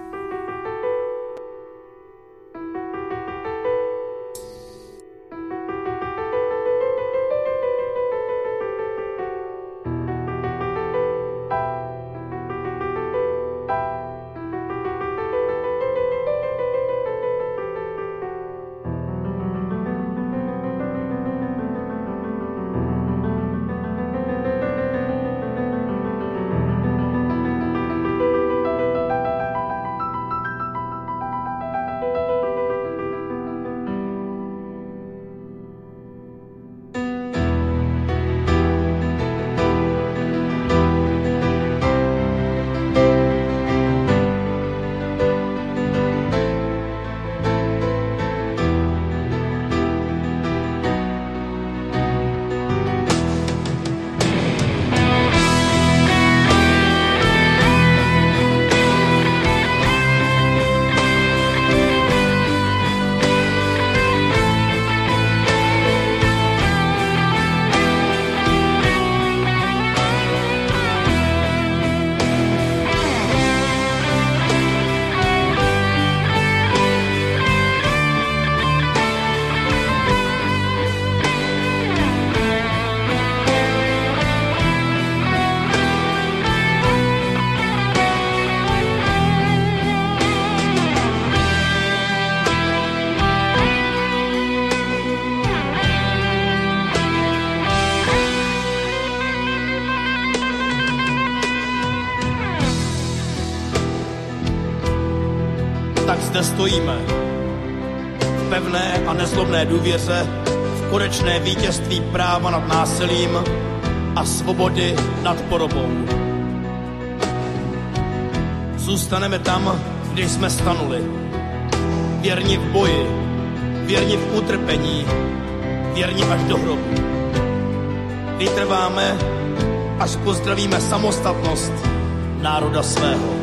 Zde stojíme v pevné a nezlomné důvěře, v konečné vítězství práva nad násilím a svobody nad porobou. Zůstaneme tam, kde jsme stanuli. Věrni v boji, věrni v utrpení, věrni až do hrobu. Vytrváme, až pozdravíme samostatnost národa svého.